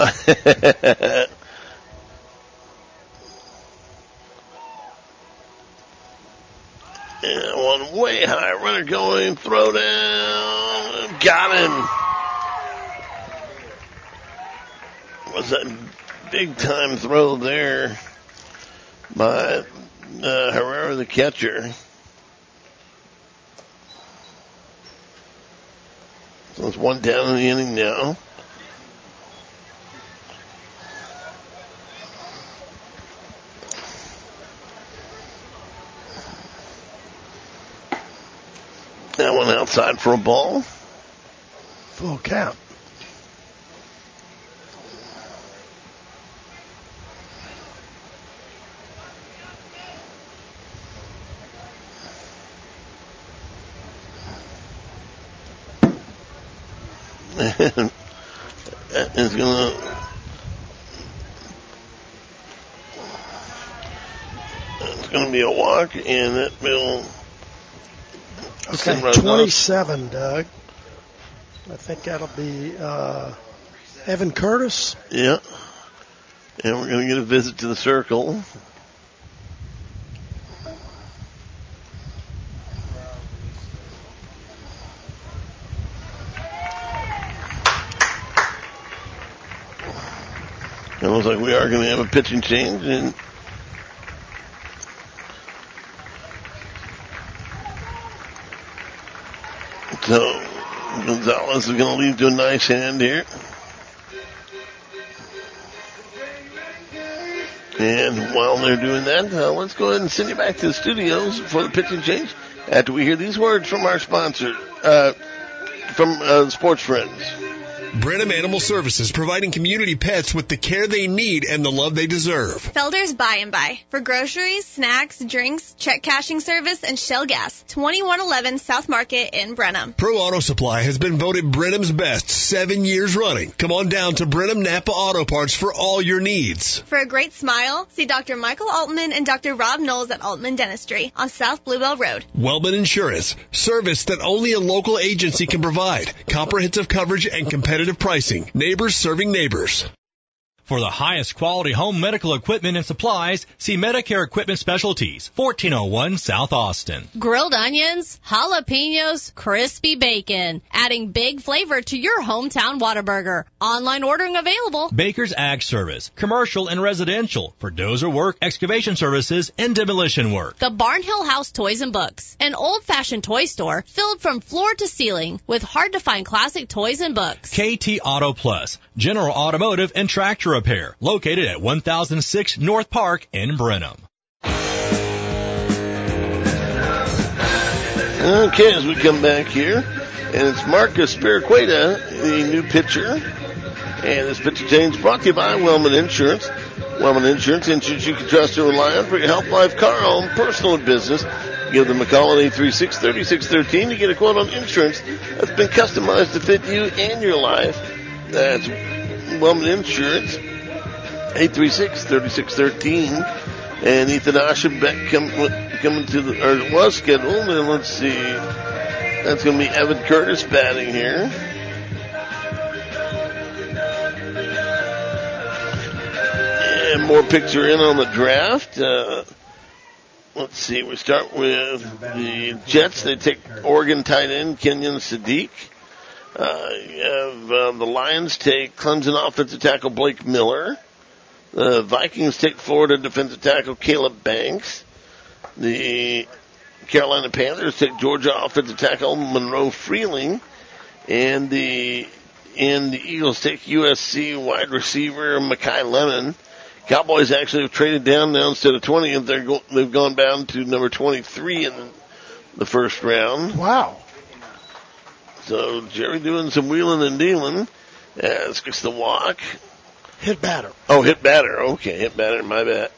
One way high, runner going, throw down, got him. Was a big time throw there by Herrera, the catcher. So it's 1 down in the inning now. That one outside for a ball. Full count. It's gonna be a walk, and that will. Okay, 27, Doug. I think that'll be Evan Curtis. Yeah. And we're going to get a visit to the circle. It looks like we are going to have a pitching change. And so Gonzalez is going to lead to a nice hand here. And while they're doing that, let's go ahead and send you back to the studios for the pitching change after we hear these words from our sponsor, from Sports Friends. Brenham Animal Services, providing community pets with the care they need and the love they deserve. Felder's Buy and Buy. For groceries, snacks, drinks, check cashing service, and Shell gas. 2111 South Market in Brenham. Pro Auto Supply has been voted Brenham's best 7 years running. Come on down to Brenham Napa Auto Parts for all your needs. For a great smile, see Dr. Michael Altman and Dr. Rob Knowles at Altman Dentistry on South Bluebell Road. Wellman Insurance, service that only a local agency can provide. Comprehensive coverage and competitive pricing. Neighbors serving neighbors. For the highest quality home medical equipment and supplies, see Medicare Equipment Specialties, 1401 South Austin. Grilled onions, jalapenos, crispy bacon, adding big flavor to your hometown Whataburger. Online ordering available. Baker's Ag Service, commercial and residential, for dozer work, excavation services, and demolition work. The Barnhill House Toys and Books, an old-fashioned toy store filled from floor to ceiling with hard-to-find classic toys and books. KT Auto Plus, general automotive and tractor repair, located at 1006 North Park in Brenham. Okay, as we come back here, and it's Marcus Spiriqueta, the new pitcher. And this pitcher change brought to you by Wellman Insurance. Wellman Insurance you can trust and rely on for your health, life, car, home, personal, and business. Give them a call at 836-3613 to get a quote on insurance that's been customized to fit you and your life. That's Wellman Insurance. 836-3613. And Ethan Aschenbeck coming to was scheduled. And let's see. That's going to be Evan Curtis batting here. And more picks are in on the draft. Let's see. We start with the Jets. They take Oregon tight end Kenyon Sadiq. You have the Lions take Clemson offensive tackle Blake Miller. The Vikings take Florida defensive tackle Caleb Banks. The Carolina Panthers take Georgia offensive tackle Monroe Freeling. And the Eagles take USC wide receiver Makai Lemon. Cowboys actually have traded down now instead of 20th. They've gone down to number 23 in the first round. Wow. So Jerry doing some wheeling and dealing. As gets the walk. Hit batter. Oh, hit batter. Okay, hit batter. My bad.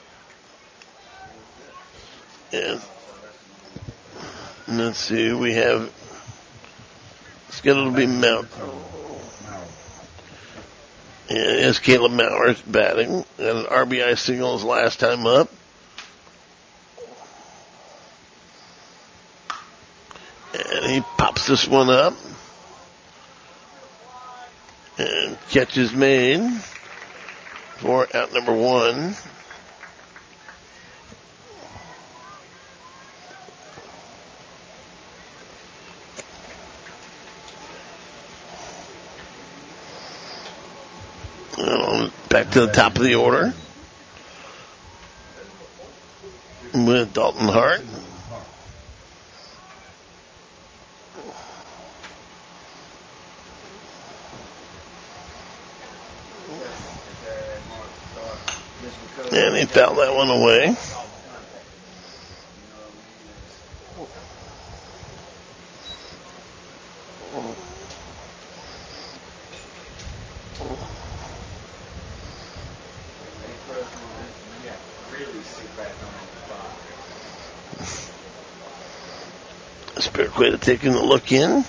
And let's see. We have scheduled to be Mount. And it's Caleb Mowers batting. And an RBI single his last time up. And he pops this one up. And catch is made for out number 1. Back to the top of the order with Dalton Hart. And he fouled that one away. Spiriqueta taking a look in.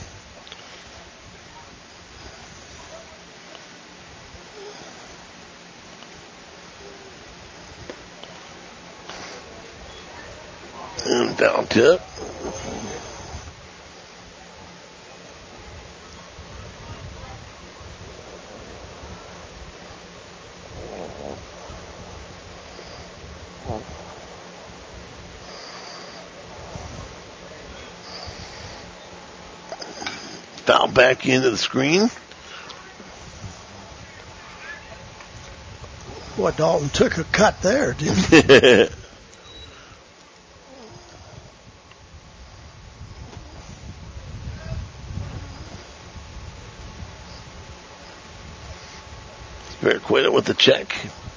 And down tip. Foul back into the screen. Boy, Dalton took a cut there, didn't he? Spiriqueta with the check.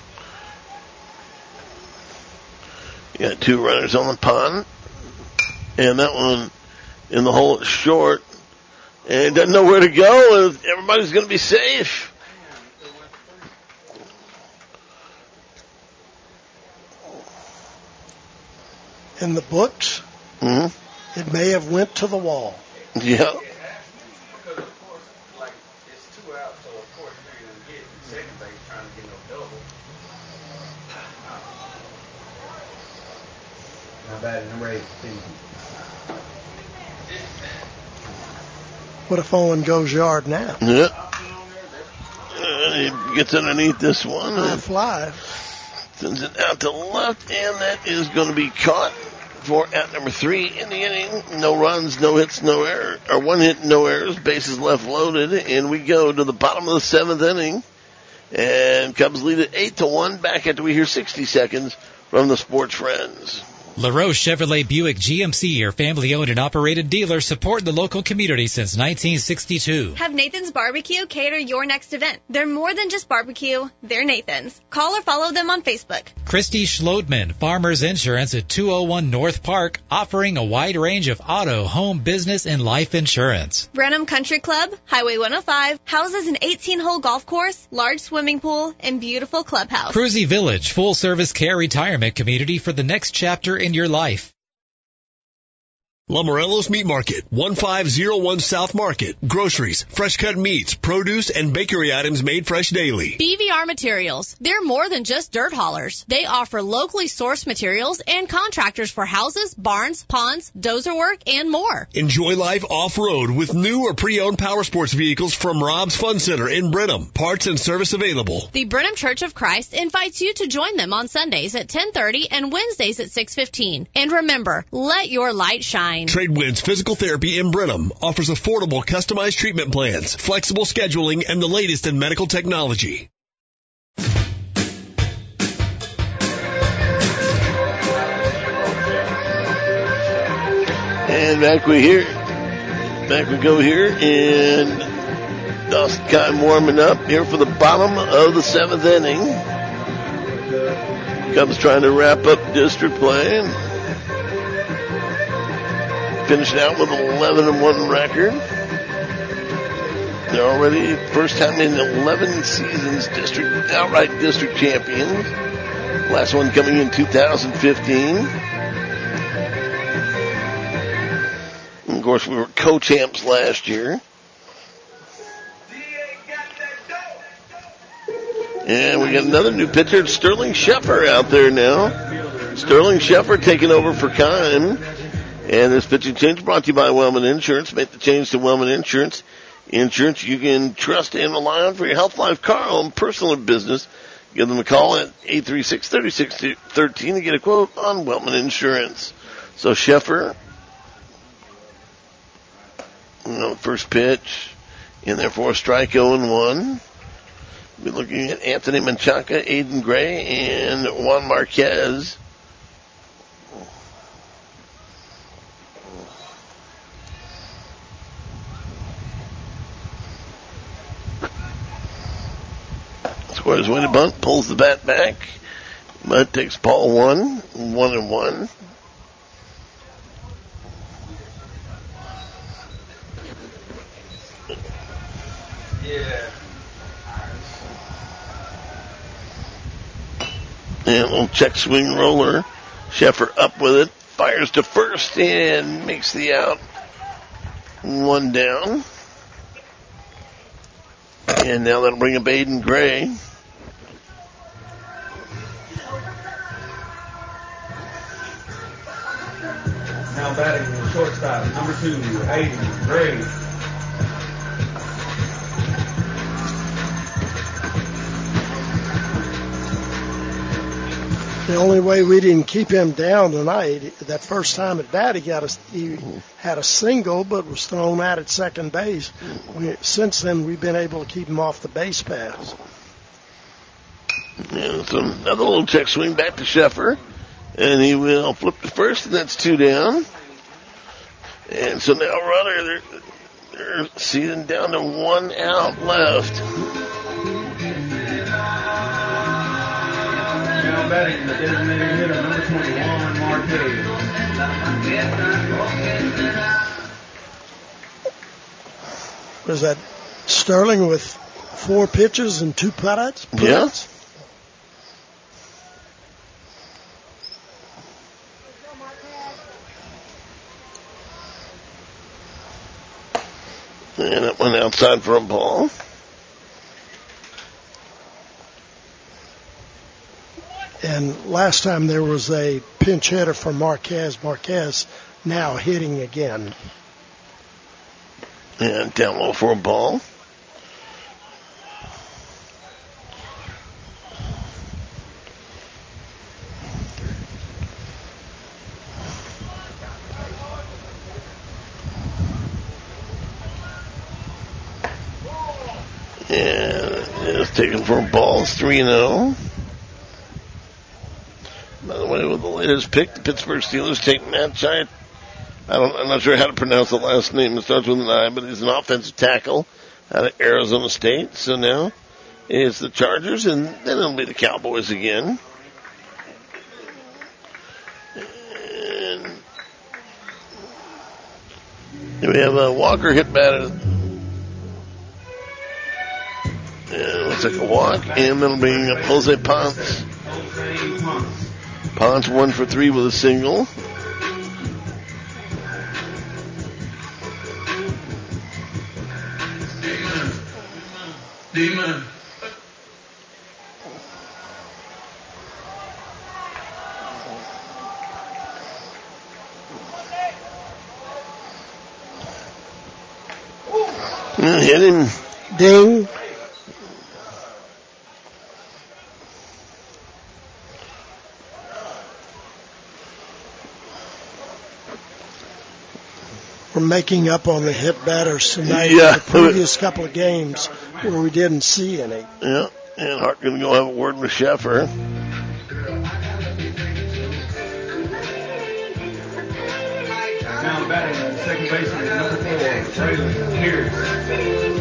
You got 2 runners on the pond. And that one in the hole is short. And doesn't know where to go. And everybody's going to be safe. In the books, it may have went to the wall. Yeah. Not bad, number 8. What if Owen goes yard now? Yeah. He gets underneath this one. High fly. Sends it out to left, and that is going to be caught for out number 3 in the inning. No runs, no hits, no error, or 1 hit, no errors. Bases left loaded, and we go to the bottom of the 7th inning. And Cubs lead it 8-1. Back after we hear 60 seconds from the Sports Friends. LaRoche Chevrolet Buick GMC, your family-owned and operated dealer, supporting the local community since 1962. Have Nathan's Barbecue cater your next event. They're more than just barbecue, they're Nathan's. Call or follow them on Facebook. Christy Schlodman, Farmers Insurance at 201 North Park, offering a wide range of auto, home, business, and life insurance. Brenham Country Club, Highway 105, houses an 18-hole golf course, large swimming pool, and beautiful clubhouse. Cruzy Village, full-service care retirement community for the next chapter in your life. Lamorello's Meat Market, 1501 South Market. Groceries, fresh cut meats, produce, and bakery items made fresh daily. BVR Materials. They're more than just dirt haulers. They offer locally sourced materials and contractors for houses, barns, ponds, dozer work, and more. Enjoy life off-road with new or pre-owned power sports vehicles from Rob's Fun Center in Brenham. Parts and service available. The Brenham Church of Christ invites you to join them on Sundays at 10:30 and Wednesdays at 6:15. And remember, let your light shine. Tradewinds Physical Therapy in Brenham offers affordable customized treatment plans, flexible scheduling, and the latest in medical technology. And back we go here, and Dawson Keim warming up here for the bottom of the 7th inning. Cubs trying to wrap up district play. Finishing out with an 11-1 record. They're already first time in 11 seasons outright district champions. Last one coming in 2015. And of course, we were co-champs last year. And we got another new pitcher, Sterling Sheffer, out there now. Sterling Sheffer taking over for Keim. And this pitching change brought to you by Wellman Insurance. Make the change to Wellman Insurance. Insurance you can trust and rely on for your health, life, car, home, personal, or business. Give them a call at 836-3613 to get a quote on Wellman Insurance. So Sheffer, first pitch, in there for a strike 0-1. We're looking at Anthony Menchaca, Aiden Gray, and Juan Marquez. Squares way to bunt, pulls the bat back. But takes ball 1-1. Yeah. And a little check swing roller. Sheffer up with it. Fires to first and makes the out. 1 down. And now that'll bring up Aiden Gray. Now batting the shortstop, number 2, Aiden Gray. The only way we didn't keep him down tonight, that first time at bat, he had a single, but was thrown out at second base. Since then, we've been able to keep him off the base paths. And so another little check swing back to Sheffer, and he will flip to first, and that's 2 down. And so now runner, they're seating down to 1 out left. Now batting the designated hitter, number 21, Marquez. Was that Sterling with 4 pitches and 2 putouts? Yeah. And it went outside for a ball. And last time there was a pinch hitter for Marquez. Marquez now hitting again. And down low for a ball. And it's taken for a ball. It's 3-0. By the way, with the latest pick, the Pittsburgh Steelers take Matt Giant. I'm not sure how to pronounce the last name. It starts with an I, but he's an offensive tackle out of Arizona State. So now it's the Chargers, and then it'll be the Cowboys again. And we have a Walker hit batter. And it looks like a walk, and that'll bring up Jose Ponce. Ponce 1 for 3 with a single. Demon. Hit him. Ding. We're making up on the hit batters tonight. Yeah. The previous couple of games where we didn't see any. Yeah, and Hart going to go have a word with Sheffer. Now batting, second baseman, number 4, Traylon Pierce.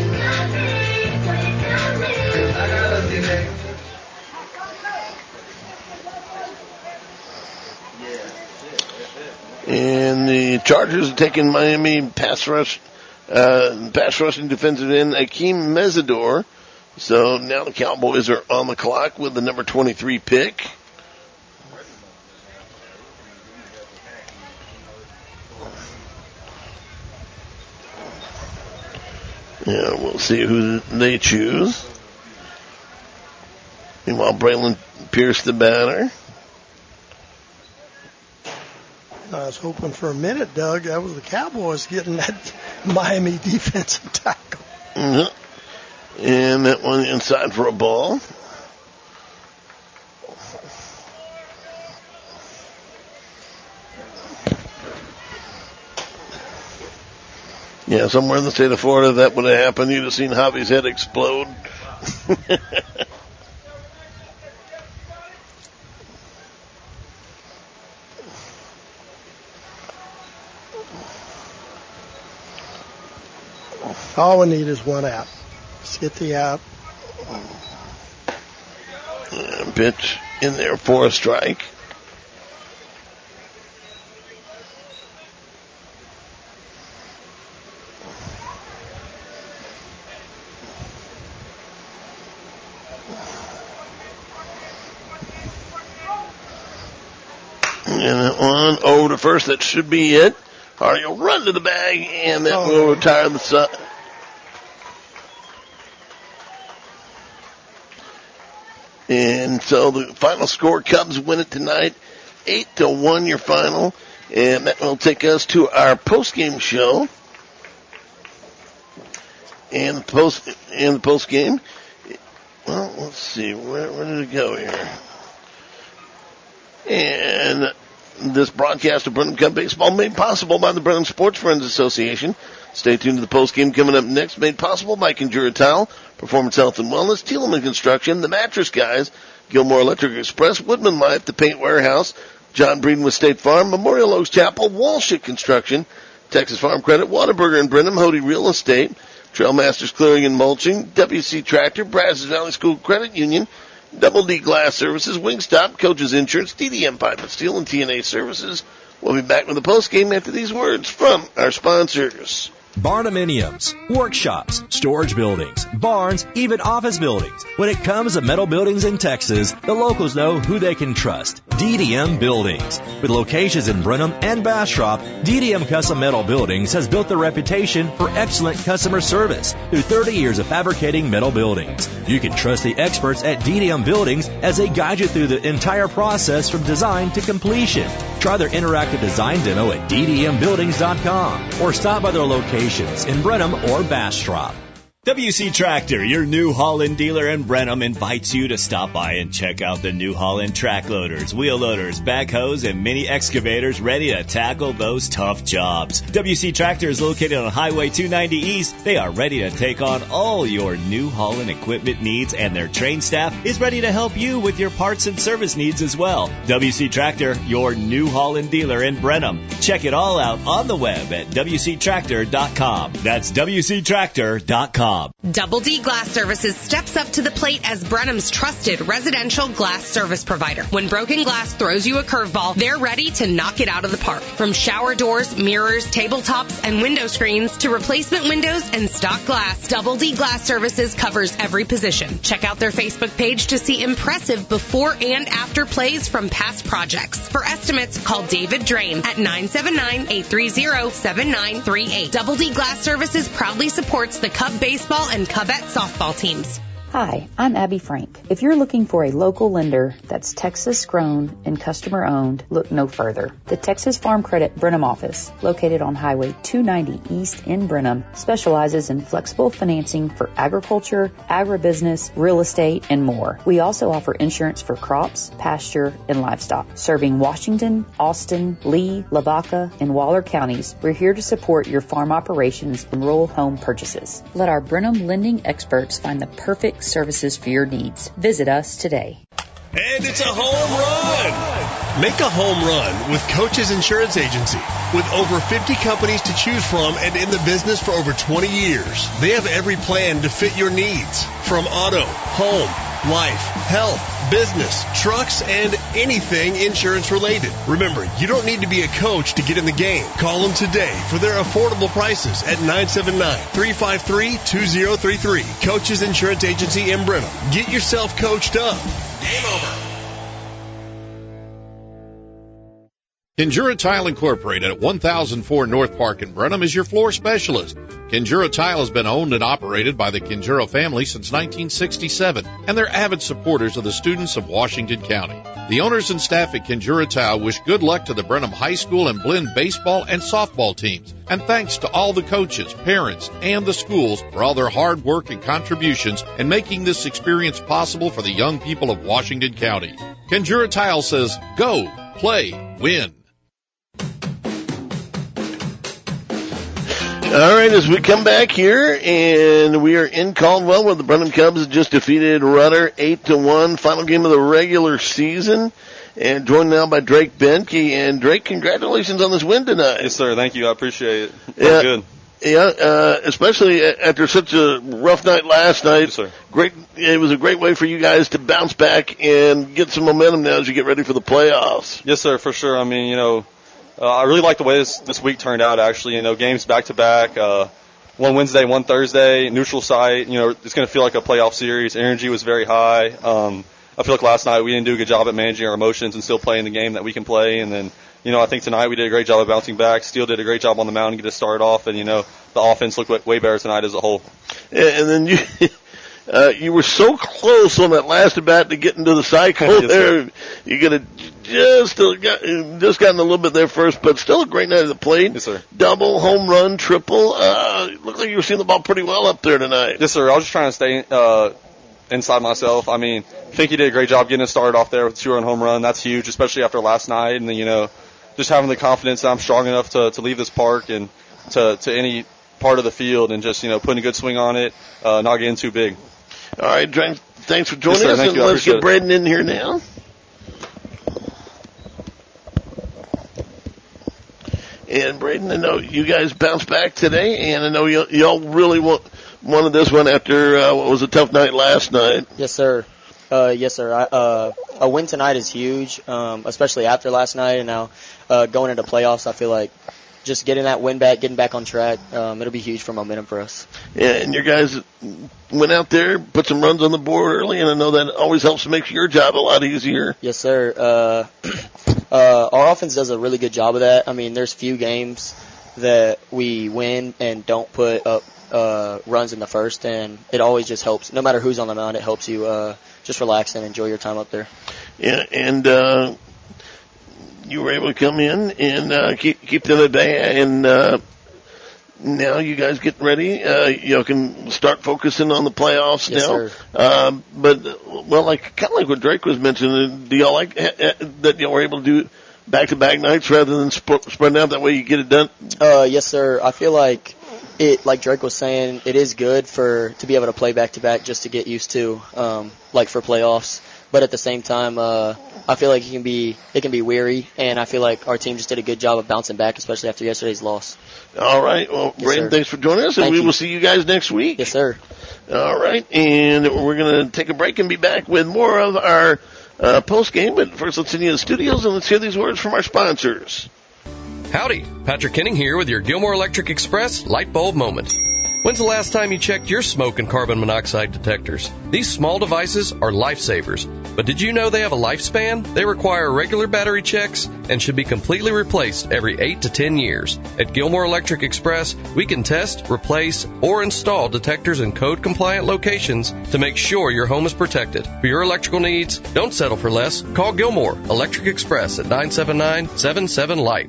And the Chargers are taking Miami pass rushing defensive end Akeem Mesidor. So now the Cowboys are on the clock with the number 23 pick. Yeah, we'll see who they choose. Meanwhile, Braylon Pierce, the batter. I was hoping for a minute, Doug. That was the Cowboys getting that Miami defensive tackle. Mm-hmm. And that one inside for a ball. Yeah, somewhere in the state of Florida that would have happened. You'd have seen Javi's head explode. All we need is one out. Let's get the out. And pitch in there for a strike. And that one over to first. That should be it. Hardy will run to the bag, and that will retire the side. And so the final score, Cubs win it tonight, 8-1 your final. And that will take us to our post-game show. And the post-game, well, let's see, where did it go here? And this broadcast of Brenham Cup Baseball made possible by the Brenham Sports Friends Association. Stay tuned to the post-game coming up next, made possible by Conjura Tile, Performance Health and Wellness, Thielemann Construction, The Mattress Guys, Gilmore Electric Express, Woodman Life, The Paint Warehouse, John Breeden with State Farm, Memorial Oaks Chapel, Walshit Construction, Texas Farm Credit, Whataburger and Brenham, Hody Real Estate, Trailmasters Clearing and Mulching, WC Tractor, Brazos Valley School Credit Union, Double D Glass Services, Wingstop, Coaches Insurance, DDM Pipe and Steel, and TNA Services. We'll be back with the post-game after these words from our sponsors. Barnuminiums, workshops, storage buildings, barns, even office buildings. When it comes to metal buildings in Texas, the locals know who they can trust. DDM Buildings. With locations in Brenham and Bastrop, DDM Custom Metal Buildings has built their reputation for excellent customer service through 30 years of fabricating metal buildings. You can trust the experts at DDM Buildings as they guide you through the entire process from design to completion. Try their interactive design demo at ddmbuildings.com or stop by their locations in Brenham or Bastrop. WC Tractor, your New Holland dealer in Brenham, invites you to stop by and check out the New Holland track loaders, wheel loaders, backhoes, and mini excavators ready to tackle those tough jobs. WC Tractor is located on Highway 290 East. They are ready to take on all your New Holland equipment needs, and their trained staff is ready to help you with your parts and service needs as well. WC Tractor, your New Holland dealer in Brenham. Check it all out on the web at WCTractor.com. That's WCTractor.com. Double D Glass Services steps up to the plate as Brenham's trusted residential glass service provider. When broken glass throws you a curveball, they're ready to knock it out of the park. From shower doors, mirrors, tabletops, and window screens to replacement windows and stock glass, Double D Glass Services covers every position. Check out their Facebook page to see impressive before and after plays from past projects. For estimates, call David Drain at 979-830-7938. Double D Glass Services proudly supports the Cub Baseball baseball and Cubette softball teams. Hi, I'm Abby Frank. If you're looking for a local lender that's Texas grown and customer owned, look no further. The Texas Farm Credit Brenham office, located on Highway 290 East in Brenham, specializes in flexible financing for agriculture, agribusiness, real estate, and more. We also offer insurance for crops, pasture, and livestock. Serving Washington, Austin, Lee, Lavaca, and Waller counties, we're here to support your farm operations and rural home purchases. Let our Brenham lending experts find the perfect services for your needs. Visit us today. And it's a home run! Make a home run with Coach's Insurance Agency. With over 50 companies to choose from and in the business for over 20 years, they have every plan to fit your needs. From auto, home, life, health, business, trucks, and anything insurance related. Remember, you don't need to be a coach to get in the game. Call them today for their affordable prices at 979-353-2033. Coach's Insurance Agency in Brenham. Get yourself coached up. Game over. Kinjura Tile Incorporated at 1004 North Park in Brenham is your floor specialist. Kinjura Tile has been owned and operated by the Kinjura family since 1967, and they're avid supporters of the students of Washington County. The owners and staff at Kinjura Tile wish good luck to the Brenham High School and Blinn baseball and softball teams, and thanks to all the coaches, parents, and the schools for all their hard work and contributions in making this experience possible for the young people of Washington County. Kinjura Tile says, go, play, win. All right, as we come back here, and we are in Caldwell where the Brenham Cubs just defeated Rudder 8-1, final game of the regular season, and joined now by Drake Benke. And Drake, congratulations on this win tonight. Yes, sir. Thank you. I appreciate it. Yeah, good. Yeah, especially after such a rough night last night. Yes, sir. Great. It was a great way for you guys to bounce back and get some momentum now as you get ready for the playoffs. Yes, sir, for sure. I mean, I really like the way this week turned out, actually. Games back-to-back, one Wednesday, one Thursday, neutral site. It's going to feel like a playoff series. Energy was very high. I feel like last night we didn't do a good job at managing our emotions and still playing the game that we can play. And then, I think tonight we did a great job of bouncing back. Steele did a great job on the mound to get us started off. And, the offense looked way better tonight as a whole. And then you were so close on that last at bat to get into the cycle Yes, there. Sir. You could have just gotten a little bit there first, but still a great night at the plate. Yes, sir. Double, home run, triple. Looked like you were seeing the ball pretty well up there tonight. Yes, sir. I was just trying to stay inside myself. I mean, I think he did a great job getting us started off there with a 2-run home run. That's huge, especially after last night. And then, just having the confidence that I'm strong enough to leave this park and to any part of the field and just, putting a good swing on it, not getting too big. All right, Drake, thanks for joining Yes, sir. us. Thank And you. let's get Braden in here now. And Braden, I know you guys bounced back today, and I know y'all really wanted this one after what was a tough night last night. Yes, sir. Yes, sir. A win tonight is huge, especially after last night, and now going into playoffs. I feel like just getting that win back, getting back on track, it'll be huge for momentum for us. Yeah, and your guys went out there, put some runs on the board early, and I know that always helps make your job a lot easier. Yes, sir. Our offense does a really good job of that. I mean, there's few games that we win and don't put up runs in the first, and it always just helps. No matter who's on the mound, it helps you just relax and enjoy your time up there. Yeah, and you were able to come in and keep them at bay, and now you guys get ready. You can start focusing on the playoffs Yes, now. Sir. But kind of like what Drake was mentioning, do y'all like that y'all were able to do back-to-back nights rather than spreading out? That way you get it done. Yes, sir. I feel like like Drake was saying, it is good to be able to play back-to-back just to get used to, like for playoffs. But at the same time, I feel like it can be weary, and I feel like our team just did a good job of bouncing back, especially after yesterday's loss. All right. Well, Yes, Braden, sir. thanks for joining us, and we will see you guys next week. Yes, sir. All right. And we're going to take a break and be back with more of our post-game. But first, let's send you to the studios, and let's hear these words from our sponsors. Howdy, Patrick Kenning here with your Gilmore Electric Express Light Bulb Moment. When's the last time you checked your smoke and carbon monoxide detectors? These small devices are lifesavers, but did you know they have a lifespan? They require regular battery checks and should be completely replaced every 8 to 10 years. At Gilmore Electric Express, we can test, replace, or install detectors in code-compliant locations to make sure your home is protected. For your electrical needs, don't settle for less. Call Gilmore Electric Express at 979-77-LIGHT.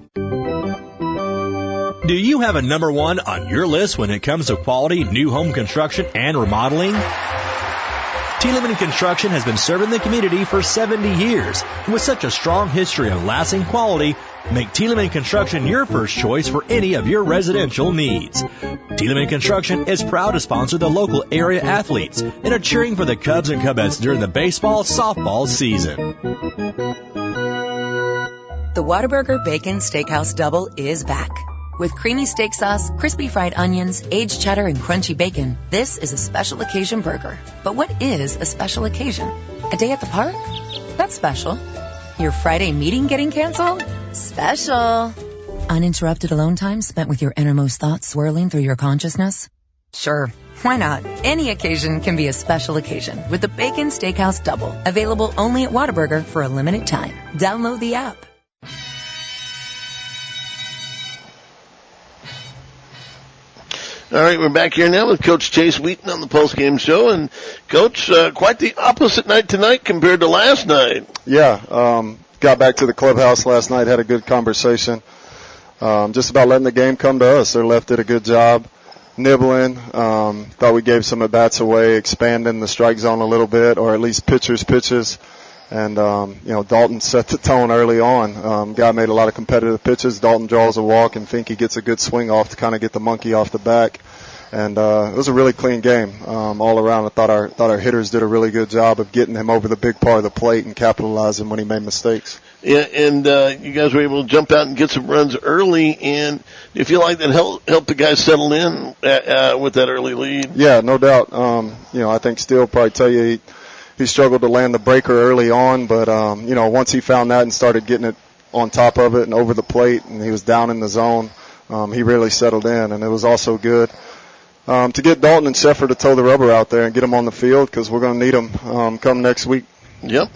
Do you have a number one on your list when it comes to quality new home construction and remodeling? Tiedemann Construction has been serving the community for 70 years. With such a strong history of lasting quality, make Tiedemann Construction your first choice for any of your residential needs. Tiedemann Construction is proud to sponsor the local area athletes and are cheering for the Cubs and Cubettes during the baseball softball season. The Whataburger Bacon Steakhouse Double is back. With creamy steak sauce, crispy fried onions, aged cheddar, and crunchy bacon, this is a special occasion burger. But what is a special occasion? A day at the park? That's special. Your Friday meeting getting canceled? Special. Uninterrupted alone time spent with your innermost thoughts swirling through your consciousness? Sure, why not? Any occasion can be a special occasion with the Bacon Steakhouse Double. Available only at Whataburger for a limited time. Download the app. All right, we're back here now with Coach Chase Wheaton on the postgame show. And, Coach, quite the opposite night tonight compared to last night. Yeah, got back to the clubhouse last night, had a good conversation. Just about letting the game come to us. Their left did a good job nibbling. Thought we gave some at-bats away, expanding the strike zone a little bit, or at least pitches. And, Dalton set the tone early on. Guy made a lot of competitive pitches. Dalton draws a walk, and Finke gets a good swing off to kind of get the monkey off the back. And, it was a really clean game, all around. I thought our hitters did a really good job of getting him over the big part of the plate and capitalizing when he made mistakes. Yeah, and, you guys were able to jump out and get some runs early, and do you feel like that helped the guys settle in, with that early lead? Yeah, no doubt. I think Steele probably tell you he struggled to land the breaker early on, but, once he found that and started getting it on top of it and over the plate and he was down in the zone, he really settled in. And it was also good, to get Dalton and Sheffer to toe the rubber out there and get them on the field because we're going to need them, come next week. Yep.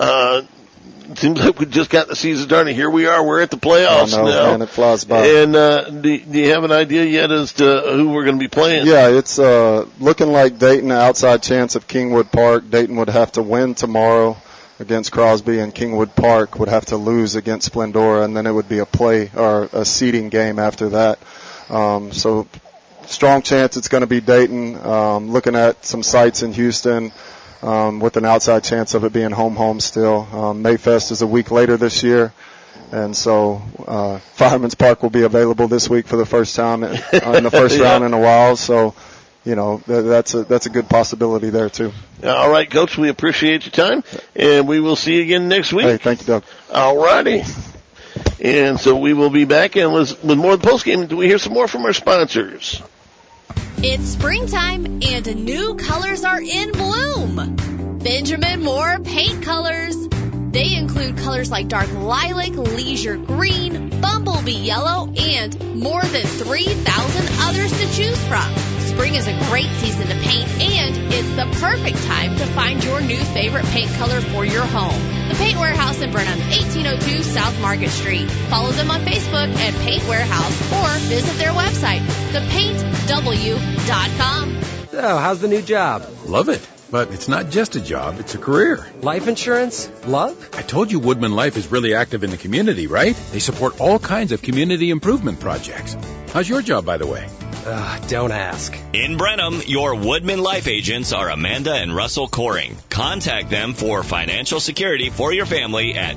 It seems like we just got the season started. Here we are. We're at the playoffs now. Man, it flies by. And do you have an idea yet as to who we're going to be playing? Yeah, it's looking like Dayton, an outside chance of Kingwood Park. Dayton would have to win tomorrow against Crosby, and Kingwood Park would have to lose against Splendora, and then it would be a seeding game after that. So strong chance it's going to be Dayton. Looking at some sites in Houston. With an outside chance of it being home still. Mayfest is a week later this year, and so Fireman's Park will be available this week for the first time in the first round in a while. So, that's a good possibility there too. All right, Coach, we appreciate your time, and we will see you again next week. Hey, thank you, Doug. All righty. And so we will be back, and with more of the postgame, do we hear some more from our sponsors? It's springtime and new colors are in bloom. Benjamin Moore Paint Colors. They include colors like dark lilac, leisure green, bumblebee yellow, and more than 3,000 others to choose from. Spring is a great season to paint, and it's the perfect time to find your new favorite paint color for your home. The Paint Warehouse in Brenham, 1802 South Market Street. Follow them on Facebook at Paint Warehouse or visit their website, thepaintw.com. So, how's the new job? Love it. But it's not just a job, it's a career. Life insurance? Love? I told you Woodman Life is really active in the community, right? They support all kinds of community improvement projects. How's your job, by the way? Don't ask. In Brenham, your Woodman Life agents are Amanda and Russell Coring. Contact them for financial security for your family at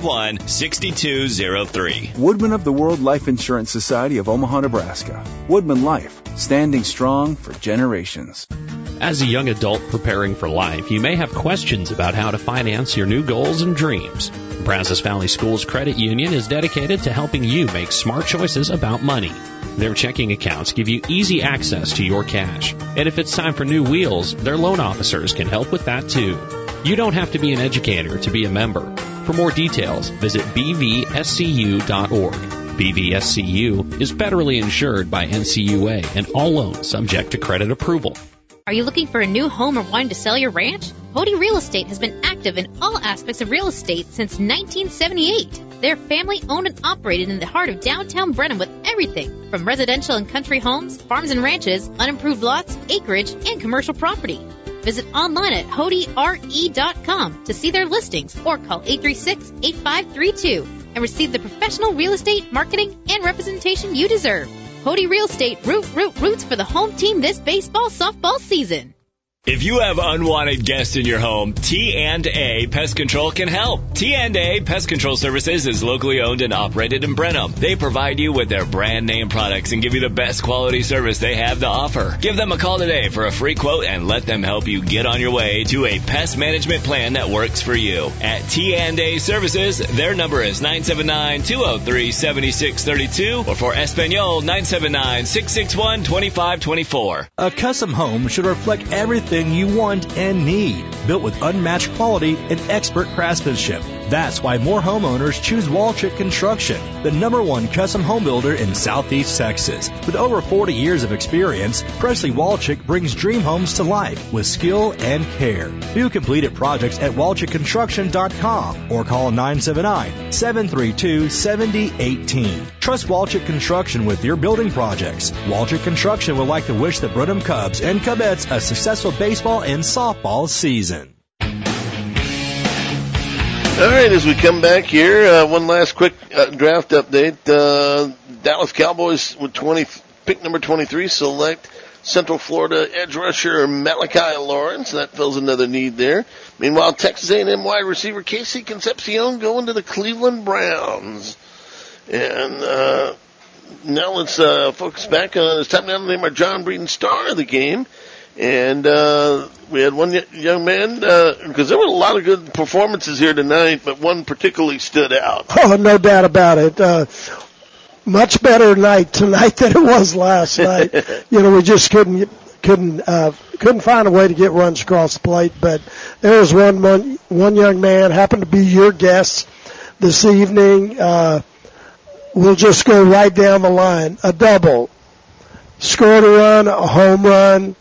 251-6203. Woodman of the World Life Insurance Society of Omaha, Nebraska. Woodman Life, standing strong for generations. As a young adult preparing for life, you may have questions about how to finance your new goals and dreams. Brazos Valley Schools Credit Union is dedicated to helping you make smart choices about money. Their checking accounts give you easy access to your cash. And if it's time for new wheels, their loan officers can help with that too. You don't have to be an educator to be a member. For more details, visit bvscu.org. BVSCU is federally insured by NCUA and all loans subject to credit approval. Are you looking for a new home or wanting to sell your ranch? Hody Real Estate has been active in all aspects of real estate since 1978. They're family-owned and operated in the heart of downtown Brenham with everything from residential and country homes, farms and ranches, unimproved lots, acreage, and commercial property. Visit online at HodyRE.com to see their listings or call 836-8532 and receive the professional real estate, marketing, and representation you deserve. Hody Real Estate, roots for the home team this baseball, softball season. If you have unwanted guests in your home, T&A Pest Control can help. T&A Pest Control Services is locally owned and operated in Brenham. They provide you with their brand name products and give you the best quality service they have to offer. Give them a call today for a free quote and let them help you get on your way to a pest management plan that works for you. At T&A Services, their number is 979-203-7632 or for Espanol, 979-661-2524. A custom home should reflect everything you want and need, built with unmatched quality and expert craftsmanship. That's why more homeowners choose Walchik Construction, the #1 custom home builder in Southeast Texas. With over 40 years of experience, Presley Walchik brings dream homes to life with skill and care. View completed projects at WalchikConstruction.com or call 979-732-7018. Trust Walchik Construction with your building projects. Walchik Construction would like to wish the Brenham Cubs and Cubettes a successful baseball and softball season. All right, as we come back here, one last quick draft update. Dallas Cowboys with pick number 23 select Central Florida edge rusher Malachi Lawrence. That fills another need there. Meanwhile, Texas A&M wide receiver Casey Concepcion going to the Cleveland Browns. And now let's focus back on, it's time now to name our John Breeden star of the game. And we had one young man, because there were a lot of good performances here tonight, but one particularly stood out. Oh, no doubt about it. Much better night tonight than it was last night. We just couldn't find a way to get runs across the plate. But there was one young man, happened to be your guest this evening. We'll just go right down the line. A double, scored a run, a home run,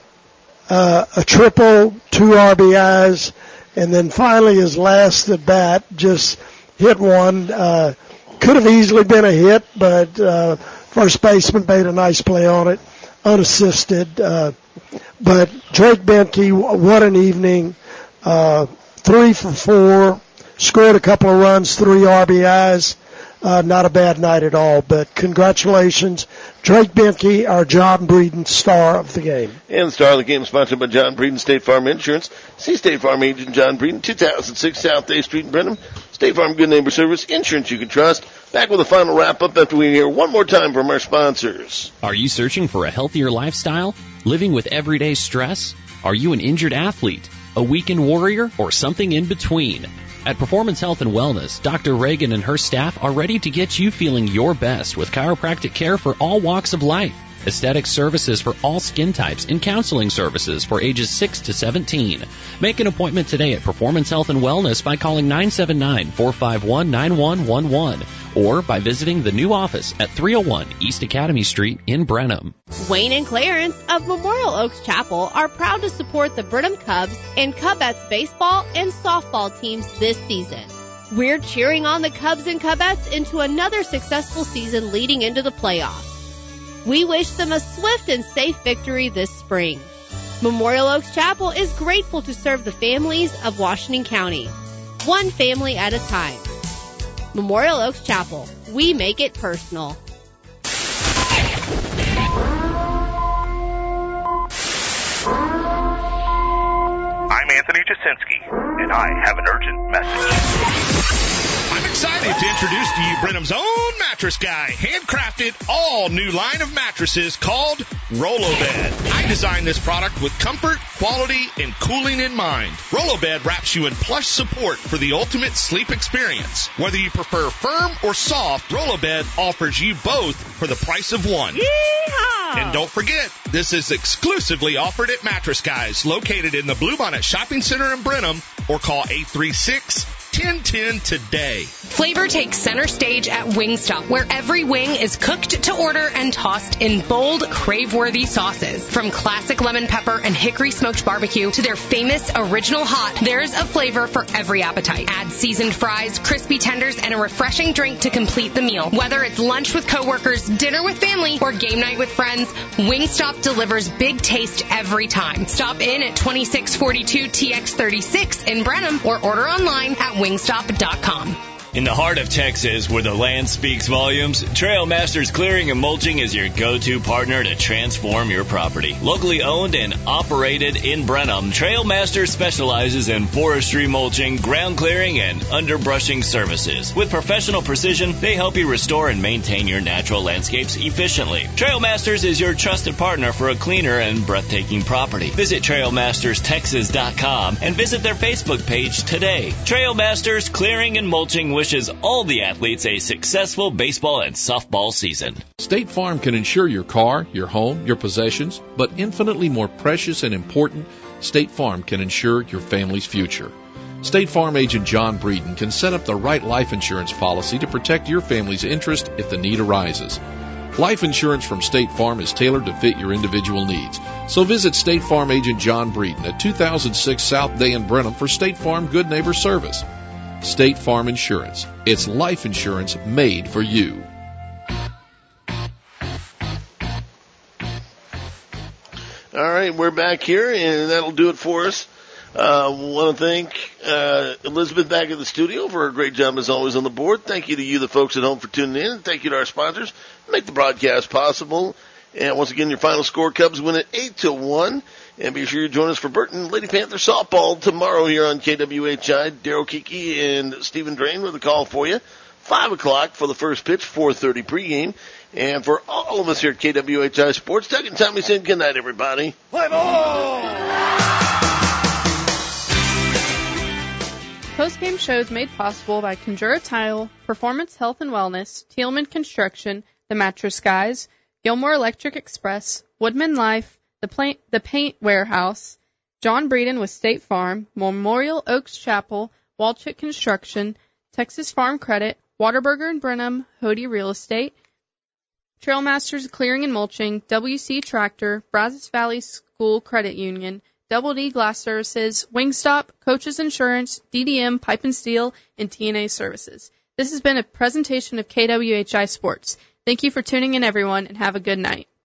a triple, 2 RBIs, and then finally his last at bat just hit one. Could have easily been a hit, but first baseman made a nice play on it, unassisted. But Drake Benke, what an evening. 3 for 4, scored a couple of runs, 3 RBIs. Not a bad night at all, but congratulations, Drake Benke, our John Breeden star of the game. And the star of the game sponsored by John Breeden State Farm Insurance. See State Farm agent John Breeden, 2006 South Day Street in Brenham. State Farm Good Neighbor Service, insurance you can trust. Back with a final wrap-up after we hear one more time from our sponsors. Are you searching for a healthier lifestyle? Living with everyday stress? Are you an injured athlete, a weekend warrior, or something in between? At Performance Health and Wellness, Dr. Reagan and her staff are ready to get you feeling your best with chiropractic care for all walks of life, aesthetic services for all skin types, and counseling services for ages 6 to 17. Make an appointment today at Performance Health and Wellness by calling 979-451-9111 or by visiting the new office at 301 East Academy Street in Brenham. Wayne and Clarence of Memorial Oaks Chapel are proud to support the Brenham Cubs and Cubettes baseball and softball teams this season. We're cheering on the Cubs and Cubettes into another successful season leading into the playoffs. We wish them a swift and safe victory this spring. Memorial Oaks Chapel is grateful to serve the families of Washington County, one family at a time. Memorial Oaks Chapel, we make it personal. I'm Anthony Jasinski, and I have an urgent message. I'm excited to introduce to you Brenham's own mattress guy, handcrafted all new line of mattresses called Rollo-Bed. I designed this product with comfort, quality, and cooling in mind. Rollo-Bed wraps you in plush support for the ultimate sleep experience. Whether you prefer firm or soft, Rollo-Bed offers you both for the price of one. Yeehaw! And don't forget, this is exclusively offered at Mattress Guys, located in the Bluebonnet Shopping Center in Brenham, or call 1010 today. Flavor takes center stage at Wingstop, where every wing is cooked to order and tossed in bold, crave-worthy sauces. From classic lemon pepper and hickory smoked barbecue to their famous original hot, there's a flavor for every appetite. Add seasoned fries, crispy tenders, and a refreshing drink to complete the meal. Whether it's lunch with coworkers, dinner with family, or game night with friends, Wingstop delivers big taste every time. Stop in at 2642 TX36 in Brenham or order online at wingstop.com. In the heart of Texas, where the land speaks volumes, Trail Masters Clearing and Mulching is your go-to partner to transform your property. Locally owned and operated in Brenham, Trail Masters specializes in forestry mulching, ground clearing, and underbrushing services. With professional precision, they help you restore and maintain your natural landscapes efficiently. Trail Masters is your trusted partner for a cleaner and breathtaking property. Visit TrailMastersTexas.com and visit their Facebook page today. Trail Masters Clearing and Mulching wishes all the athletes a successful baseball and softball season. State Farm can insure your car, your home, your possessions, but infinitely more precious and important, State Farm can insure your family's future. State Farm agent John Breeden can set up the right life insurance policy to protect your family's interest if the need arises. Life insurance from State Farm is tailored to fit your individual needs. So visit State Farm agent John Breeden at 2006 South Day in Brenham for State Farm Good Neighbor Service. State Farm Insurance. It's life insurance made for you. All right, we're back here, and that'll do it for us. Want to thank Elizabeth back at the studio for her great job as always on the board. Thank you to you, the folks at home, for tuning in. And thank you to our sponsors who make the broadcast possible. And once again, your final score, Cubs win it 8-1. And be sure you join us for Burton Lady Panther softball tomorrow here on KWHI. Daryl Kiki and Stephen Drain with a call for you. 5 o'clock for the first pitch, 4:30 pregame. And for all of us here at KWHI Sports, Doug and Tommy saying good night, everybody. Play ball! Post-game shows made possible by Conjura Tile, Performance Health and Wellness, Tealman Construction, The Mattress Guys, Gilmore Electric Express, Woodman Life, The Paint Warehouse, John Breeden with State Farm, Memorial Oaks Chapel, Walchett Construction, Texas Farm Credit, Waterburger and Brenham, Hody Real Estate, Trail Masters Clearing and Mulching, WC Tractor, Brazos Valley School Credit Union, Double D Glass Services, Wingstop, Coaches Insurance, DDM Pipe and Steel, and TNA Services. This has been a presentation of KWHI Sports. Thank you for tuning in, everyone, and have a good night.